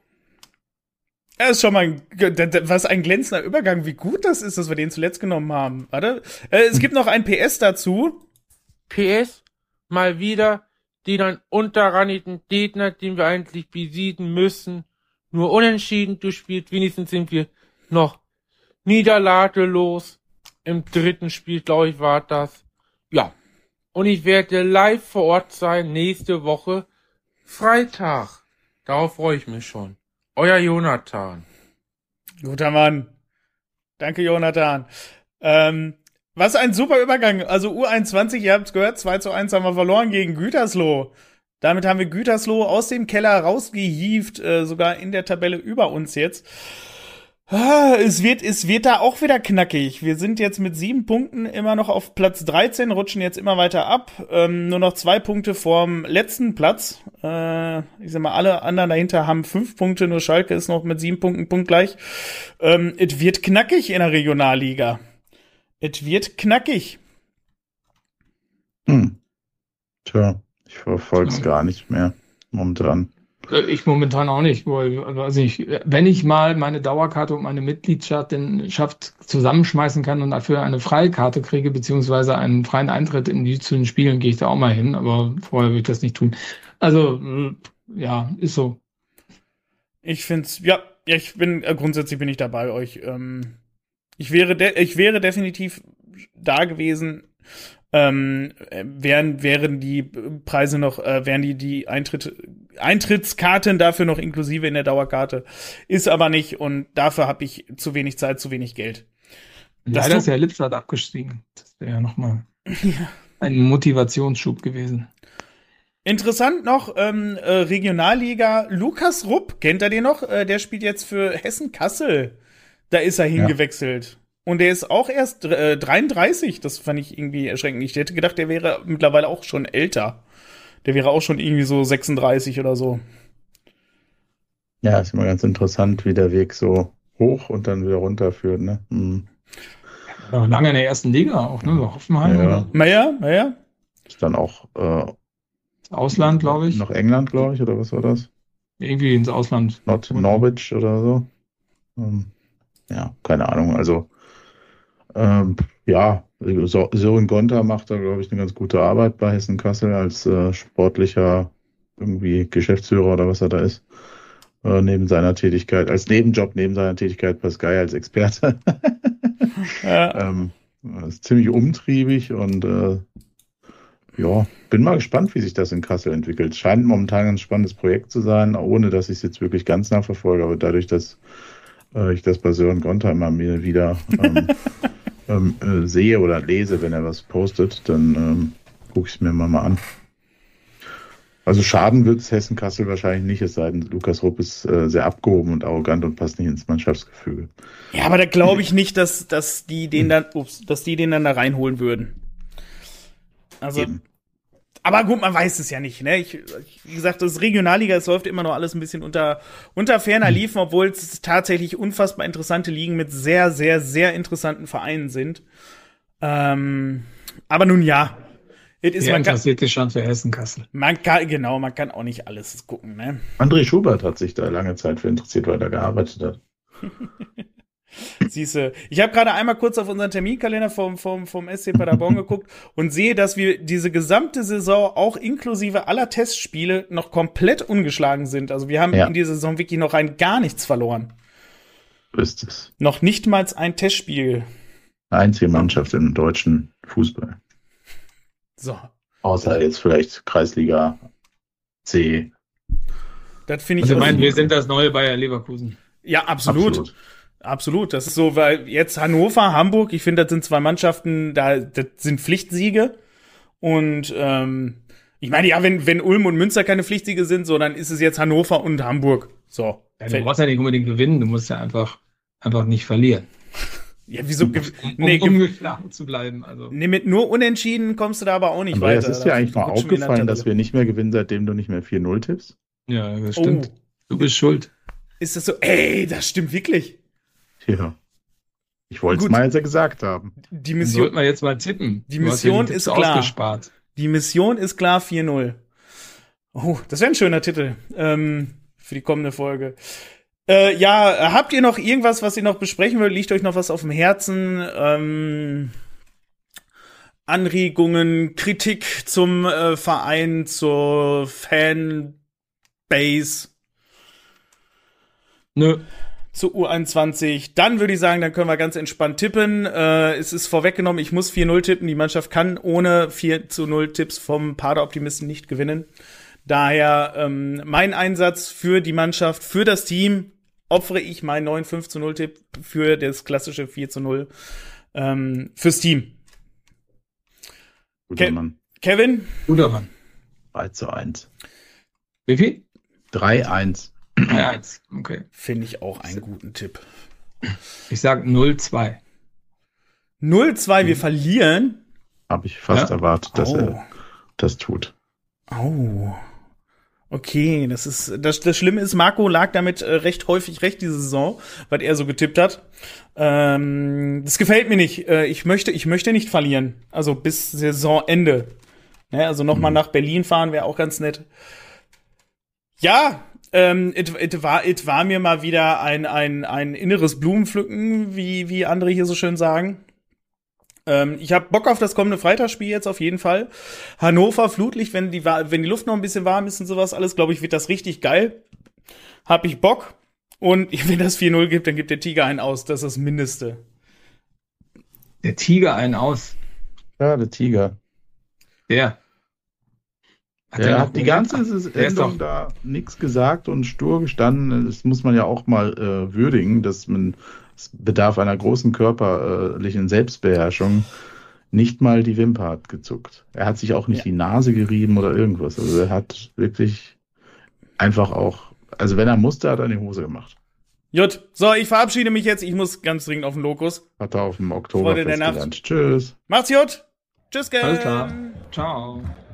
S1: Er ist schon mal, ein, was ein glänzender Übergang, wie gut das ist, dass wir den zuletzt genommen haben. Warte, äh, es gibt noch ein P S dazu.
S6: P S, mal wieder den dann unterrangigen Gegner, den wir eigentlich besiegen müssen, nur unentschieden gespielt. Wenigstens sind wir noch niederlagelos. Im dritten Spiel, glaube ich, war das. Ja. Und ich werde live vor Ort sein, nächste Woche, Freitag. Darauf freue ich mich schon. Euer Jonathan.
S1: Guter Mann. Danke, Jonathan. Ähm, was ein super Übergang. Also U einundzwanzig, ihr habt's gehört, zwei zu eins haben wir verloren gegen Gütersloh. Damit haben wir Gütersloh aus dem Keller rausgehievt, äh, sogar in der Tabelle über uns jetzt. Ah, es wird, es wird da auch wieder knackig. Wir sind jetzt mit sieben Punkten immer noch auf Platz dreizehn, rutschen jetzt immer weiter ab. Ähm, nur noch zwei Punkte vorm letzten Platz. Äh, ich sag mal, alle anderen dahinter haben fünf Punkte, nur Schalke ist noch mit sieben Punkten punktgleich. Ähm, es wird knackig in der Regionalliga. Es wird knackig.
S2: Hm. Tja, ich verfolge es gar nicht mehr momentan.
S3: Ich momentan auch nicht, weil, also ich, wenn ich mal meine Dauerkarte und meine Mitgliedschaft zusammenschmeißen kann und dafür eine Freikarte kriege, beziehungsweise einen freien Eintritt in die zu den Spielen, gehe ich da auch mal hin, aber vorher will ich das nicht tun. Also, ja, ist so.
S1: Ich find's, ja, ich bin, äh, grundsätzlich bin ich da bei euch. Ähm, ich wäre, de- ich wäre definitiv da gewesen, ähm, wären, wären die Preise noch, äh, wären die, die Eintritt, Eintrittskarten dafür noch inklusive in der Dauerkarte. Ist aber nicht und dafür habe ich zu wenig Zeit, zu wenig Geld.
S3: Leider ist ja Lippstadt abgestiegen. Das wäre ja nochmal ein Motivationsschub gewesen.
S1: Interessant noch, ähm, äh, Regionalliga, Lukas Rupp, kennt ihr den noch? Äh, der spielt jetzt für Hessen-Kassel. Da ist er hingewechselt. Ja. Und der ist auch erst äh, dreiunddreißig. Das fand ich irgendwie erschreckend. Ich hätte gedacht, der wäre mittlerweile auch schon älter. Der wäre auch schon irgendwie so sechsunddreißig oder so.
S2: Ja, ist immer ganz interessant, wie der Weg so hoch und dann wieder runter führt, ne? Hm.
S3: Ja, lange in der ersten Liga auch, ne? So Hoffenheim.
S2: Ja.
S1: Naja, naja.
S2: Ist dann auch äh,
S3: Ausland, glaube ich.
S2: Noch England, glaube ich, oder was war das?
S3: Irgendwie ins Ausland.
S2: Not Norwich oder so. Ähm, ja, keine Ahnung. Also, ähm, ja, Sören Gonter macht da, glaube ich, eine ganz gute Arbeit bei Hessen-Kassel als äh, sportlicher irgendwie Geschäftsführer oder was er da ist. Äh, neben seiner Tätigkeit, als Nebenjob neben seiner Tätigkeit bei Sky als Experte.
S1: Ja.
S2: ähm, ist ziemlich umtriebig und äh, ja, bin mal gespannt, wie sich das in Kassel entwickelt. Scheint momentan ein spannendes Projekt zu sein, ohne dass ich es jetzt wirklich ganz nachverfolge, aber dadurch, dass äh, ich das bei Sören Gonter immer mir wieder ähm, ähm, äh, sehe oder lese, wenn er was postet, dann ähm, gucke ich es mir mal, mal an. Also schaden wird es Hessen-Kassel wahrscheinlich nicht, es sei denn, Lukas Rupp ist äh, sehr abgehoben und arrogant und passt nicht ins Mannschaftsgefüge.
S1: Ja, aber da glaube ich nicht, dass, dass die den dann, ups, dass die den dann da reinholen würden. Also, Eben. Aber gut, man weiß es ja nicht, ne? Ich, ich, wie gesagt, das Regionalliga, es läuft immer noch alles ein bisschen unter, unter ferner Liefen, obwohl es tatsächlich unfassbar interessante Ligen mit sehr, sehr, sehr interessanten Vereinen sind. Ähm, aber nun ja.
S3: Es ist, man interessiert sich schon für Hessen-Kassel.
S1: Man kann, genau, man kann auch nicht alles gucken, ne?
S2: André Schubert hat sich da lange Zeit für interessiert, weil er gearbeitet hat.
S1: Siehste, ich habe gerade einmal kurz auf unseren Terminkalender vom, vom, vom S C Paderborn geguckt und sehe, dass wir diese gesamte Saison auch inklusive aller Testspiele noch komplett ungeschlagen sind. Also wir haben ja. in dieser Saison wirklich noch rein gar nichts verloren.
S2: Ist es.
S1: Noch nicht mal ein Testspiel.
S2: Einzige Mannschaft im deutschen Fußball.
S1: So.
S2: Außer jetzt vielleicht Kreisliga C.
S1: Das finde ich.
S3: Also ich meine, wir sind das neue Bayer Leverkusen.
S1: Ja, absolut. absolut. Absolut. Das ist so, weil jetzt Hannover, Hamburg, ich finde, das sind zwei Mannschaften, da das sind Pflichtsiege. Und ähm, ich meine, ja, wenn, wenn Ulm und Münster keine Pflichtsiege sind, so, dann ist es jetzt Hannover und Hamburg. So.
S3: Ja, du brauchst ja nicht unbedingt gewinnen, du musst ja einfach, einfach nicht verlieren.
S1: Ja, wieso? Um,
S3: um, nee, um ungeschlagen zu bleiben. Also.
S1: Nee, mit nur Unentschieden kommst du da aber auch nicht
S2: Andreas,
S1: weiter.
S2: Es ist dir eigentlich mal aufgefallen, dass wir nicht mehr gewinnen, seitdem du nicht mehr vier null tippst?
S3: Ja, das stimmt.
S1: Oh.
S3: Du bist schuld.
S1: Ist das so? Ey, das stimmt wirklich.
S2: Ja. Ich wollte es mal jetzt ja gesagt haben.
S1: Die Mission.
S3: Sollten wir jetzt mal tippen.
S1: Die Mission
S3: ja
S1: ist klar.
S3: Ausgespart.
S1: Die Mission ist klar vier null. Oh, das wäre ein schöner Titel ähm, für die kommende Folge. Äh, ja, habt ihr noch irgendwas, was ihr noch besprechen wollt? Liegt euch noch was auf dem Herzen? Ähm, Anregungen, Kritik zum äh, Verein, zur Fanbase?
S3: Nö.
S1: Zur U einundzwanzig. Dann würde ich sagen, dann können wir ganz entspannt tippen. Äh, es ist vorweggenommen, ich muss vier null tippen. Die Mannschaft kann ohne vier zu null Tipps vom Pader-Optimisten nicht gewinnen. Daher ähm, mein Einsatz für die Mannschaft, für das Team, opfere ich meinen neuen fünf zu null Tipp für das klassische vier zu null ähm, fürs Team.
S2: Guter
S1: Ke-
S2: Mann.
S1: Kevin?
S3: Guter Mann.
S2: drei zu eins.
S3: Wie viel?
S2: drei eins.
S3: drei eins, okay.
S1: Finde ich auch einen guten Tipp.
S3: Ich sag null zwei.
S1: null zwei, wir verlieren?
S2: Habe ich fast
S3: Ja?
S2: erwartet, dass
S1: Oh.
S2: er das tut.
S1: Oh. Okay, das ist das, das Schlimme ist, Marco lag damit äh, recht häufig recht diese Saison, weil er so getippt hat. Ähm, das gefällt mir nicht. Äh, ich möchte, ich möchte nicht verlieren. Also bis Saisonende. Ne, also nochmal
S2: Mhm.
S1: nach Berlin fahren wäre auch ganz nett. Ja, ähm, it, it war, it war mir mal wieder ein ein ein inneres Blumenpflücken, wie wie andere hier so schön sagen. Ich habe Bock auf das kommende Freitagsspiel jetzt auf jeden Fall. Hannover, Flutlicht, wenn die, wenn die Luft noch ein bisschen warm ist und sowas alles, glaube ich, wird das richtig geil. Hab ich Bock. Und wenn das vier null gibt, dann gibt der Tiger einen aus. Das ist das Mindeste.
S3: Der Tiger einen aus.
S2: Ja, der Tiger.
S3: Der.
S2: Hat der hat die ganze Sendung da nichts gesagt und stur gestanden. Das muss man ja auch mal äh, würdigen, dass man es bedarf einer großen körperlichen Selbstbeherrschung, nicht mal die Wimper hat gezuckt. Er hat sich auch nicht ja. die Nase gerieben oder irgendwas. Also er hat wirklich einfach auch, also wenn er musste, hat er eine Hose gemacht.
S1: Gut, so, ich verabschiede mich jetzt. Ich muss ganz dringend auf den Lokus.
S2: Hat er auf dem Oktober gelernt. Tschüss.
S1: Macht's gut. Tschüss, gern.
S3: Alles klar. Ciao.